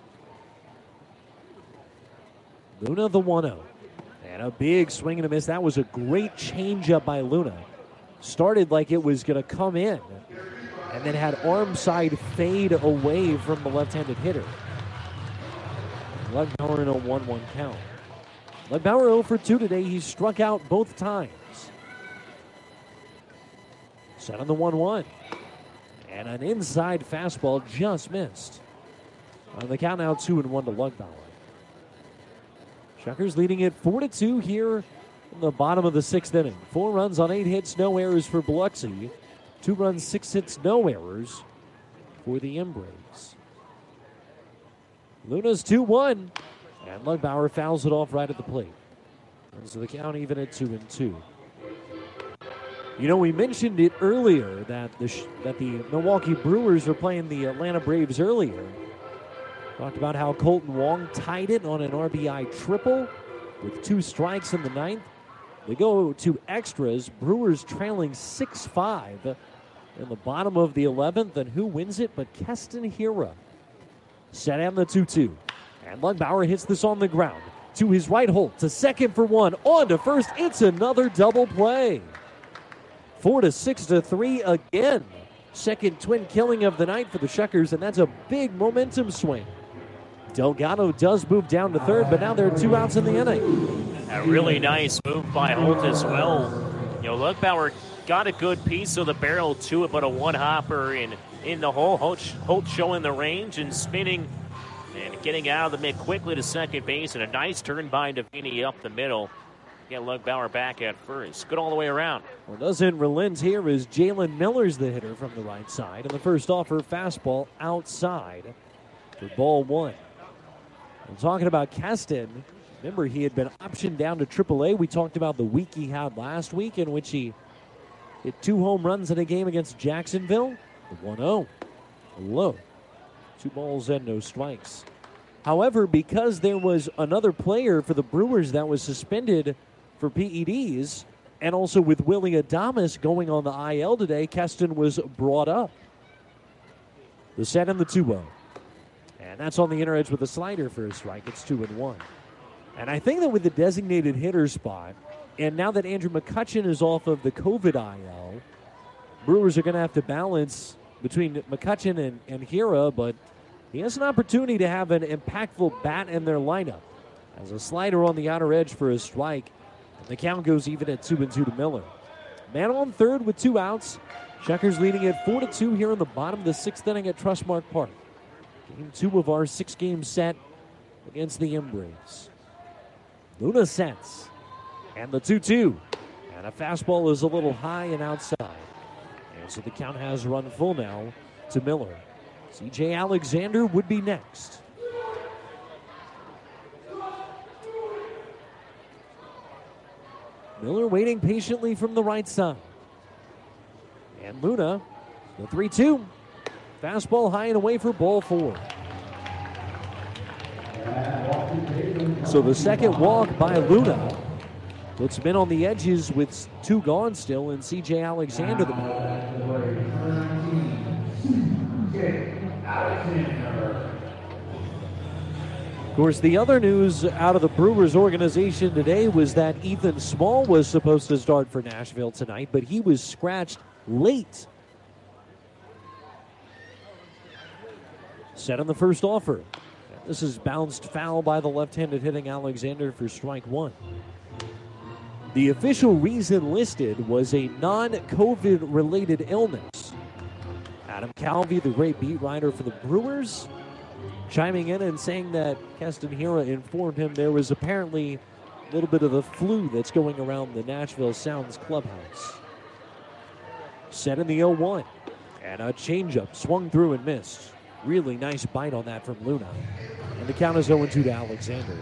Luna the one oh. And a big swing and a miss. That was a great changeup by Luna. Started like it was going to come in. And then had arm side fade away from the left-handed hitter. Lugbauer in a one one count. Lugbauer oh for two today. He struck out both times. Set on the one one. And an inside fastball just missed. On the count now, two and one to Lugbauer. Shuckers leading it four to two here in the bottom of the sixth inning. Four runs on eight hits, no errors for Biloxi. Two runs, six hits, no errors for the Embrace. Luna's two one, and Lugbauer fouls it off right at the plate. And so the count even at two and two. You know, we mentioned it earlier that the sh- that the Milwaukee Brewers are playing the Atlanta Braves earlier. Talked about how Colton Wong tied it on an R B I triple with two strikes in the ninth. They go to extras. Brewers trailing six five in the bottom of the eleventh. And who wins it but Keston Hiura? Set on the two two. And Lugbauer hits this on the ground. To his right, Holt to second for one. On to first. It's another double play. Four to six to three again. Second twin killing of the night for the Shuckers, and that's a big momentum swing. Delgado does move down to third, but now there are two outs in the inning. A really nice move by Holt as well. You know, Lugbauer got a good piece of the barrel to it, but a one-hopper in, in the hole. Holt, Holt showing the range and spinning and getting out of the mid quickly to second base, and a nice turn by Davini up the middle. Get Lugbauer back at first. Good all the way around. Well, doesn't relent here as Jalen Miller's the hitter from the right side. And the first offer, fastball outside for ball one. I'm talking about Keston. Remember, he had been optioned down to triple A. We talked about the week he had last week in which he hit two home runs in a game against Jacksonville. The one oh. Low. Two balls and no strikes. However, because there was another player for the Brewers that was suspended for P E Ds, and also with Willie Adames going on the I L today, Keston was brought up. The set and the two oh. And that's on the inner edge with a slider for a strike. It's two and one. And I think that with the designated hitter spot, and now that Andrew McCutchen is off of the COVID I L, Brewers are going to have to balance between McCutchen and, and Hiura, but he has an opportunity to have an impactful bat in their lineup. As a slider on the outer edge for a strike, and the count goes even at two and two to Miller. Man on third with two outs. Shuckers leading at four to two here in the bottom of the sixth inning at Trustmark Park. Game two of our six-game set against the Embrace. Luna sets, and the two two. And a fastball is a little high and outside. And so the count has run full now to Miller. C J Alexander would be next. Miller waiting patiently from the right side. And Luna, the three two. Fastball high and away for ball four. So the second walk by Luna puts him in on the edges with two gone still, and C J Alexander the Of course, the other news out of the Brewers organization today was that Ethan Small was supposed to start for Nashville tonight, but he was scratched late. Set on the first offer. This is bounced foul by the left-handed hitting Alexander for strike one. The official reason listed was a non-COVID related illness. Adam Calvi, the great beat writer for the Brewers, chiming in and saying that Castanheira informed him there was apparently a little bit of the flu that's going around the Nashville Sounds clubhouse. Set in the oh one. And a changeup swung through and missed. Really nice bite on that from Luna. And the count is oh two to Alexander.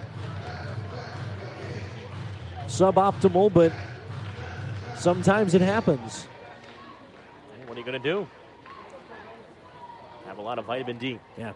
Suboptimal, but sometimes it happens. Hey, what are you going to do? Have a lot of vitamin D. Yeah.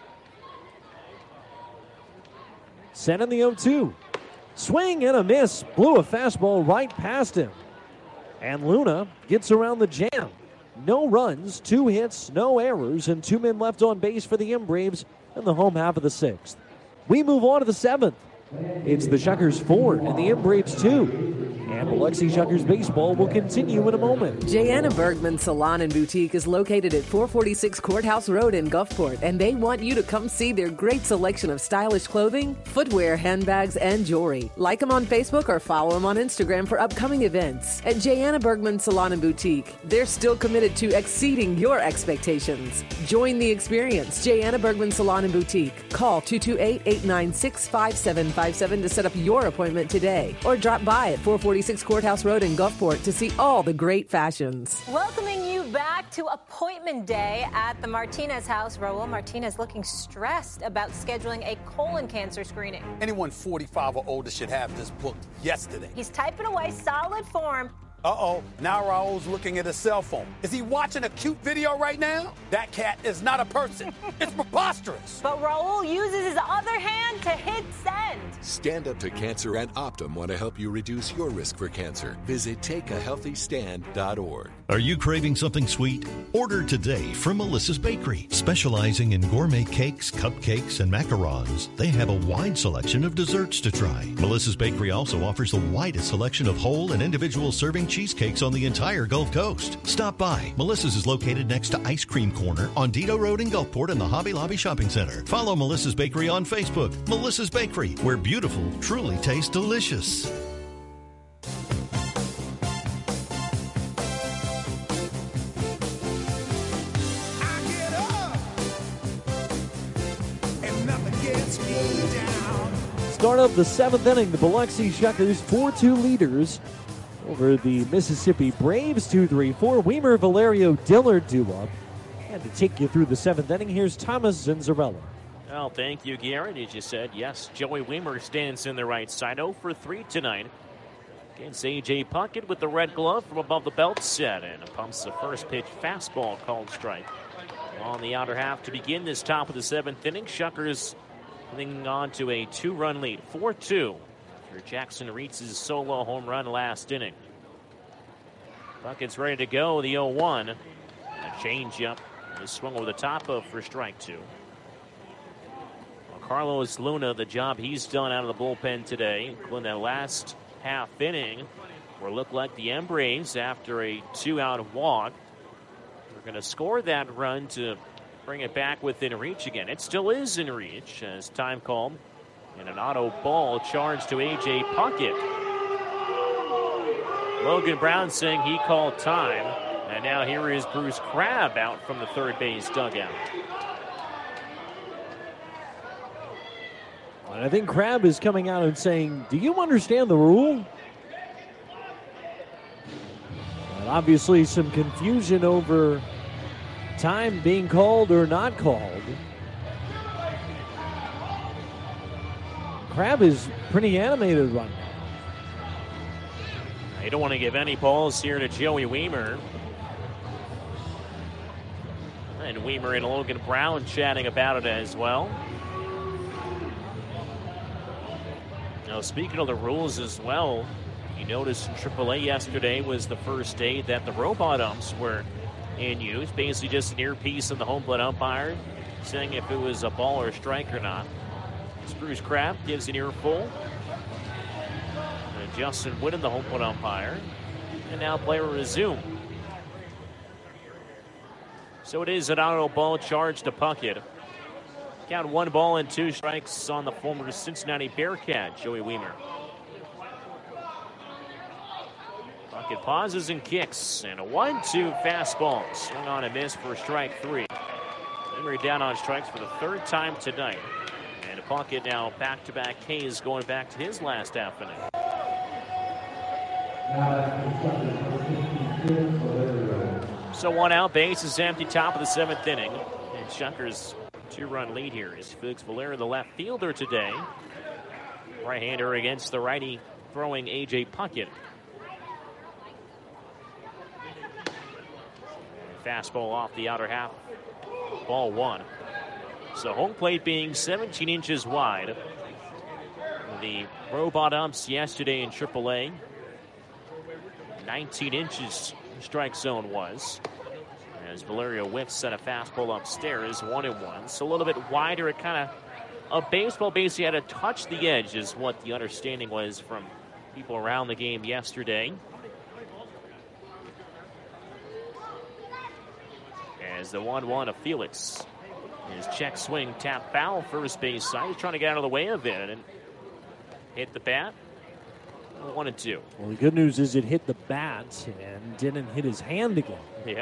Set in the oh two. Swing and a miss. Blew a fastball right past him. And Luna gets around the jam. No runs, two hits, no errors, and two men left on base for the M Braves in the home half of the sixth. We move on to the seventh. It's the Shuckers four and the M Braves two. And Biloxi Shuckers baseball will continue in a moment. Jayanna Bergman Salon and Boutique is located at four forty-six Courthouse Road in Gulfport, and they want you to come see their great selection of stylish clothing, footwear, handbags, and jewelry. Like them on Facebook or follow them on Instagram for upcoming events. At Jayanna Bergman Salon and Boutique, they're still committed to exceeding your expectations. Join the experience. Jayanna Bergman Salon and Boutique. Call two two eight, eight nine six, five seven five seven to set up your appointment today, or drop by at four forty-six Courthouse Road in Gulfport to see all the great fashions. Welcoming you back to appointment day at the Martinez house. Raul Martinez looking stressed about scheduling a colon cancer screening. Anyone forty-five or older should have this booked yesterday. He's typing away, solid form. Uh-oh, now Raul's looking at his cell phone. Is he watching a cute video right now? That cat is not a person. It's preposterous. But Raul uses his other hand to hit send. Stand Up to Cancer and Optum want to help you reduce your risk for cancer. Visit take a healthy stand dot org. Are you craving something sweet? Order today from Melissa's Bakery. Specializing in gourmet cakes, cupcakes, and macarons, they have a wide selection of desserts to try. Melissa's Bakery also offers the widest selection of whole and individual serving cheesecakes on the entire Gulf Coast. Stop by. Melissa's is located next to Ice Cream Corner on Dido Road in Gulfport and the Hobby Lobby Shopping Center. Follow Melissa's Bakery on Facebook. Melissa's Bakery, where beautiful truly tastes delicious. Start of the seventh inning, the Biloxi Shuckers four two leaders over the Mississippi Braves two three four. Weimer, Valerio, Dillard do up. And to take you through the seventh inning, here's Thomas Zinzarella. Well, thank you, Garrett. As you said, yes, Joey Weimer stands in the right side. oh for three tonight against A J Puckett with the red glove from above the belt set. And pumps the first pitch fastball called strike. On the outer half to begin this top of the seventh inning, Shuckers clinging on to a two-run lead, four two. After Jackson reaches his solo home run last inning. Puckett's ready to go, the oh one. A changeup is swung over the top of for strike two. Well, Carlos Luna, the job he's done out of the bullpen today, including that last half inning, where it looked like the M Braves, after a two-out walk, were going to score that run to bring it back within reach again. It still is in reach as time called. And an auto ball charged to A J Puckett. Logan Brown saying he called time. And now here is Bruce Crabb out from the third base dugout. And I think Crabb is coming out and saying, do you understand the rule? And obviously some confusion over time being called or not called. Crabb is pretty animated right now. You don't want to give any balls here to Joey Weimer. And Weimer and Logan Brown chatting about it as well. Now, speaking of the rules as well, you noticed in triple A yesterday was the first day that the robot umps were in use. Basically just an earpiece of the home plate umpire saying if it was a ball or a strike or not. Bruce Crabb gives an earful. And Justin Whitten, the home plate umpire. And now play will resume. So it is an auto ball charge to Puckett. Count one ball and two strikes on the former Cincinnati Bearcat, Joey Weimer. Puckett pauses and kicks, and a one two fastball. Swung on and miss for strike three. Emery down on strikes for the third time tonight. And Puckett now back-to-back Ks going back to his last half inning. So one out, base is empty, top of the seventh inning. And Shuckers' two-run lead here is Felix Valerio, the left fielder today. Right-hander against the righty throwing A J Puckett. Fastball off the outer half. Ball one. So home plate being seventeen inches wide. The robot umps yesterday in triple A. nineteen inches strike zone was. As Valerio whiffs set a fastball upstairs, one and one. So a little bit wider. It kind of a baseball basically had to touch the edge is what the understanding was from people around the game yesterday. As the one one of Felix. His check swing, tap foul, first base side. He's trying to get out of the way of it and hit the bat. One and two. Well, the good news is it hit the bat and didn't hit his hand again. Yeah.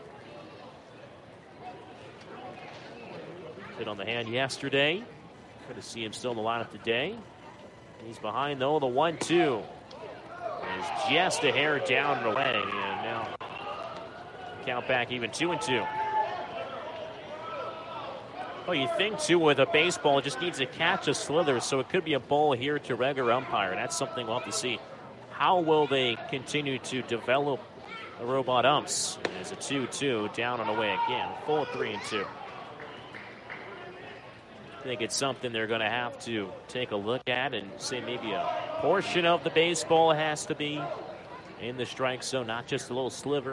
Hit on the hand yesterday. Good to see him still in the lineup today. He's behind, though, the one two. Is just a hair down and away. And now count back even two and two. Well, you think, too, with a baseball, it just needs to catch a slither, so it could be a ball here to regular umpire. That's something we'll have to see. How will they continue to develop the robot umps? There's a two two, down and away again. Full three and two. I think it's something they're going to have to take a look at and say maybe a portion of the baseball has to be in the strike zone, not just a little sliver.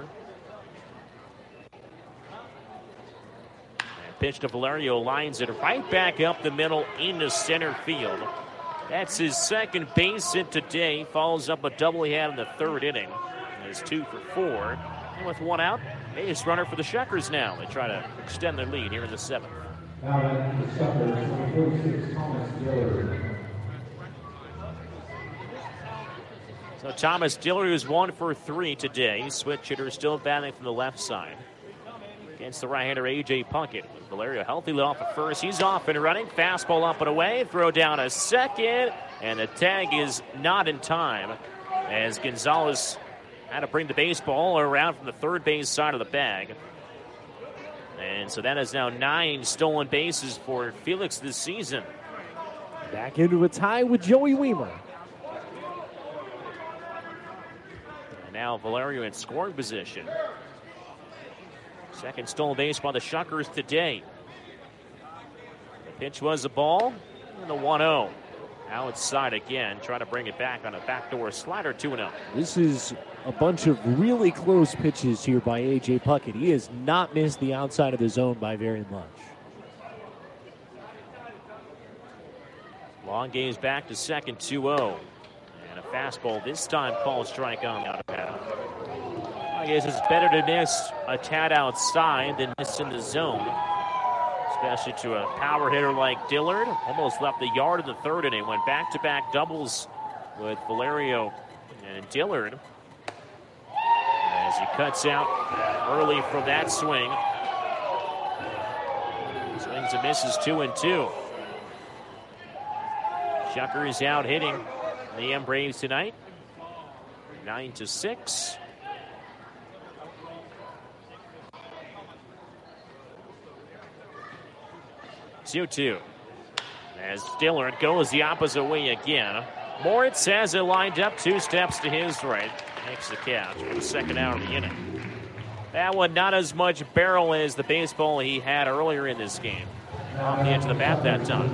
Pitch to Valerio, lines it right back up the middle into center field. That's his second base hit today. Follows up a double he had in the third inning. It's two for four. And with one out, base runner for the Shuckers now. They try to extend their lead here in the seventh. So Thomas Dillard, who's one for three today. Switch hitter still batting from the left side against the right-hander A J Puckett. Valerio healthy lit off at first. He's off and running. Fastball up and away. Throw down a second. And the tag is not in time as Gonzalez had to bring the baseball around from the third base side of the bag. And so that is now nine stolen bases for Felix this season. Back into a tie with Joey Weimer. And now Valerio in scoring position. Second stolen base by the Shuckers today. The pitch was a ball, and the one oh. Outside again, trying to bring it back on a backdoor slider, two and oh. This is a bunch of really close pitches here by A J Puckett. He has not missed the outside of the zone by very much. Long gaze back to second, two oh. And a fastball this time called strike on the outer path. I guess it's better to miss a tad outside than miss in the zone, especially to a power hitter like Dillard. Almost left the yard in the third inning. Went back-to-back doubles with Valerio and Dillard as he cuts out early from that swing. Swings and misses, two and two. Shuckers out hitting the M Braves tonight, nine to six. two two. As Dillard goes the opposite way again. Moritz has it lined up, two steps to his right. Makes the catch for the second out of the inning. That one not as much barrel as the baseball he had earlier in this game. Off the edge of the bat that time.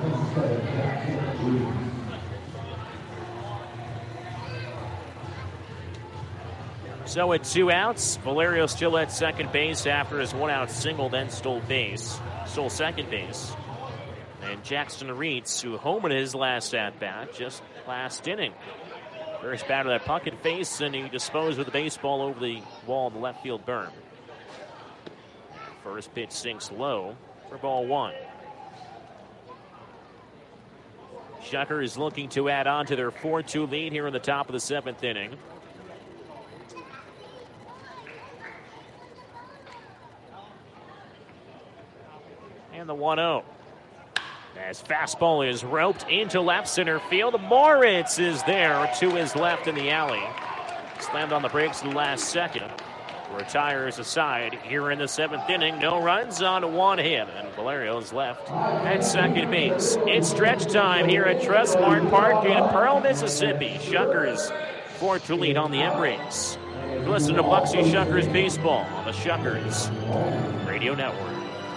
So at two outs, Valerio still at second base after his one-out single, then stole base. Stole second base. And Jackson Reitz, who homered his last at-bat, just last inning. First batter that Puckett face, and he disposed of the baseball over the wall in the left field berm. First pitch sinks low for ball one. Shucker is looking to add on to their four two lead here in the top of the seventh inning. And the one oh. As fastball is roped into left center field. Moritz is there to his left in the alley. Slammed on the brakes in the last second. Retires aside here in the seventh inning. No runs on one hit. And Valerio's left at second base. It's stretch time here at Trustmark Park in Pearl, Mississippi. Shuckers four to lead on the Embrace. Listen to Biloxi Shuckers baseball on the Shuckers Radio Network.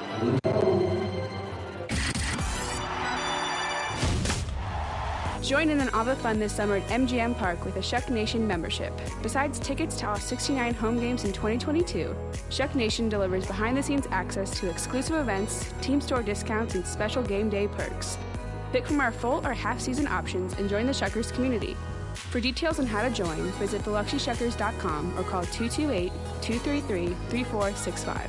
Join in on all the fun this summer at M G M Park with a Shuck Nation membership. Besides tickets to all sixty-nine home games in twenty twenty-two, Shuck Nation delivers behind-the-scenes access to exclusive events, team store discounts, and special game day perks. Pick from our full or half-season options and join the Shuckers community. For details on how to join, visit biloxi shuckers dot com or call two two eight, two three three, three four six five.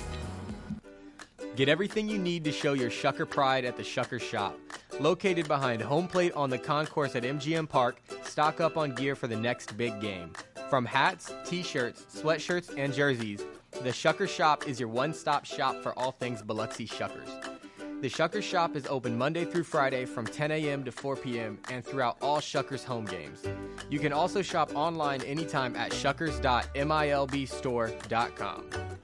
Get everything you need to show your Shucker pride at the Shucker Shop. Located behind home plate on the concourse at M G M Park, stock up on gear for the next big game. From hats, t-shirts, sweatshirts, and jerseys, the Shucker Shop is your one-stop shop for all things Biloxi Shuckers. The Shucker Shop is open Monday through Friday from ten a.m. to four p.m. and throughout all Shuckers home games. You can also shop online anytime at shuckers dot milb store dot com.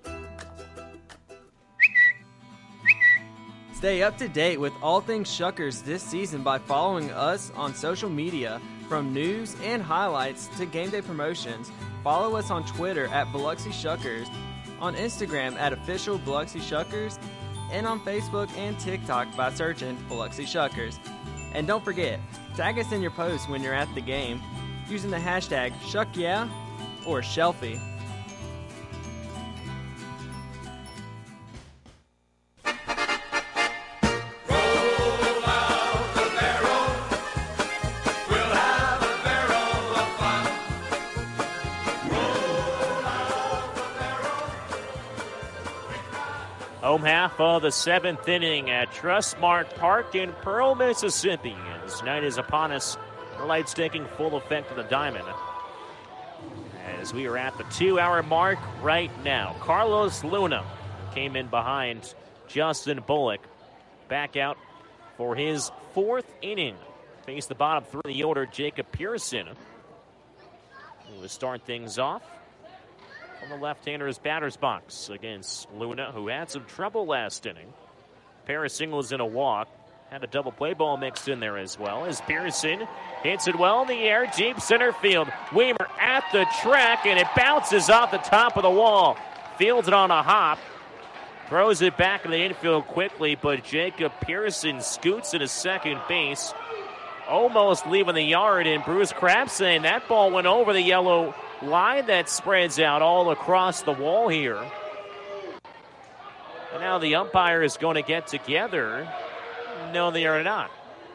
Stay up to date with all things Shuckers this season by following us on social media. From news and highlights to game day promotions, follow us on Twitter at Biloxi Shuckers, on Instagram at Official Biloxi Shuckers, and on Facebook and TikTok by searching Biloxi Shuckers. And don't forget, tag us in your posts when you're at the game using the hashtag ShuckYeah or Shelfie. Home half of the seventh inning at Trustmark Park in Pearl, Mississippi. As night is upon us, the lights taking full effect of the diamond. As we are at the two-hour mark right now, Carlos Luna came in behind Justin Bullock. Back out for his fourth inning. Face the bottom three of the order, Jacob Pearson. He will start things off on the left-hander's batter's box against Luna, who had some trouble last inning. Pair of singles and a walk. Had a double play ball mixed in there as well. As Pearson hits it well in the air, deep center field. Weimer at the track, and it bounces off the top of the wall. Fields it on a hop. Throws it back in the infield quickly, but Jacob Pearson scoots into second base. Almost leaving the yard, and Bruce Crabb saying that ball went over the yellow line that spreads out all across the wall here. And now the umpire is going to get together. No, they are not.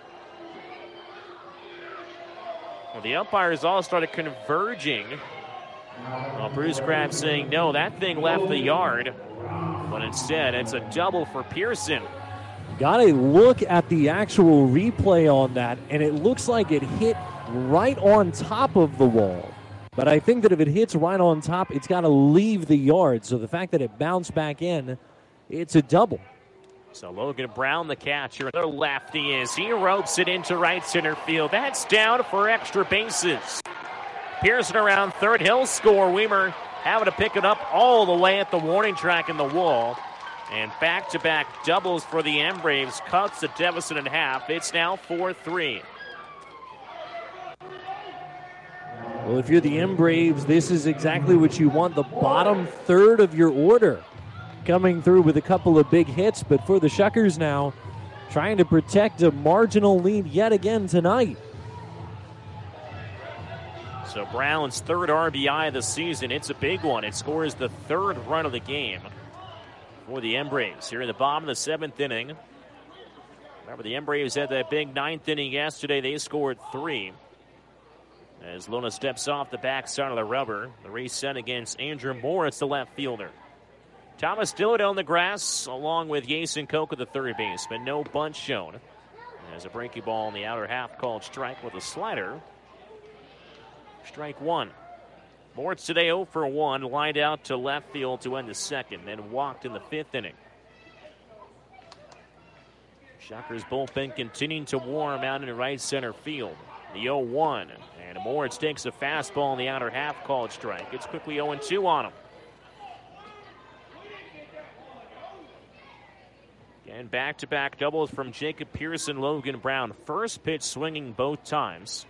Well, the umpires all started converging. Well, Bruce Crabb saying, no, that thing left the yard. But instead, it's a double for Pearson. Got a look at the actual replay on that, and it looks like it hit right on top of the wall. But I think that if it hits right on top, it's got to leave the yard. So the fact that it bounced back in, it's a double. So Logan Brown, the catcher, another lefty is. He ropes it into right center field. That's down for extra bases. Pearson around third. He'll score. Weimer having to pick it up all the way at the warning track in the wall. And back-to-back doubles for the M Braves. Cuts the deficit in half. It's now four three. Well, if you're the M Braves, this is exactly what you want. The bottom third of your order coming through with a couple of big hits. But for the Shuckers now, trying to protect a marginal lead yet again tonight. So Brown's third R B I of the season. It's a big one. It scores the third run of the game for the M Braves here in the bottom of the seventh inning. Remember, the M Braves had that big ninth inning yesterday. They scored three. As Luna steps off the backside of the rubber, the reset against Andrew Moritz, the left fielder. Thomas Dillard on the grass, along with Jason Coca, the third baseman. No bunt shown. As a breaking ball in the outer half called strike with a slider. Strike one. Moritz today oh for one, lined out to left field to end the second, then walked in the fifth inning. Shuckers bullpen continuing to warm out in right center field. The oh one. And Moritz takes a fastball in the outer half, called strike. It's quickly oh two on him. And back-to-back doubles from Jacob Pearson, Logan Brown. First pitch swinging both times.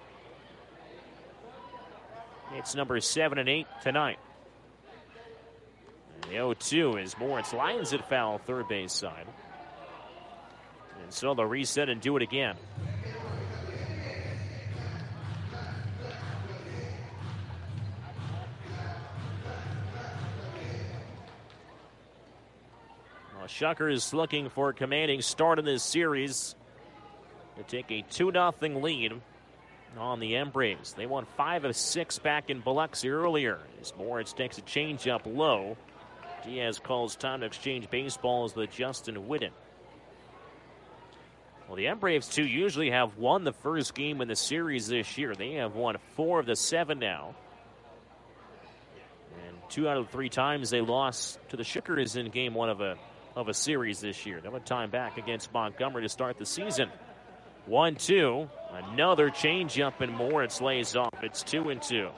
It's number seven and eight tonight. And the oh two is Moritz lines it foul third base side. And so they'll reset and do it again. Shucker is looking for a commanding start in this series to take a two nothing lead on the Embraves. They won five of six back in Biloxi earlier. As Moritz takes a changeup low. Diaz calls time to exchange baseballs with Justin Whitten. Well, the Embraves, too, usually have won the first game in the series this year. They have won four of the seven now. And two out of three times they lost to the Shuckers in game one of a of a series this year. Another time back against Montgomery to start the season. one two. Another changeup, and Moritz lays off. It's two and two.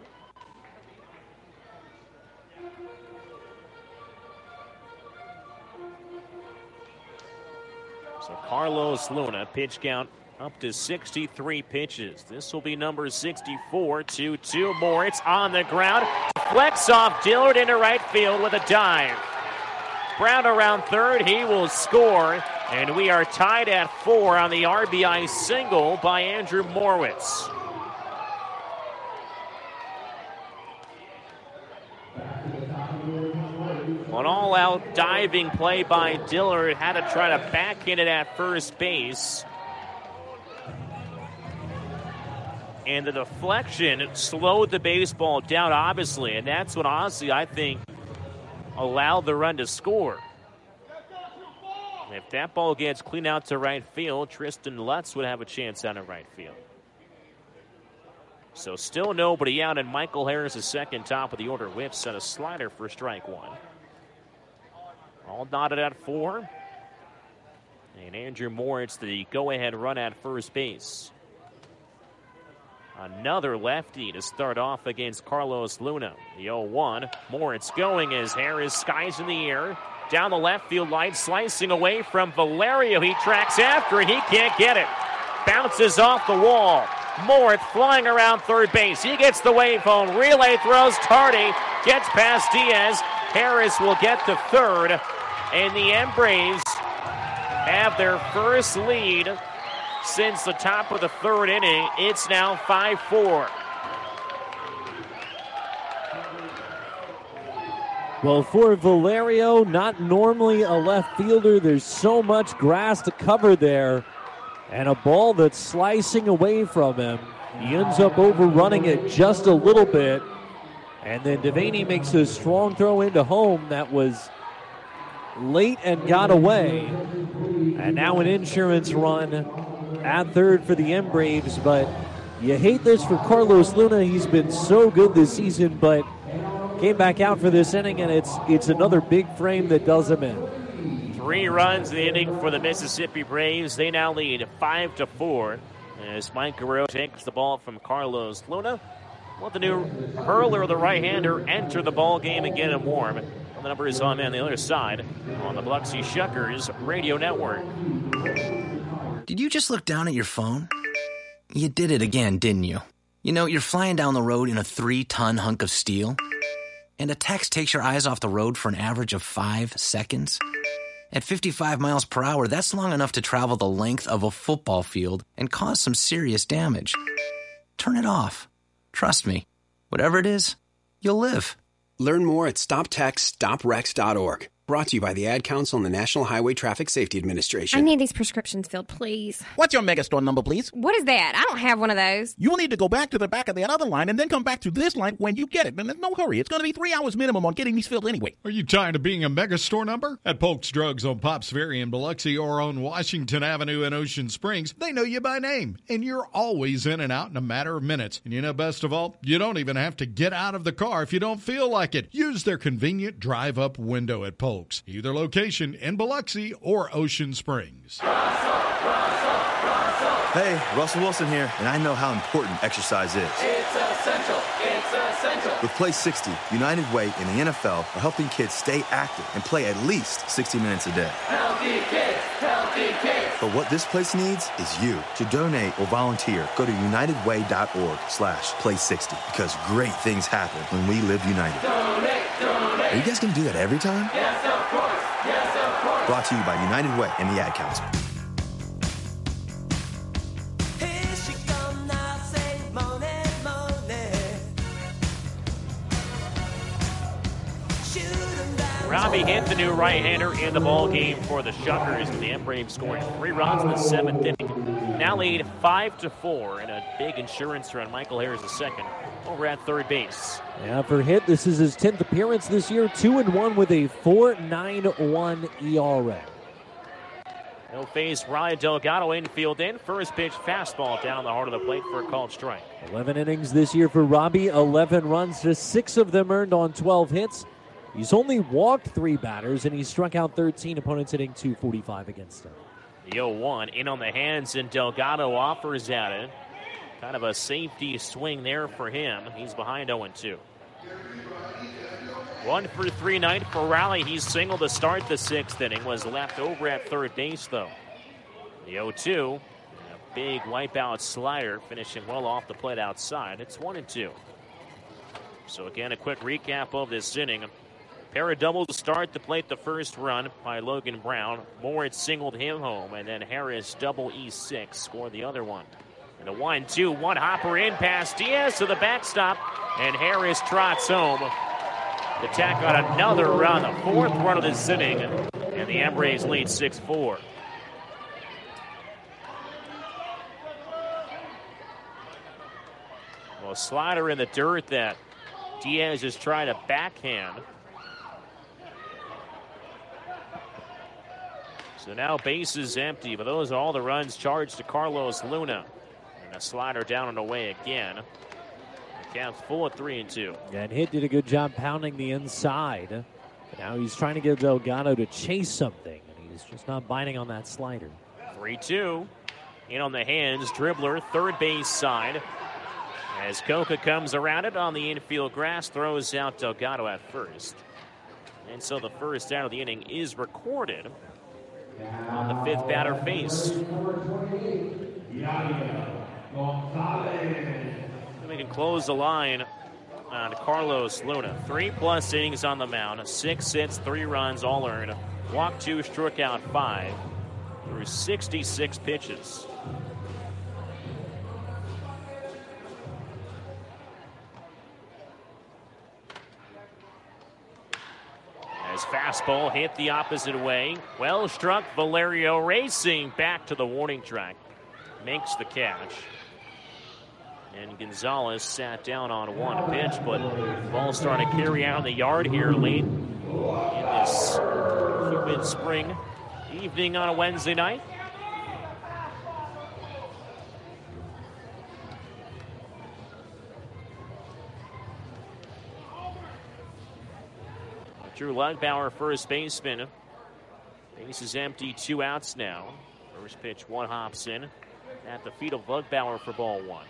So Carlos Luna, pitch count up to sixty-three pitches. This will be number sixty-four. two two. Moritz on the ground. Flex off Dillard into right field with a dive. Brown around third, he will score, and we are tied at four on the R B I single by Andrew Morwitz. An all-out diving play by Dillard, had to try to backhand it at first base. And the deflection slowed the baseball down, obviously, and that's what, honestly, I think allowed the run to score. If that ball gets clean out to right field, Tristan Lutz would have a chance out in right field. So still nobody out, and Michael Harris is second, top of the order. Whiffs and a slider for strike one. All knotted at four. And Andrew Moritz, the go-ahead run at first base. Another lefty to start off against Carlos Luna. The oh one. Moritz going as Harris skies in the air. Down the left field line, slicing away from Valerio. He tracks after it. He can't get it. Bounces off the wall. Moritz flying around third base. He gets the wave home. Relay throws. Tardy gets past Diaz. Harris will get to third. And the Embraves have their first lead since the top of the third inning. It's now five four. Well, for Valerio, not normally a left fielder, there's so much grass to cover there. And a ball that's slicing away from him. He ends up overrunning it just a little bit. And then Devaney makes a strong throw into home that was late and got away. And now an insurance run at third for the Embraves, but you hate this for Carlos Luna. He's been so good this season, but came back out for this inning, and it's it's another big frame that does him in. Three runs in the inning for the Mississippi Braves. They now lead five to four as Mike Guerrero takes the ball from Carlos Luna. Let the new hurler, the right-hander, enter the ball game and get him warm. The number is on, on the other side on the Biloxi Shuckers Radio Network. Did you just look down at your phone? You did it again, didn't you? You know, you're flying down the road in a three-ton hunk of steel, and a text takes your eyes off the road for an average of five seconds. At fifty-five miles per hour, that's long enough to travel the length of a football field and cause some serious damage. Turn it off. Trust me, whatever it is, you'll live. Learn more at stop text stop wrecks dot org. Brought to you by the Ad Council and the National Highway Traffic Safety Administration. I need these prescriptions filled, please. What's your Megastore number, please? What is that? I don't have one of those. You will need to go back to the back of that other line and then come back to this line when you get it. And there's no hurry. It's going to be three hours minimum on getting these filled anyway. Are you tired of being a Megastore number? At Polk's Drugs on Pops Ferry in Biloxi or on Washington Avenue in Ocean Springs, they know you by name. And you're always in and out in a matter of minutes. And you know, best of all, you don't even have to get out of the car if you don't feel like it. Use their convenient drive-up window at Polk's. Polks, either location in Biloxi or Ocean Springs. Hey, Russell Wilson here, and I know how important exercise is. It's essential. It's essential. With Play sixty, United Way and the N F L are helping kids stay active and play at least sixty minutes a day. Healthy kids, healthy kids. But what this place needs is you. To donate or volunteer, go to unitedway.org slash play 60 because great things happen when we live united. Donate, donate. Are you guys going to do that every time? Yes, of course. Yes, of course. Brought to you by United Way and the Ad Council. Robbie hit the new right-hander in the ball game for the Shuckers. The M Braves scored three runs in the seventh inning. Now lead five to four in a big insurance run. Michael Harris the second over at third base. Yeah, for Hit, this is his tenth appearance this year. Two and one with a four point nine one E R A. He'll face Ryan Delgado infield in. First pitch fastball down the heart of the plate for a called strike. eleven innings this year for Robbie. eleven runs, just six of them earned on twelve hits. He's only walked three batters, and he struck out thirteen opponents, hitting two forty-five against him. The oh one in on the hands, and Delgado offers at it. Kind of a safety swing there for him. He's behind oh two. One for three night for Raleigh. He singled to start the sixth inning. Was left over at third base, though. The oh two, a big wipeout slider, finishing well off the plate outside. It's one and two. So again, a quick recap of this inning. Pair of doubles to start the plate, the first run by Logan Brown. Moritz singled him home, and then Harris double E six scored the other one. And a one two, one hopper in past Diaz to the backstop, and Harris trots home. The tack on another run, the fourth run of this inning, and the M Braves lead six four. Well, a slider in the dirt that Diaz is trying to backhand. So now base is empty, but those are all the runs charged to Carlos Luna. And a slider down and away again. The count's full at three and two. Yeah, and Hit did a good job pounding the inside. But now he's trying to get Delgado to chase something, and he's just not biting on that slider. three two. In on the hands, dribbler, third base side. As Coca comes around it on the infield grass, throws out Delgado at first. And so the first out of the inning is recorded on the fifth batter face. We can close the line on Carlos Luna. Three plus innings on the mound, six hits, three runs, all earned. Walked two, struck out five through sixty-six pitches. As fastball hit the opposite way. Well struck, Valerio racing back to the warning track. Makes the catch. And Gonzalez sat down on one pitch, but the ball starting to carry out in the yard here late in this humid spring evening on a Wednesday night. Drew Lugbauer, first baseman. Base is empty, two outs now. First pitch, one hops in at the feet of Lugbauer for ball one.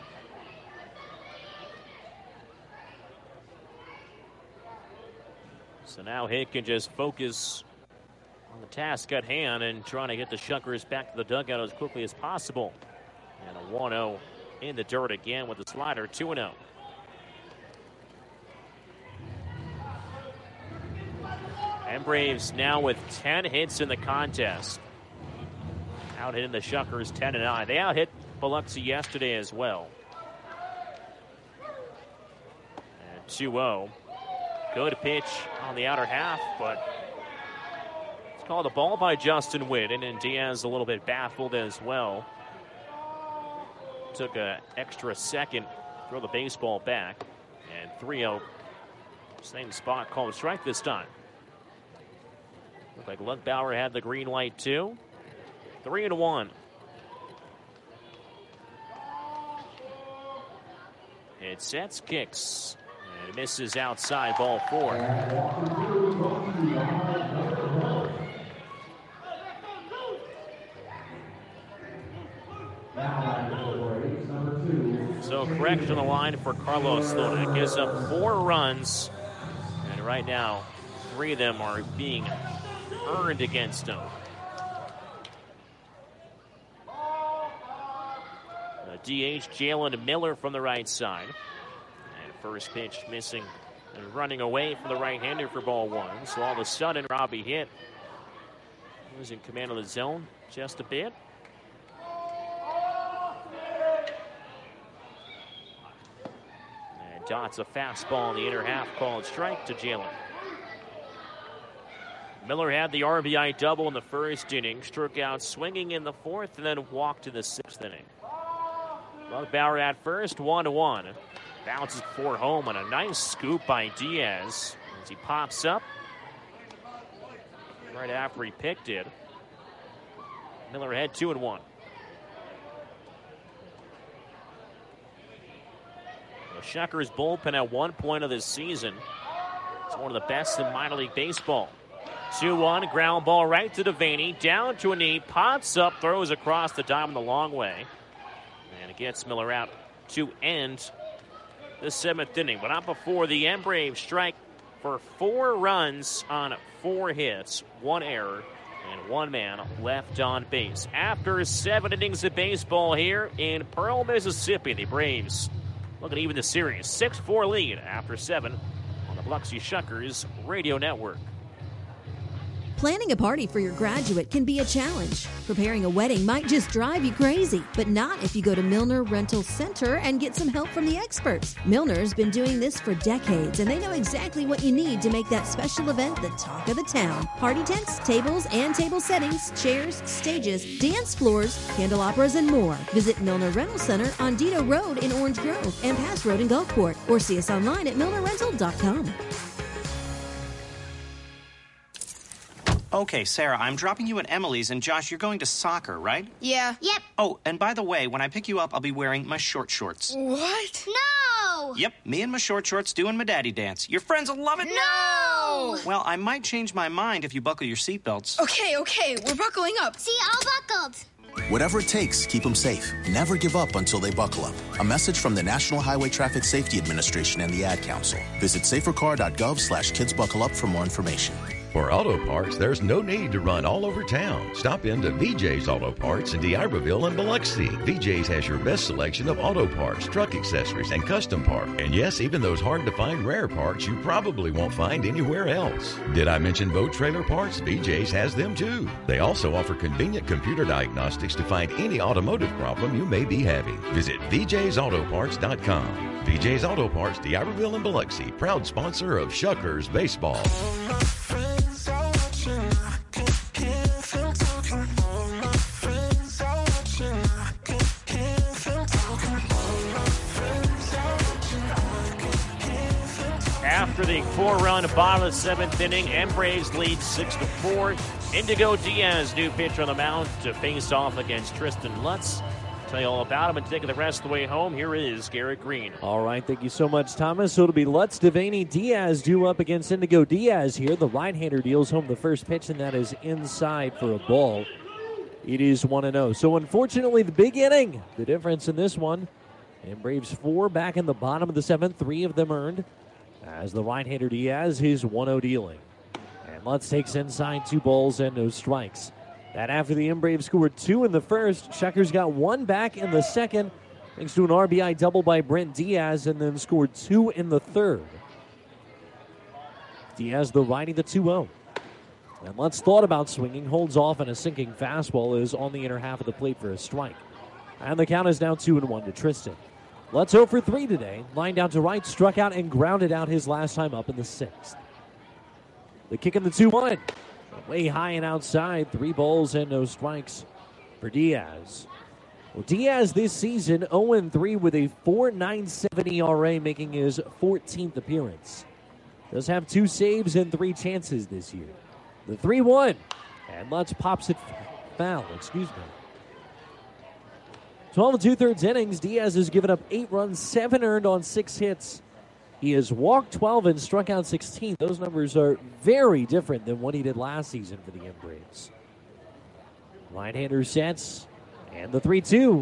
So now Hitt can just focus on the task at hand and trying to get the Shuckers back to the dugout as quickly as possible. And a one oh in the dirt again with the slider, two and oh. And Braves now with ten hits in the contest. Out hitting the Shuckers ten to nine. They out hit Biloxi yesterday as well. And two oh. Good pitch on the outer half, but it's called a ball by Justin Whitten, and Diaz a little bit baffled as well. Took an extra second to throw the baseball back. And three oh. Same spot, called a strike this time. Looked like Lugbauer had the green light too. Three and one. It sets, kicks, and misses outside, ball four. So correction on the line for Carlos Luna. It gives up four runs, and right now, three of them are being earned against him. The D H, Jalen Miller from the right side. And first pitch missing and running away from the right-hander for ball one. So all of a sudden, Robbie Hitt was in command of the zone just a bit. And dots a fastball in the inner half, called strike to Jalen. Miller had the R B I double in the first inning, struck out swinging in the fourth, and then walked in the sixth inning. Bauer at first, one to one. Bounces for home on a nice scoop by Diaz as he pops up right after he picked it. Miller ahead two and one. The Shuckers bullpen at one point of this season, it's one of the best in minor league baseball. two one, ground ball right to Devaney, down to a knee, pops up, throws across the diamond the long way. And it gets Miller out to end the seventh inning, but not before the M Braves strike for four runs on four hits, one error, and one man left on base. After seven innings of baseball here in Pearl, Mississippi, the Braves looking even the series. six four lead after seven on the Biloxi Shuckers Radio Network. Planning a party for your graduate can be a challenge. Preparing a wedding might just drive you crazy, but not if you go to Milner Rental Center and get some help from the experts. Milner's been doing this for decades, and they know exactly what you need to make that special event the talk of the town. Party tents, tables and table settings, chairs, stages, dance floors, candelabras, and more. Visit Milner Rental Center on Dido Road in Orange Grove and Pass Road in Gulfport, or see us online at milner rental dot com. Okay, Sarah, I'm dropping you at Emily's, and Josh, you're going to soccer, right? Yeah. Yep. Oh, and by the way, when I pick you up, I'll be wearing my short shorts. What? No! Yep, me and my short shorts doing my daddy dance. Your friends will love it. No! Well, I might change my mind if you buckle your seatbelts. Okay, okay, we're buckling up. See, all buckled. Whatever it takes, keep them safe. Never give up until they buckle up. A message from the National Highway Traffic Safety Administration and the Ad Council. Visit safercar.gov slash kids buckle up for more information. For auto parts, there's no need to run all over town. Stop in to V J's Auto Parts in D'Iberville and Biloxi. V J's has your best selection of auto parts, truck accessories, and custom parts. And yes, even those hard-to-find rare parts you probably won't find anywhere else. Did I mention boat trailer parts? V J's has them too. They also offer convenient computer diagnostics to find any automotive problem you may be having. Visit v j's auto parts dot com. V J's Auto Parts, D'Iberville and Biloxi, proud sponsor of Shuckers Baseball. After the four-run bottom of the seventh inning, M Braves lead six to four. Indigo Diaz, new pitcher on the mound to face off against Tristan Lutz. Tell you all about him and taking the rest of the way home. Here is Garrett Green. All right, thank you so much, Thomas. So it'll be Lutz, Devaney, Diaz due up against Indigo Diaz here. The right-hander deals home the first pitch, and that is inside for a ball. It is one and oh. So unfortunately, the big inning, the difference in this one. And Braves four back in the bottom of the seventh, three of them earned. As the right-hander Diaz, his one oh dealing. And Lutz takes inside, two balls and no strikes. That after the M Braves scored two in the first, Shuckers got one back in the second, thanks to an R B I double by Brent Diaz, and then scored two in the third. Diaz, the righty, the two oh. And Lutz thought about swinging, holds off, and a sinking fastball is on the inner half of the plate for a strike. And the count is now two and one to Tristan. Lutz oh for three today, lined out to right, struck out, and grounded out his last time up in the sixth. The kick in the two one. Way high and outside, three balls and no strikes for Diaz. Well, Diaz this season oh and three with a four point nine seven E R A, making his fourteenth appearance. Does have two saves and three chances this year. The three one, and Lutz pops it foul, excuse me. twelve and two-thirds innings, Diaz has given up eight runs, seven earned on six hits. He has walked twelve and struck out sixteen. Those numbers are very different than what he did last season for the M Braves. Right-hander sets, and the three two.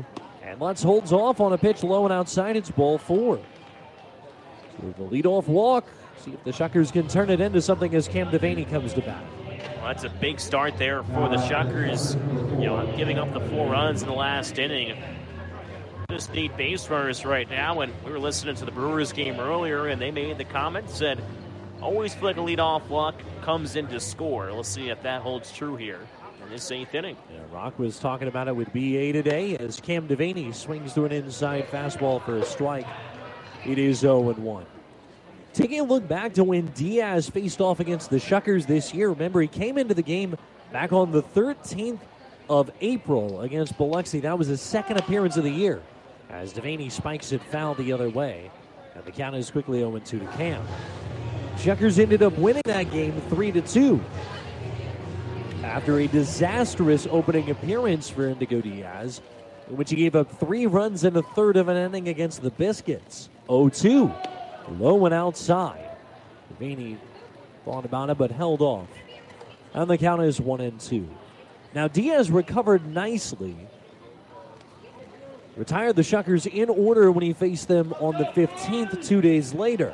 And Lutz holds off on a pitch low and outside. It's ball four. So the leadoff walk. See if the Shuckers can turn it into something as Cam Devaney comes to bat. Well, that's a big start there for the Shuckers. You know, giving up the four runs in the last inning. Just need base runners right now, and we were listening to the Brewers game earlier, and they made the comment, said, always feel like a leadoff walk comes in to score. Let's see if that holds true here in this eighth inning. Yeah, Rock was talking about it with B A today as Cam Devaney swings to an inside fastball for a strike. It is oh and one. Taking a look back to when Diaz faced off against the Shuckers this year. Remember, he came into the game back on the thirteenth of April against Biloxi. That was his second appearance of the year, as Devaney spikes it foul the other way. And the count is quickly oh and two to Cam. Shuckers ended up winning that game three to two. After a disastrous opening appearance for Indigo Diaz, in which he gave up three runs in a third of an inning against the Biscuits. oh two. Low and outside. Devaney thought about it but held off. And the count is one and two. Now Diaz recovered nicely. Retired the Shuckers in order when he faced them on the fifteenth, two days later.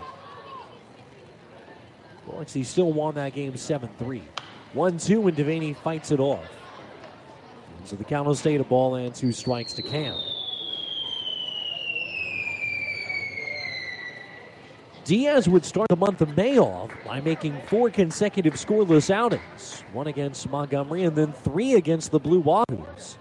Biloxi still won that game seven three. one two when Devaney fights it off. And so the count will stay to ball and two strikes to Cam. Diaz would start the month of May off by making four consecutive scoreless outings. One against Montgomery and then three against the Blue Wahoos.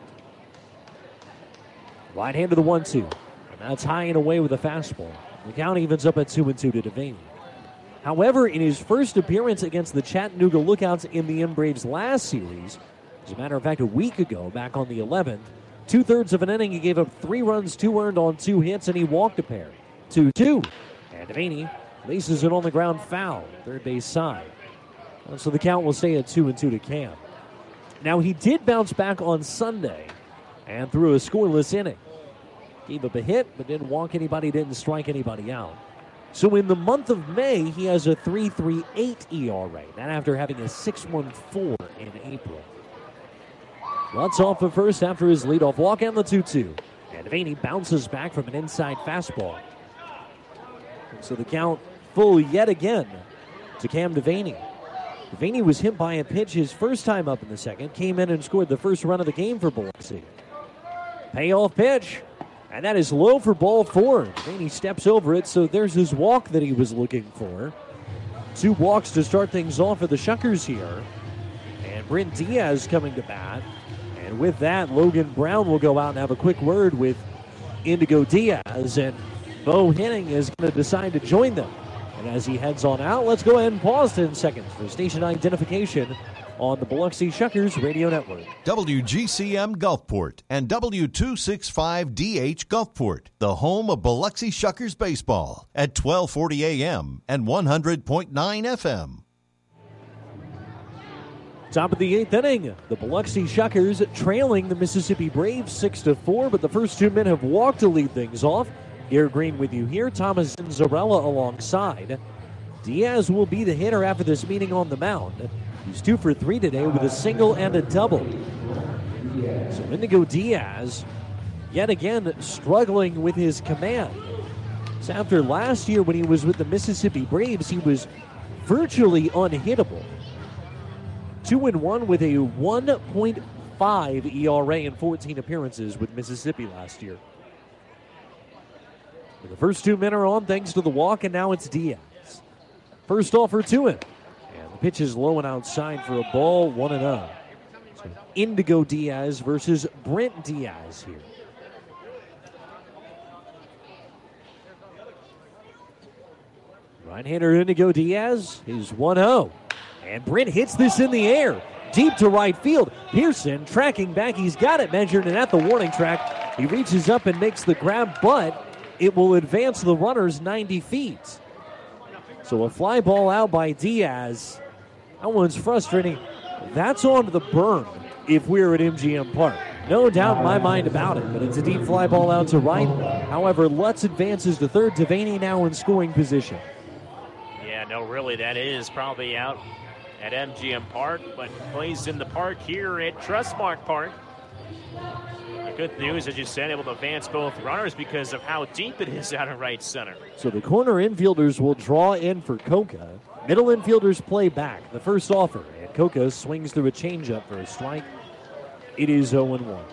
Right hand to the one two. And that's high and away with a fastball. The count evens up at two and two to Devaney. However, in his first appearance against the Chattanooga Lookouts in the M Braves last series, as a matter of fact, a week ago, back on the eleventh, two-thirds of an inning, he gave up three runs, two earned on two hits, and he walked a pair. two two. And Devaney laces it on the ground foul, third base side. And so the count will stay at two and two to Cam. Now, he did bounce back on Sunday and threw a scoreless inning. Gave up a hit, but didn't walk anybody, didn't strike anybody out. So in the month of May, he has a three point three eight E R A. That after having a six point one four in April. Lutz off at first after his leadoff walk and the two two. And Devaney bounces back from an inside fastball. And so the count full yet again to Cam Devaney. Devaney was hit by a pitch his first time up in the second. Came in and scored the first run of the game for Biloxi. Payoff pitch. And that is low for ball four. Devaney steps over it, so there's his walk that he was looking for. Two walks to start things off for the Shuckers here. And Brent Diaz coming to bat. And with that, Logan Brown will go out and have a quick word with Indigo Diaz. And Bo Henning is going to decide to join them. And as he heads on out, let's go ahead and pause ten seconds for station identification on the Biloxi Shuckers Radio Network. W G C M Gulfport and W two sixty-five D H Gulfport, the home of Biloxi Shuckers baseball at twelve forty A M and one hundred point nine F M. Top of the eighth inning, the Biloxi Shuckers trailing the Mississippi Braves six to four, but the first two men have walked to lead things off. Garrett Green with you here, Thomas Zanzarella alongside. Diaz will be the hitter after this meeting on the mound. He's two for three today with a single and a double. So Indigo Diaz, yet again, struggling with his command. So after last year when he was with the Mississippi Braves, he was virtually unhittable. Two and one with a one point five E R A in fourteen appearances with Mississippi last year. The first two men are on thanks to the walk, and now it's Diaz. First offer to him. And the pitch is low and outside for a ball, one and oh. So Indigo Diaz versus Brent Diaz here. Right-hander Indigo Diaz is one oh. And Brent hits this in the air. Deep to right field. Pearson tracking back. He's got it measured, and at the warning track, he reaches up and makes the grab, but it will advance the runners ninety feet. So a fly ball out by Diaz. That one's frustrating. That's on the burn if we're at M G M Park. No doubt in my mind about it, but it's a deep fly ball out to right. However, Lutz advances to third. Devaney now in scoring position. Yeah, no, really, that is probably out at M G M Park, but plays in the park here at Trustmark Park. good news, as you said, able to advance both runners because of how deep it is out in right center. So the corner infielders will draw in for Coca. Middle infielders play back. The first offer, and Coca swings through a changeup for a strike. It is oh and one.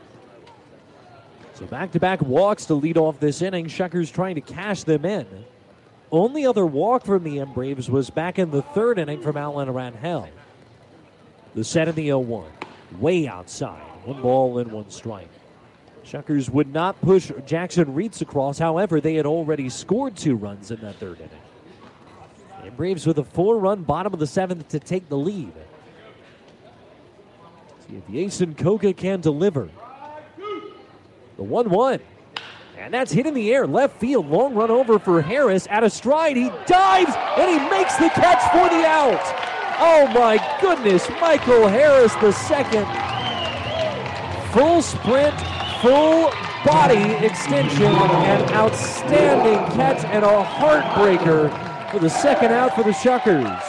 So back-to-back walks to lead off this inning. Shuckers trying to cash them in. Only other walk from the M Braves was back in the third inning from Alan Rangel. The set in the oh one. Way outside. One ball and one strike. Shuckers would not push Jackson Reitz across. However, they had already scored two runs in that third inning. And Braves with a four-run bottom of the seventh to take the lead. See if Yason Coca can deliver. The one one. And that's hit in the air. Left field. Long run over for Harris. At a stride. He dives and he makes the catch for the out. Oh my goodness. Michael Harris the second. Full sprint, full body extension, an outstanding catch and a heartbreaker for the second out for the Shuckers.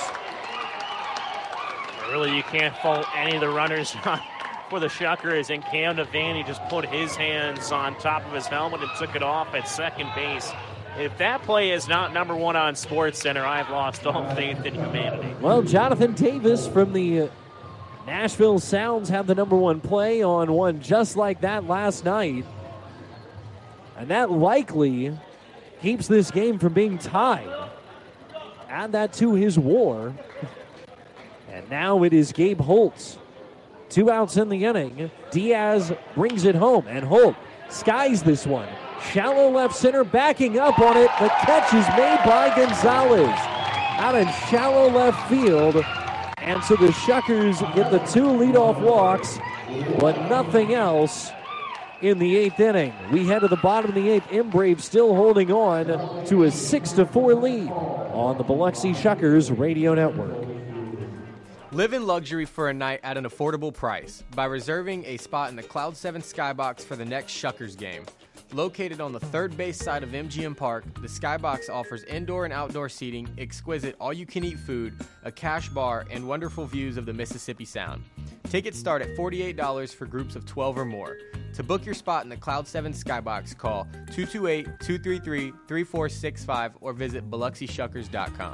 Really, you can't fault any of the runners for the Shuckers. And Cam Devaney just put his hands on top of his helmet and took it off at second base. If that play is not number one on SportsCenter, I've lost all faith in humanity. Well, Jonathan Davis from the Nashville Sounds had the number one play on one just like that last night. And that likely keeps this game from being tied. Add that to his war. And now it is Gabe Holtz. Two outs in the inning. Diaz brings it home, and Holt skies this one. Shallow left center, backing up on it. The catch is made by Gonzalez. Out in shallow left field. And so the Shuckers get the two leadoff walks, but nothing else in the eighth inning. We head to the bottom of the eighth. M-Braves still holding on to a six to four lead on the Biloxi Shuckers Radio Network. Live in luxury for a night at an affordable price by reserving a spot in the Cloud seven Skybox for the next Shuckers game. Located on the third base side of M G M Park, the Skybox offers indoor and outdoor seating, exquisite all-you-can-eat food, a cash bar, and wonderful views of the Mississippi Sound. Tickets start at forty-eight dollars for groups of twelve or more. To book your spot in the Cloud seven Skybox, call two two eight, two three three, three four six five or visit Biloxi Shuckers dot com.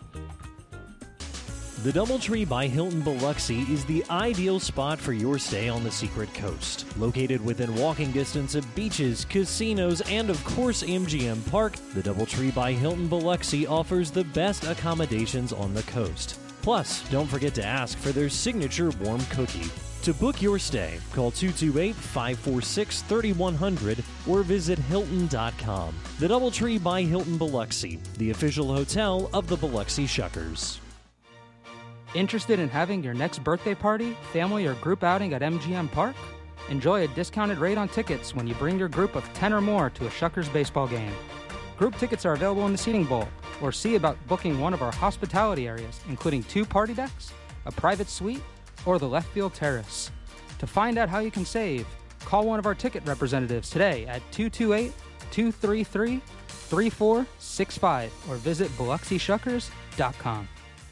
The Doubletree by Hilton Biloxi is the ideal spot for your stay on the Secret Coast. Located within walking distance of beaches, casinos, and of course M G M Park, the Doubletree by Hilton Biloxi offers the best accommodations on the coast. Plus, don't forget to ask for their signature warm cookie. To book your stay, call two two eight, five four six, three one zero zero or visit Hilton dot com. The Doubletree by Hilton Biloxi, the official hotel of the Biloxi Shuckers. Interested in having your next birthday party, family, or group outing at M G M Park? Enjoy a discounted rate on tickets when you bring your group of ten or more to a Shuckers baseball game. Group tickets are available in the seating bowl, or see about booking one of our hospitality areas, including two party decks, a private suite, or the left field terrace. To find out how you can save, call one of our ticket representatives today at two two eight, two three three, three four six five or visit Biloxi Shuckers dot com.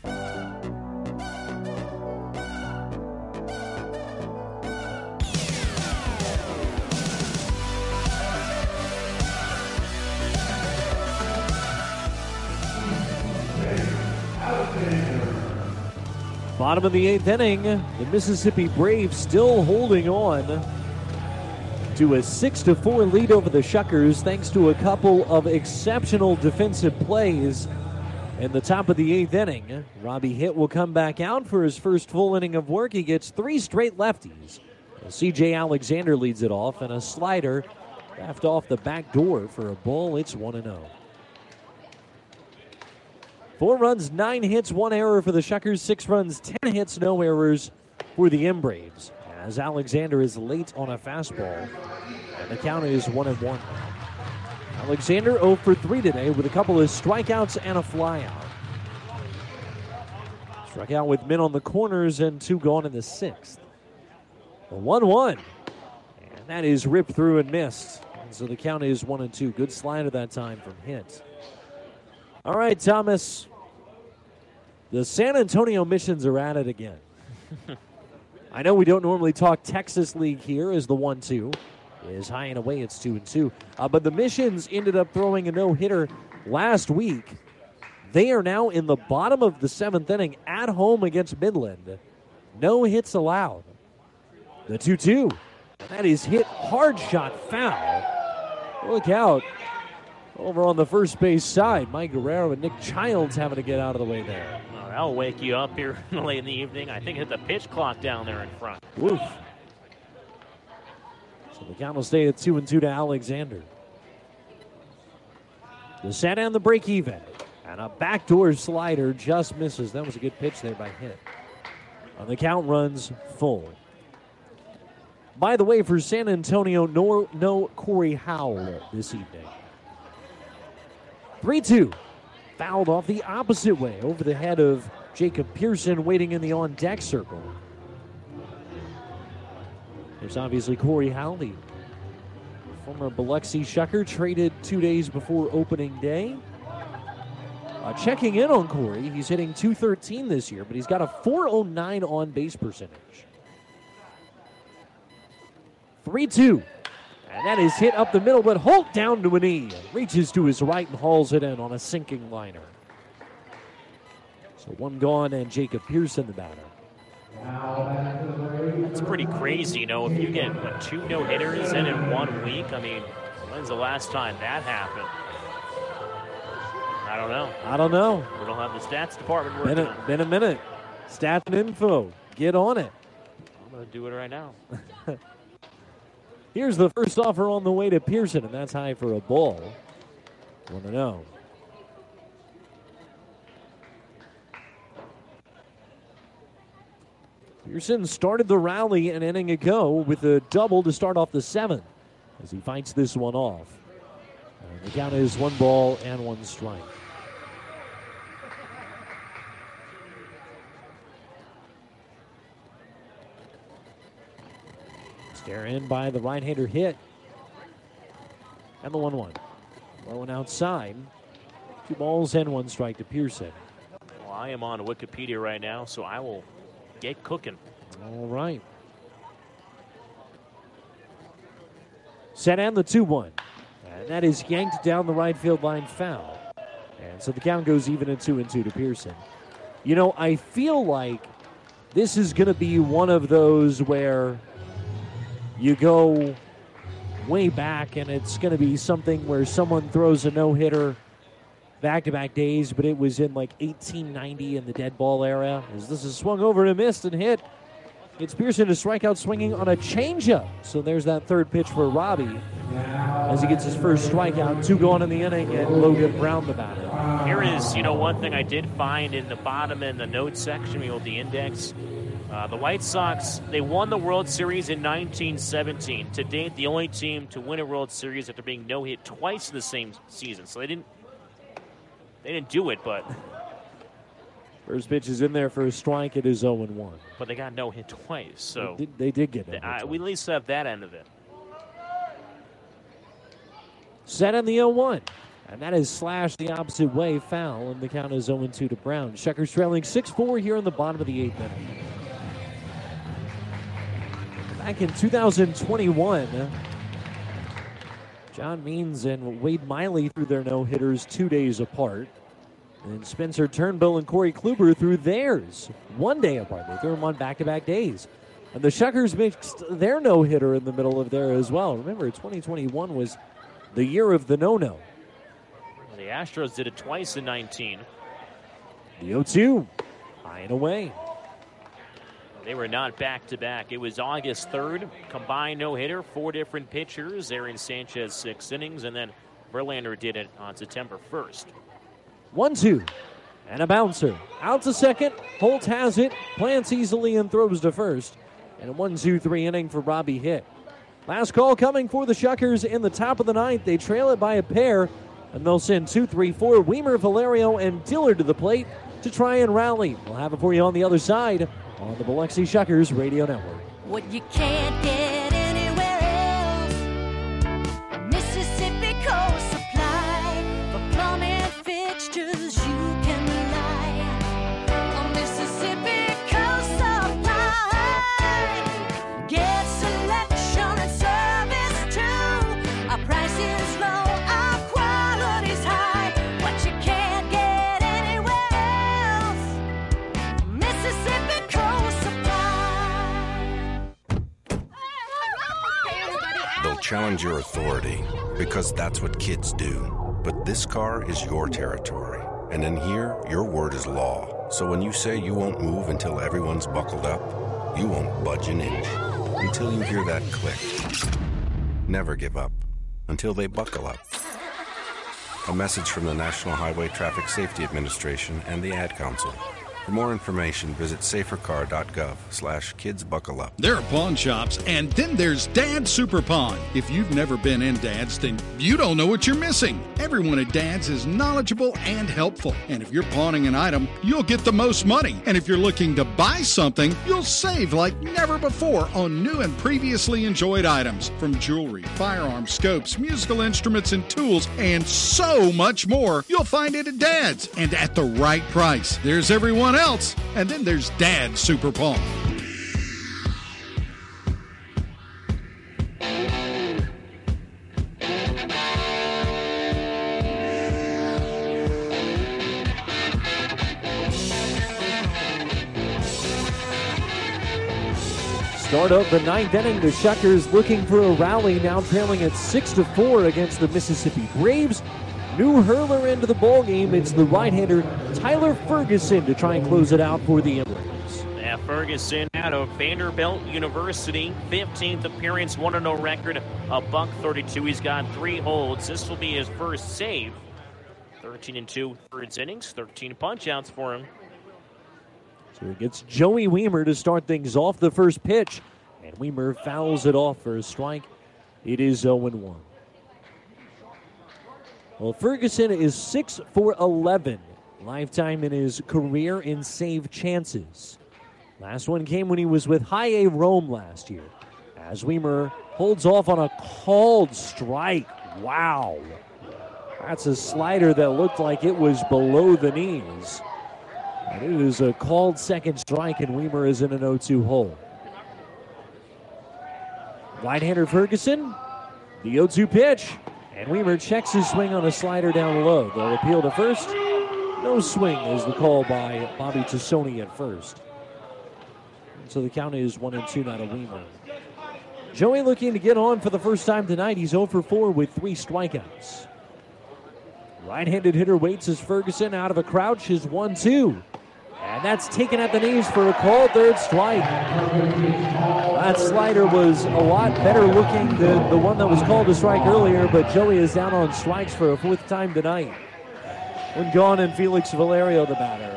Bottom of the eighth inning, the Mississippi Braves still holding on to a six to four lead over the Shuckers thanks to a couple of exceptional defensive plays in the top of the eighth inning. Robbie Hitt will come back out for his first full inning of work. He gets three straight lefties. C J Alexander leads it off, and a slider left off the back door for a ball. It's one and oh. Four runs, nine hits, one error for the Shuckers. Six runs, ten hits, no errors for the M-Braves. As Alexander is late on a fastball, and the count is one and one. Alexander oh for three today with a couple of strikeouts and a flyout. Struck out with men on the corners and two gone in the sixth. The one one, and that is ripped through and missed. And so the count is one and two. Good slider that time from Hitt. All right, Thomas. The San Antonio Missions are at it again. I know we don't normally talk Texas League here as the one two is high and away. It's two and two. Uh, but the Missions ended up throwing a no-hitter last week. They are now in the bottom of the seventh inning at home against Midland. No hits allowed. The two two. That is hit, hard shot, foul. Look out. Over on the first base side, Mike Guerrero and Nick Childs having to get out of the way there. Well, that'll wake you up here late in the evening. I think hit the pitch clock down there in front. Woof. So the count will stay at two and two to Alexander. The set and the break even. And a backdoor slider just misses. That was a good pitch there by Hit. And the count runs full. By the way, for San Antonio, no, no Corey Howell this evening. three two. Fouled off the opposite way over the head of Jacob Pearson waiting in the on-deck circle. There's obviously Corey Howell, the former Biloxi Shucker, traded two days before opening day. Uh, checking in on Corey, he's hitting two thirteen this year, but he's got a four oh nine on-base percentage. three two. And that is hit up the middle, but Holt down to a knee. Reaches to his right and hauls it in on a sinking liner. So one gone and Jacob Pearson the batter. That's pretty crazy, you know, if you get what, two no-hitters in in one week. I mean, when's the last time that happened? I don't know. I don't know. We don't have the stats department working Been a, on it. been a minute. Stats and info. Get on it. I'm going to do it right now. Here's the first offer on the way to Pearson, and that's high for a ball. one to oh. Pearson started the rally an inning ago with a double to start off the seventh as he fights this one off. And the count is one ball and one strike. Stare in by the right-hander Hit. And the one one. Low and outside. Two balls and one strike to Pearson. Well, I am on Wikipedia right now, so I will get cooking. All right. Set and the two one. And that is yanked down the right field line foul. And so the count goes even at two and two to Pearson. You know, I feel like this is going to be one of those where you go way back and it's going to be something where someone throws a no-hitter back-to-back days, but it was in like eighteen ninety in the dead ball era. As this is swung over and missed and hit. It's Pearson to strike out swinging on a changeup. So there's that third pitch for Robbie as he gets his first strikeout. Two gone in the inning, and Logan Brown the batter. Here is, you know, one thing I did find in the bottom in the notes section, you know, the index. Uh, the White Sox, they won the World Series in nineteen seventeen. To date, the only team to win a World Series after being no-hit twice in the same season. So they didn't they didn't do it, but... First pitch is in there for a strike. It is oh and one. But they got no-hit twice, so... They did, they did get it. Uh, we at least have that end of it. Set in the oh one. And that is slashed the opposite way, foul, and the count is oh and two to Brown. Shuckers trailing six four here in the bottom of the eighth inning. Back in two thousand twenty-one, John Means and Wade Miley threw their no-hitters two days apart. And Spencer Turnbull and Corey Kluber threw theirs one day apart. They threw them on back-to-back days. And the Shuckers mixed their no-hitter in the middle of there as well. Remember, twenty twenty-one was the year of the no-no. The Astros did it twice in nineteen. The oh two, high and away. They were not back-to-back. It was August third, combined no-hitter, four different pitchers. Aaron Sanchez, six innings, and then Verlander did it on September first. one two, and a bouncer. Out to second, Holt has it, plants easily and throws to first. And a one two three inning for Robbie Hit. Last call coming for the Shuckers in the top of the ninth. They trail it by a pair, and they'll send two, three, four, Weimer, Valerio, and Dillard to the plate to try and rally. We'll have it for you on the other side on the Biloxi Shuckers Radio Network. What you can't get anywhere else. Mississippi Coast Supply. For plumbing fixtures you can rely on Mississippi Coast Supply. challenge your authority because that's what kids do. But this car is your territory, and in here, your word is law. So when you say you won't move until everyone's buckled up, you won't budge an inch until you hear that click. Never give up until they buckle up. A message from the National Highway Traffic Safety Administration and the Ad Council. For more information, visit safercar.gov slash kids buckle up. There are pawn shops, and then there's Dad's Super Pawn. If you've never been in Dad's, then you don't know what you're missing. Everyone at Dad's is knowledgeable and helpful. And if you're pawning an item, you'll get the most money. And if you're looking to buy something, you'll save like never before on new and previously enjoyed items. From jewelry, firearms, scopes, musical instruments, and tools, and so much more. You'll find it at Dad's, and at the right price. There's everyone else, and then there's Dad's Super Pawn. Start of the ninth inning, the Shuckers looking for a rally, now trailing at six to four against the Mississippi Braves. New hurler into the ballgame. It's the right-hander Tyler Ferguson to try and close it out for the Braves. Yeah, Ferguson out of Vanderbilt University, fifteenth appearance, one and oh record, a buck thirty-two. He's got three holds. This will be his first save. thirteen and two thirds innings, thirteen punch-outs for him. So it gets Joey Weimer to start things off. The first pitch, and Weimer fouls it off for a strike. It is oh and one. Well, Ferguson is six for eleven, lifetime in his career in save chances. Last one came when he was with High A Rome last year. As Weimer holds off on a called strike. Wow. That's a slider that looked like it was below the knees. And it is a called second strike, and Weimer is in an oh two hole. Right-hander Ferguson, the oh two pitch. And Weimer checks his swing on a slider down low. They'll appeal to first. No swing is the call by Bobby Tassoni at first. So the count is one and two now to Weimer. Joey looking to get on for the first time tonight. He's oh for four with three strikeouts. Right-handed hitter waits as Ferguson out of a crouch is one two. And that's taken at the knees for a called third strike. That slider was a lot better looking than the one that was called a strike earlier, but Joey is down on strikes for a fourth time tonight. When gone and Felix Valerio the batter.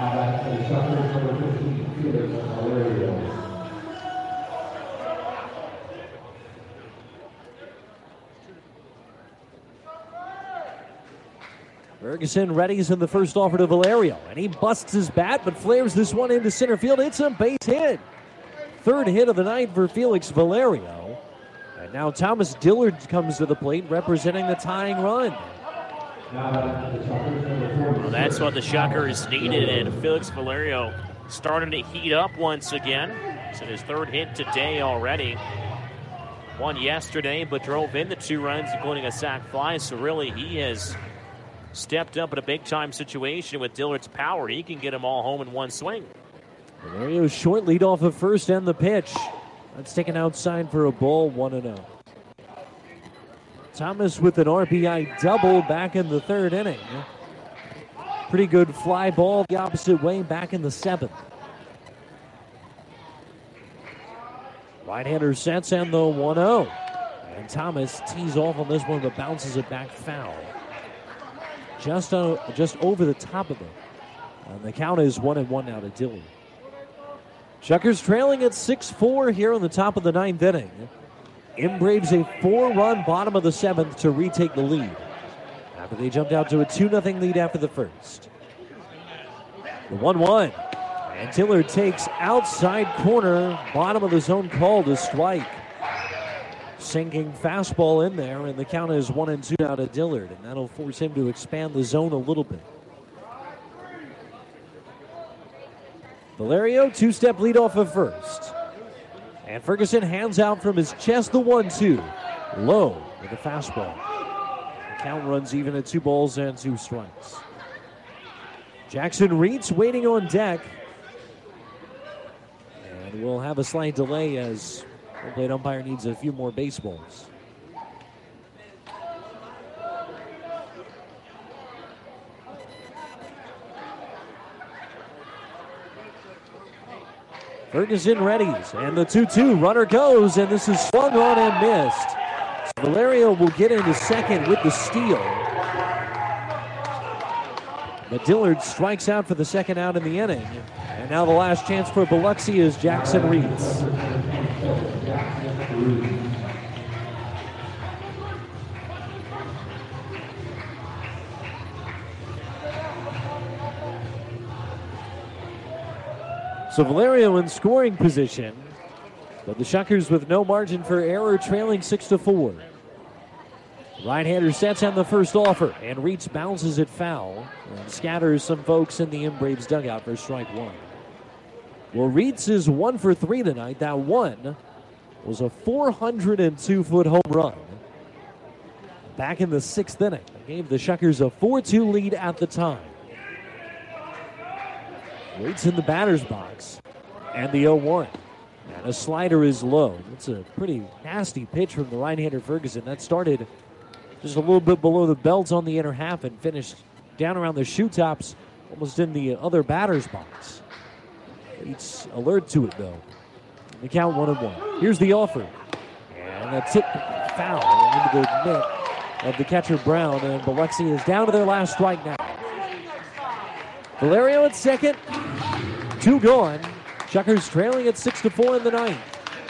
Ferguson readies in the first offer to Valerio, and he busts his bat, but flares this one into center field. It's a base hit. Third hit of the night for Felix Valerio. And now Thomas Dillard comes to the plate, representing the tying run. Well, that's what the Shuckers needed, and Felix Valerio starting to heat up once again. It's his third hit today already. One yesterday, but drove in the two runs, including a sac fly, so really he has stepped up in a big-time situation with Dillard's power. He can get them all home in one swing. Valerio short lead off of first and the pitch. That's taken outside for a ball, one and oh. Thomas with an R B I double back in the third inning. Pretty good fly ball the opposite way back in the seventh. Right-hander sets and the one oh. And Thomas tees off on this one, but bounces it back foul. Just, uh, just over the top of it. And the count is one and one now to Dillard. Shuckers trailing at six four here on the top of the ninth inning. M-Braves a four-run bottom of the seventh to retake the lead after they jumped out to a two nothing lead after the first. The one one. And Dillard takes outside corner, bottom of the zone call to strike. Sinking fastball in there, and the count is one and two now to Dillard, and that'll force him to expand the zone a little bit. Valerio, two-step lead off of first. And Ferguson hands out from his chest the one two. Low with a fastball. The count runs even at two balls and two strikes. Jackson Reitz waiting on deck. And we'll have a slight delay as the plate umpire needs a few more baseballs. Ferguson readies, and the two two runner goes, and this is swung on and missed. So Valerio will get into second with the steal. But Dillard strikes out for the second out in the inning. And now the last chance for Biloxi is Jackson Reeds. So Valerio in scoring position, but the Shuckers with no margin for error, trailing six to four. Right-hander sets on the first offer, and Reeds bounces it foul and scatters some folks in the M Braves dugout for strike one. Well, Reeds is one for three tonight. That one was a four hundred two foot home run back in the sixth inning. It gave the Shuckers a four two lead at the time. Waits in the batter's box, and the oh one. And a slider is low. It's a pretty nasty pitch from the right-hander Ferguson. That started just a little bit below the belt on the inner half and finished down around the shoe tops, almost in the other batter's box. Waits alert to it, though. The count one and one. Here's the offer. And a tip foul into the mitt of the catcher Brown, and Biloxi is down to their last strike now. Valerio at second, two gone. Shuckers trailing at six to four in the ninth.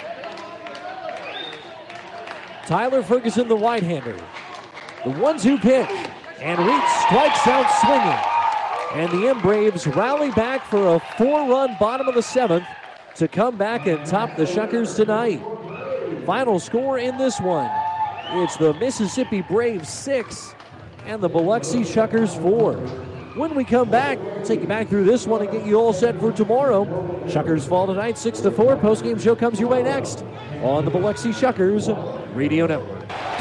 Tyler Ferguson, the right-hander. The one two pitch, and Reeds strikes out swinging. And the M Braves rally back for a four-run bottom of the seventh to come back and top the Shuckers tonight. Final score in this one, it's the Mississippi Braves six and the Biloxi Shuckers four. When we come back, we'll take you back through this one and get you all set for tomorrow. Shuckers fall tonight, six to four. Postgame show comes your way next on the Biloxi Shuckers Radio Network.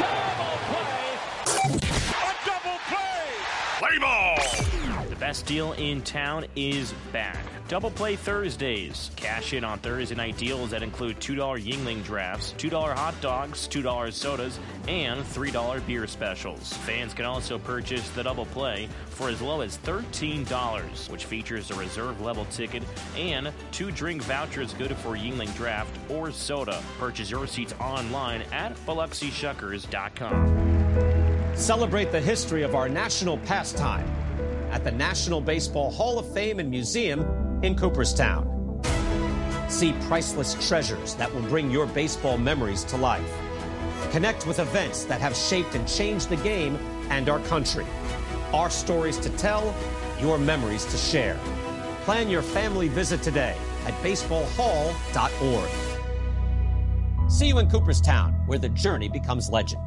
Play ball! The best deal in town is back. Double Play Thursdays. Cash in on Thursday night deals that include two dollar Yingling drafts, two dollar hot dogs, two dollar sodas, and three dollar beer specials. Fans can also purchase the Double Play for as low as thirteen dollars, which features a reserve level ticket and two drink vouchers good for Yingling draft or soda. Purchase your seats online at Biloxi Shuckers dot com. Celebrate the history of our national pastime at the National Baseball Hall of Fame and Museum in Cooperstown. See priceless treasures that will bring your baseball memories to life. Connect with events that have shaped and changed the game and our country. Our stories to tell, your memories to share. Plan your family visit today at baseball hall dot org. See you in Cooperstown, where the journey becomes legend.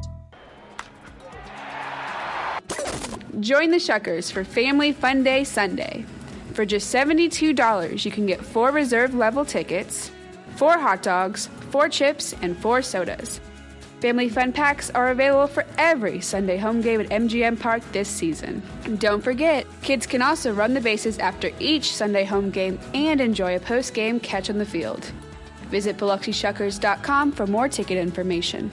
Join the Shuckers for Family Fun Day Sunday. For just seventy-two dollars, you can get four reserve level tickets, four hot dogs, four chips, and four sodas. Family Fun Packs are available for every Sunday home game at M G M Park this season. And don't forget, kids can also run the bases after each Sunday home game and enjoy a post-game catch on the field. Visit Biloxi Shuckers dot com for more ticket information.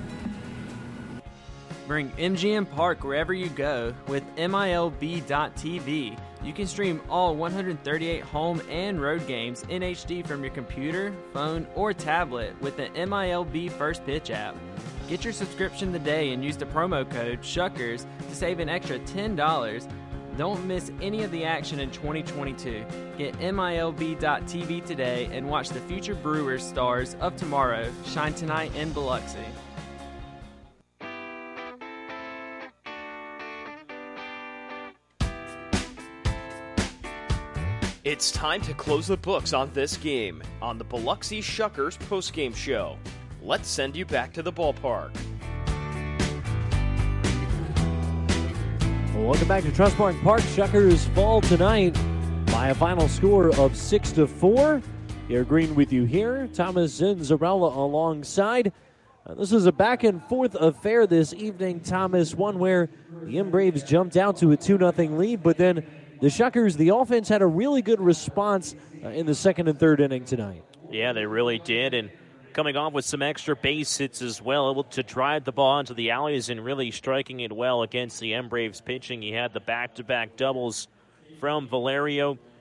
Bring M G M Park wherever you go with M I L B dot T V. You can stream all one hundred thirty-eight home and road games in H D from your computer, phone, or tablet with the M I L B First Pitch app. Get your subscription today and use the promo code SHUCKERS to save an extra ten dollars. Don't miss any of the action in twenty twenty-two. Get M I L B dot T V today and watch the future Brewers stars of tomorrow shine tonight in Biloxi. It's time to close the books on this game on the Biloxi Shuckers postgame show. Let's send you back to the ballpark. Well, welcome back to Trustmark Park. Shuckers fall tonight by a final score of six to four. Gary Green with you here. Thomas Zinzarella alongside. Uh, this is a back and forth affair this evening, Thomas. One where the M Braves jumped out to a two nothing lead, but then the Shuckers, the offense, had a really good response uh, in the second and third inning tonight. Yeah, they really did, and coming off with some extra base hits as well, able to drive the ball into the alleys and really striking it well against the M Braves pitching. He had the back-to-back doubles from Valerio,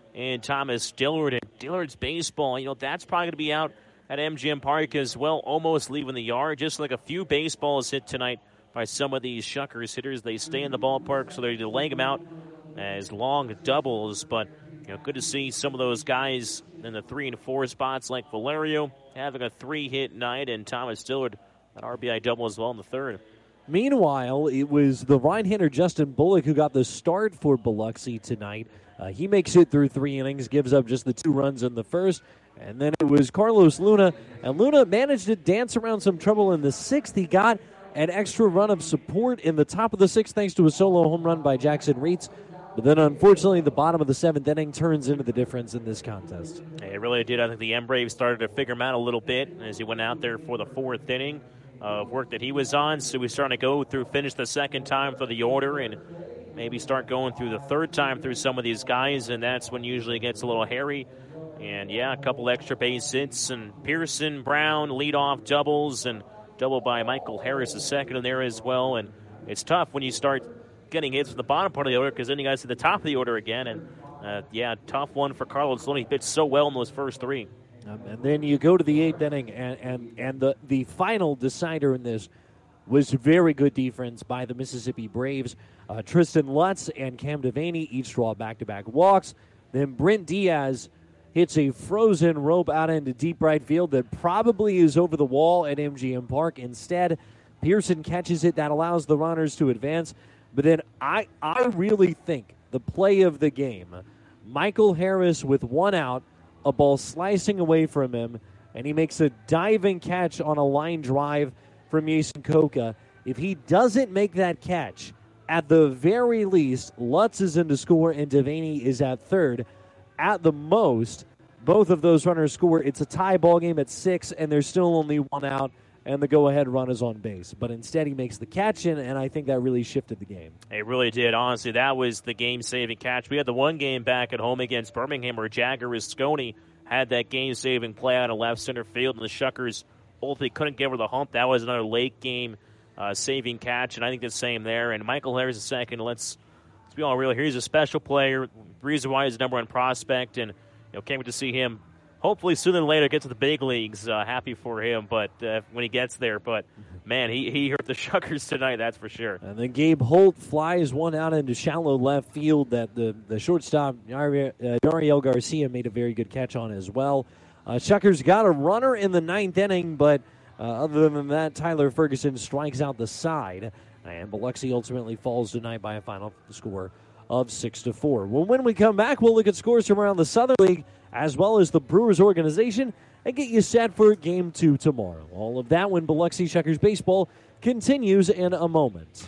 and Thomas Dillard. And Dillard's baseball, you know, that's probably going to be out at M G M Park as well, almost leaving the yard. Just like a few baseballs hit tonight by some of these Shuckers hitters. They stay in the ballpark, so they're laying them out as long doubles. But, you know, good to see some of those guys in the three and four spots like Valerio having a three-hit night, and Thomas Dillard an R B I double as well in the third. Meanwhile, it was the right-hander Justin Bullock who got the start for Biloxi tonight. Uh, he makes it through three innings, gives up just the two runs in the first, and then it was Carlos Luna. And Luna managed to dance around some trouble in the sixth. He got an extra run of support in the top of the sixth thanks to a solo home run by Jackson Reitz. But then, unfortunately, the bottom of the seventh inning turns into the difference in this contest. It really did. I think the M-Braves started to figure him out a little bit as he went out there for the fourth inning of work that he was on. So he's starting to go through, finish the second time for the order, and maybe start going through the third time through some of these guys, and that's when usually it gets a little hairy. And, yeah, a couple extra base hits, and Pearson, Brown, leadoff doubles, and double by Michael Harris, the second in there as well. And it's tough when you start getting hits from the bottom part of the order because then you guys to the top of the order again. And, uh, yeah, tough one for Carlos Luna. He pitched so well in those first three. Um, and then you go to the eighth inning, and, and, and the, the final decider in this was very good defense by the Mississippi Braves. Uh, Tristan Lutz and Cam Devaney each draw back-to-back walks. Then Brent Diaz hits a frozen rope out into deep right field that probably is over the wall at M G M Park. Instead, Pearson catches it. That allows the runners to advance. But then I, I really think the play of the game, Michael Harris with one out, a ball slicing away from him, and he makes a diving catch on a line drive from Jason Koka. If he doesn't make that catch, at the very least, Lutz is in to score and Devaney is at third. At the most, both of those runners score. It's a tie ball game at six, and there's still only one out, and the go-ahead run is on base. But instead, he makes the catch, and, and I think that really shifted the game. It really did. Honestly, that was the game-saving catch. We had the one game back at home against Birmingham where Jagger Risconi had that game-saving play out of left center field, and the Shuckers ultimately couldn't get over the hump. That was another late-game uh, saving catch, and I think the same there. And Michael Harris is second. Let's, let's be all real here. He's a special player. Reason why he's the number one prospect, and you know, can't wait to see him hopefully sooner than later get to the big leagues. Uh, happy for him, but uh, when he gets there. But, man, he, he hurt the Shuckers tonight, that's for sure. And then Gabe Holt flies one out into shallow left field that the, the shortstop, Yariel uh, Yariel Garcia, made a very good catch on as well. Uh, Shuckers got a runner in the ninth inning, but uh, other than that, Tyler Ferguson strikes out the side. And Biloxi ultimately falls tonight by a final score of six to four. Well, when we come back, we'll look at scores from around the Southern League as well as the Brewers organization and get you set for Game two tomorrow. All of that when Biloxi Shuckers baseball continues in a moment.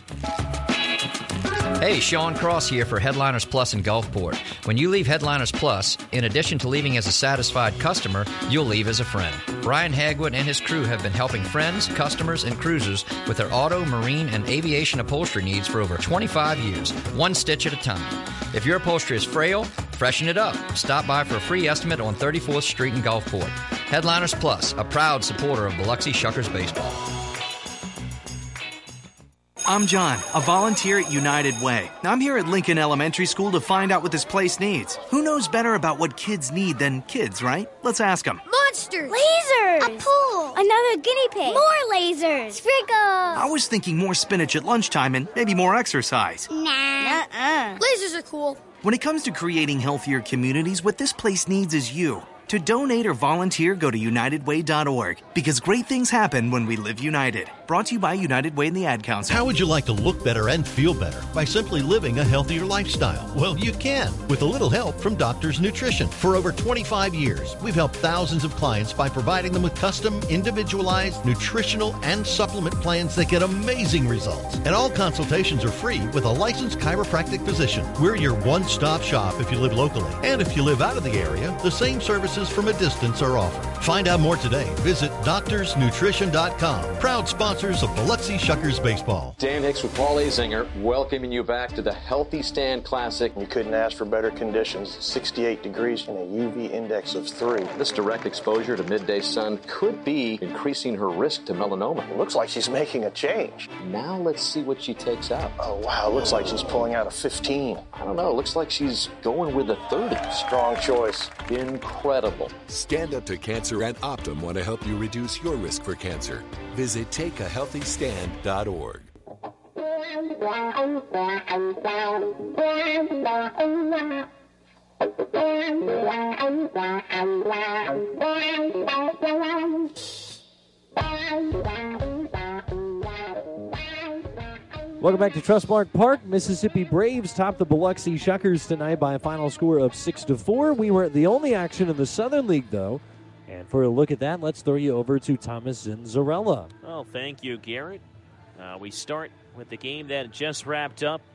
Hey, Sean Cross here for Headliners Plus in Gulfport. When you leave Headliners Plus, in addition to leaving as a satisfied customer, you'll leave as a friend. Brian Hagwood and his crew have been helping friends, customers, and cruisers with their auto, marine, and aviation upholstery needs for over twenty-five years, one stitch at a time. If your upholstery is frail, freshen it up. Stop by for a free estimate on thirty-fourth Street in Gulfport. Headliners Plus, a proud supporter of Biloxi Shuckers baseball. I'm John, a volunteer at United Way. I'm here at Lincoln Elementary School to find out what this place needs. Who knows better about what kids need than kids, right? Let's ask them. Monsters! Lasers! A pool! Another guinea pig! More lasers! Sprinkles! I was thinking more spinach at lunchtime and maybe more exercise. Nah. Uh-uh. Lasers are cool. When it comes to creating healthier communities, what this place needs is you. To donate or volunteer, go to united way dot org, because great things happen when we live united. Brought to you by United Way and the Ad Council. How would you like to look better and feel better by simply living a healthier lifestyle? Well, you can, with a little help from Doctor's Nutrition. For over twenty-five years, we've helped thousands of clients by providing them with custom, individualized, nutritional, and supplement plans that get amazing results. And all consultations are free with a licensed chiropractic physician. We're your one-stop shop if you live locally. And if you live out of the area, the same services from a distance are offered. Find out more today. Visit doctors nutrition dot com. Proud sponsor sponsors of Biloxi Shuckers Baseball. Dan Hicks with Paul Azinger, welcoming you back to the Healthy Stand Classic. You couldn't ask for better conditions. sixty-eight degrees and a U V index of three. This direct exposure to midday sun could be increasing her risk to melanoma. It looks like she's making a change. Now let's see what she takes out. Oh, wow. Looks like she's pulling out a fifteen. I don't know. Looks like she's going with a thirty. Strong choice. Incredible. Stand Up to Cancer and Optum want to help you reduce your risk for cancer. Visit take a healthy stand dot org. Welcome back to Trustmark Park. Mississippi Braves topped the Biloxi Shuckers tonight by a final score of six to four. We weren't the only action in the Southern League, though. And for a look at that, let's throw you over to Thomas Zinzarella. Well, thank you, Garrett. Uh, we start with the game that just wrapped up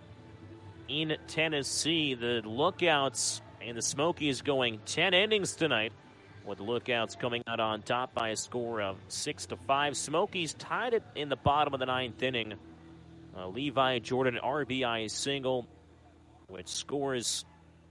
in Tennessee. The Lookouts and the Smokies going ten innings tonight, with the Lookouts coming out on top by a score of six to five. Smokies tied it in the bottom of the ninth inning. Uh, Levi Jordan R B I single, which scores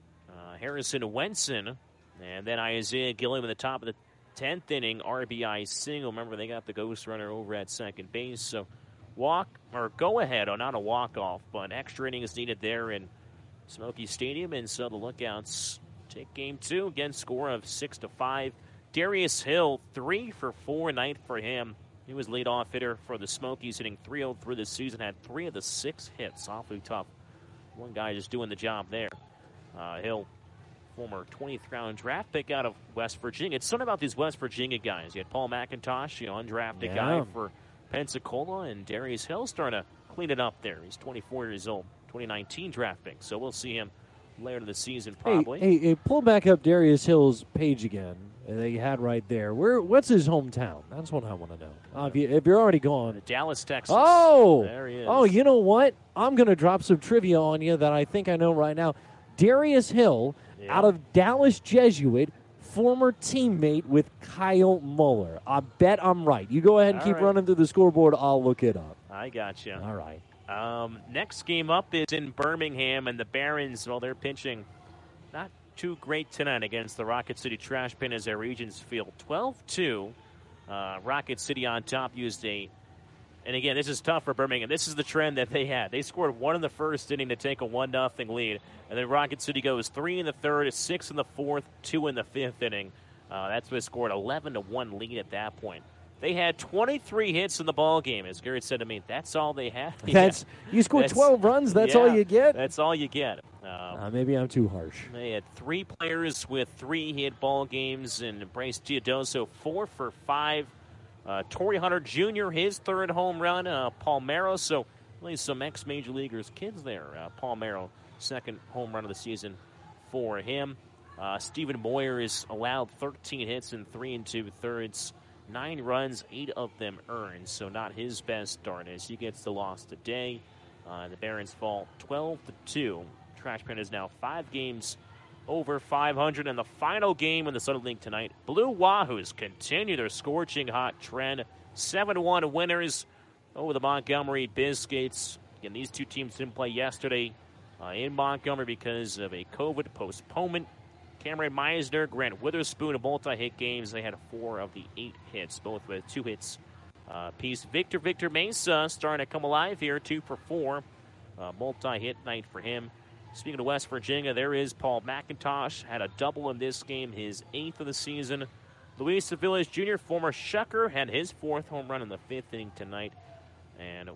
uh, Harrison Wenson, and then Isaiah Gilliam in the top of the tenth inning, R B I single. Remember, they got the ghost runner over at second base, so walk or go ahead, oh, not a walk off, but extra innings needed there in Smoky Stadium, and so the Lookouts take game two. Again, score of six to five. Darius Hill, three for four, ninth for him. He was leadoff hitter for the Smokies, hitting three oh three this season, had three of the six hits. Awfully tough. One guy just doing the job there. Uh, Hill, former twentieth round draft pick out of West Virginia. It's something about these West Virginia guys. You had Paul McIntosh, you know, undrafted Yeah. guy for Pensacola, and Darius Hill starting to clean it up there. He's twenty-four years old, twenty nineteen draft pick, so we'll see him later in the season probably. Hey, hey, hey, pull back up Darius Hill's page again that you had right there. Where? What's his hometown? That's what I want to know. Uh, if, you, if you're already gone. Dallas, Texas. Oh! There he is. Oh, you know what? I'm going to drop some trivia on you that I think I know right now. Darius Hill, Yeah. out of Dallas Jesuit, former teammate with Kyle Muller. I bet I'm right. You go ahead and All keep right. running through the scoreboard. I'll look it up. I got you. All right. Um, next game up is in Birmingham, and the Barons, well, they're pitching not too great tonight against the Rocket City Trash Bin as their Regents Field. twelve two. Uh, Rocket City on top used a, and again, this is tough for Birmingham. This is the trend that they had. They scored one in the first inning to take a one nothing lead, and then Rocket City goes three in the third, six in the fourth, two in the fifth inning. Uh, that's what scored eleven to one lead at that point. They had twenty-three hits in the ball game, as Garrett said to me. That's all they had. That's Yeah. you scored That's- twelve runs. That's yeah, all you get. That's all you get. Um, Uh, maybe I'm too harsh. They had three players with three hit ball games, and Bryce Teodoso four for five. Uh, Torrey Hunter Junior his third home run. Uh, Palmero, so really some ex-major leaguers kids there. Uh, Palmero, second home run of the season for him. Uh, Stephen Moyer is allowed thirteen hits and three and two thirds. Nine runs, eight of them earned, so not his best start as he gets the loss today. Uh, the Barons fall twelve to two. Trash Bin is now five games over five hundred. And the final game in the Southern League tonight, Blue Wahoos continue their scorching hot trend. seven one winners over the Montgomery Biscuits. Again, these two teams didn't play yesterday uh, in Montgomery because of a COVID postponement. Cameron Meisner, Grant Witherspoon, a multi-hit games. They had four of the eight hits, both with two hits uh, piece. Victor Victor Mesa starting to come alive here, two for four. Uh, multi-hit night for him. Speaking of West Virginia, there is Paul McIntosh. Had a double in this game, his eighth of the season. Luis Aviles Junior, former Shucker, had his fourth home run in the fifth inning tonight. And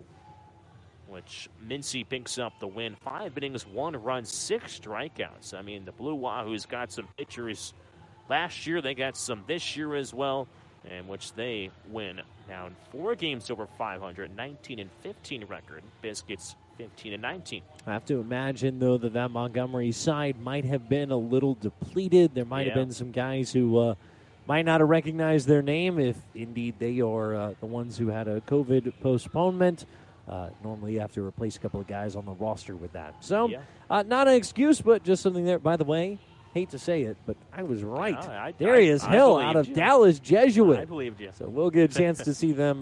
which Mincy picks up the win. Five innings, one run, six strikeouts. I mean, the Blue Wahoos got some pitchers last year. They got some this year as well, in which they win. Now in four games over five hundred, nineteen and fifteen record. Biscuits fifteen and nineteen. I have to imagine, though, that that Montgomery side might have been a little depleted. There might Yeah. have been some guys who uh, might not have recognized their name if, indeed, they are uh, the ones who had a COVID postponement. Uh, normally, you have to replace a couple of guys on the roster with that. So, Yeah. uh, not an excuse, but just something there. By the way, hate to say it, but I was right. No, I- Darius I- I Hill believed out of you. Dallas Jesuit. I believed you. So we'll get a chance to see them uh,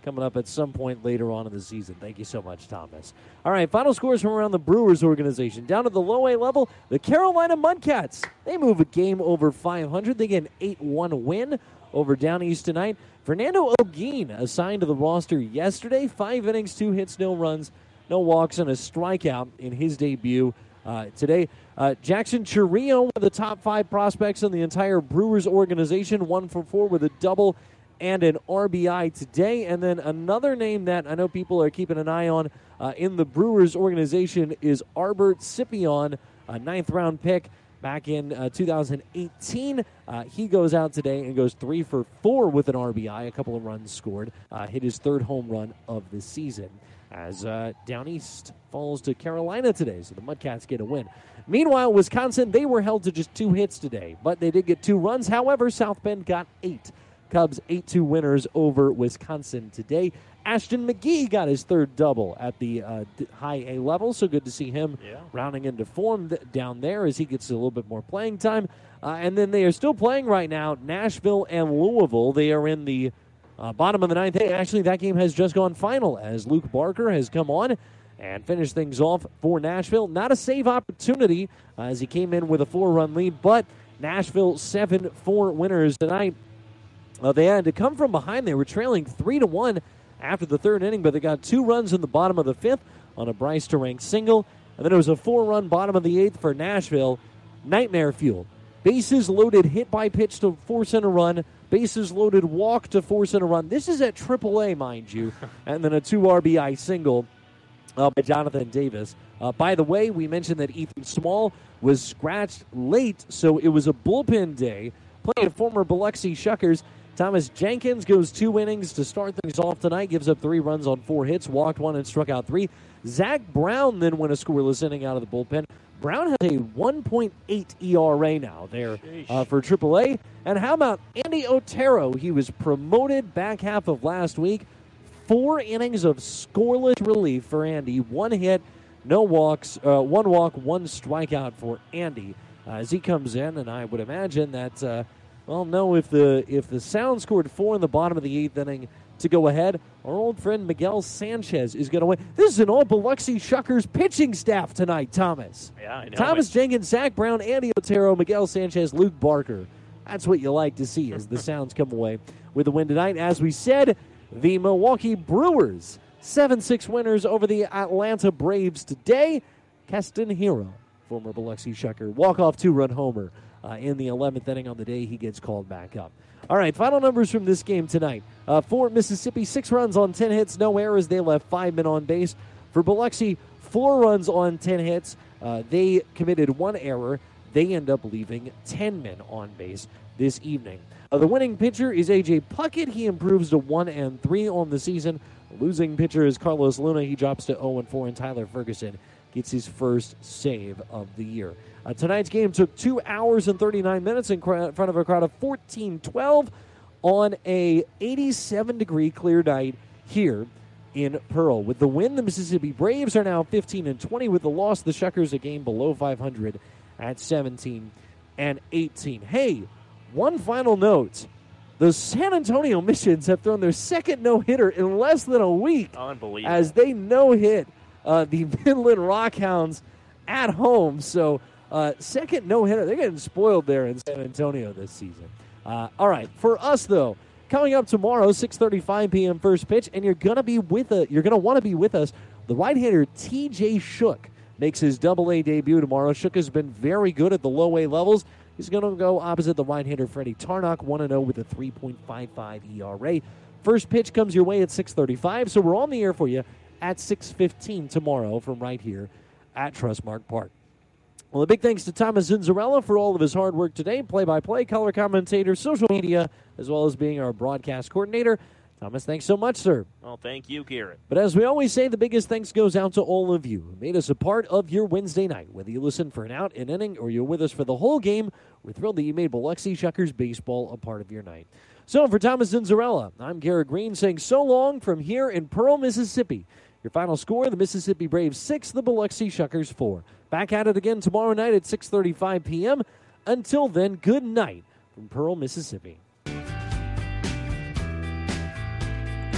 coming up at some point later on in the season. Thank you so much, Thomas. All right, final scores from around the Brewers organization. Down at the low A level, the Carolina Mudcats. They move a game over five hundred. They get an eight one win over Down East tonight. Fernando O'Gean assigned to the roster yesterday. Five innings, two hits, no runs, no walks, and a strikeout in his debut uh, today. Uh, Jackson Chirino, one of the top five prospects in the entire Brewers organization, one for four with a double and an R B I today. And then another name that I know people are keeping an eye on uh, in the Brewers organization is Arbert Scipion, a ninth-round pick back in uh, two thousand eighteen. Uh, he goes out today and goes three for four with an R B I, a couple of runs scored, uh, hit his third home run of the season as uh, Down East falls to Carolina today, so the Mudcats get a win. Meanwhile, Wisconsin, they were held to just two hits today, but they did get two runs. However, South Bend got eight. Cubs eight two winners over Wisconsin today. Ashton McGee got his third double at the uh, high A level, so good to see him yeah. rounding into form th- down there as he gets a little bit more playing time. Uh, and then they are still playing right now, Nashville and Louisville. They are in the uh, bottom of the ninth. Hey, actually, that game has just gone final as Luke Barker has come on and finished things off for Nashville. Not a save opportunity uh, as he came in with a four-run lead, but Nashville seven four winners tonight. Uh, they had to come from behind. They were trailing three to one after the third inning, but they got two runs in the bottom of the fifth on a Bryce Terang single. And then it was a four-run bottom of the eighth for Nashville. Nightmare fuel. Bases loaded, hit by pitch to force in a run. Bases loaded, walk to force in a run. This is at triple A, mind you. And then a two R B I single uh, by Jonathan Davis. Uh, by the way, we mentioned that Ethan Small was scratched late, so it was a bullpen day. Playing former Biloxi Shuckers. Thomas Jenkins goes two innings to start things off tonight, gives up three runs on four hits, walked one and struck out three. Zach Brown then went a scoreless inning out of the bullpen. Brown has a one point eight E R A now there uh, for triple A. And how about Andy Otero? He was promoted back half of last week. Four innings of scoreless relief for Andy. One hit, no walks, uh, one walk, one strikeout for Andy uh, as he comes in. And I would imagine that... Uh, Well, no, if the if the Sound scored four in the bottom of the eighth inning to go ahead, our old friend Miguel Sanchez is going to win. This is an all Biloxi Shuckers pitching staff tonight, Thomas. Yeah, I know. Thomas it. Jenkins, Zach Brown, Andy Otero, Miguel Sanchez, Luke Barker. That's what you like to see as the Sounds come away with the win tonight. As we said, the Milwaukee Brewers, seven six winners over the Atlanta Braves today. Keston Hero, former Biloxi Shucker, walk-off two-run homer. Uh, in the eleventh inning on the day he gets called back up. All right, final numbers from this game tonight. Uh, for Mississippi, six runs on ten hits, no errors. They left five men on base. For Biloxi, four runs on ten hits. Uh, they committed one error. They end up leaving ten men on base this evening. Uh, the winning pitcher is A J Puckett. He improves to one and three on the season. The losing pitcher is Carlos Luna. He drops to oh and four, and Tyler Ferguson gets his first save of the year. Uh, tonight's game took two hours and thirty-nine minutes in, cr- in front of a crowd of fourteen twelve on a eighty-seven degree clear night here in Pearl. With the win, the Mississippi Braves are now fifteen and twenty. With the loss, the Shuckers a game below five hundred at seventeen and eighteen. Hey, one final note. The San Antonio Missions have thrown their second no-hitter in less than a week. Unbelievable. As they no-hit uh, the Midland Rockhounds at home. So, uh, second no-hitter. They're getting spoiled there in San Antonio this season. Uh, all right, for us, though, coming up tomorrow, six thirty-five p.m. first pitch, and you're going to be with us. You're going to want to be with us. The right-hander T J Shook makes his double-A debut tomorrow. Shook has been very good at the low-A levels. He's going to go opposite the right-hander Freddie Tarnock, one and oh with a three point five five E R A. First pitch comes your way at six thirty-five, so we're on the air for you at six fifteen tomorrow from right here at Trustmark Park. Well, a big thanks to Thomas Zinzarella for all of his hard work today, play-by-play, color commentator, social media, as well as being our broadcast coordinator. Thomas, thanks so much, sir. Well, thank you, Garrett. But as we always say, the biggest thanks goes out to all of you who made us a part of your Wednesday night. Whether you listen for an out, an inning, or you're with us for the whole game, we're thrilled that you made Biloxi Shuckers baseball a part of your night. So for Thomas Zinzarella, I'm Garrett Green saying so long from here in Pearl, Mississippi. Your final score, the Mississippi Braves six, the Biloxi Shuckers four. Back at it again tomorrow night at six thirty-five p.m. Until then, good night from Pearl, Mississippi.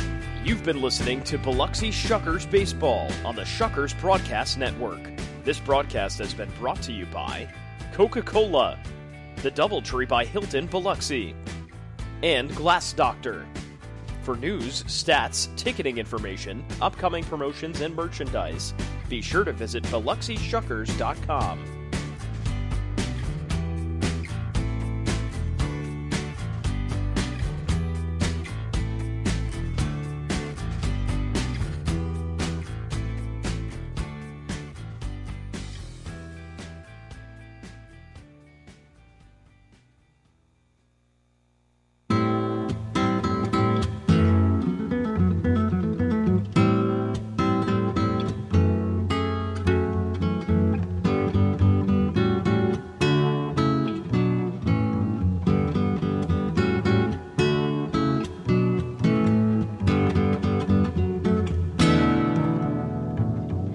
You've been listening to Biloxi Shuckers Baseball on the Shuckers Broadcast Network. This broadcast has been brought to you by Coca-Cola, the Doubletree by Hilton Biloxi, and Glass Doctor. For news, stats, ticketing information, upcoming promotions, and merchandise, be sure to visit Biloxi Shuckers dot com.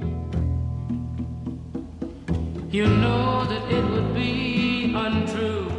You know that it would be untrue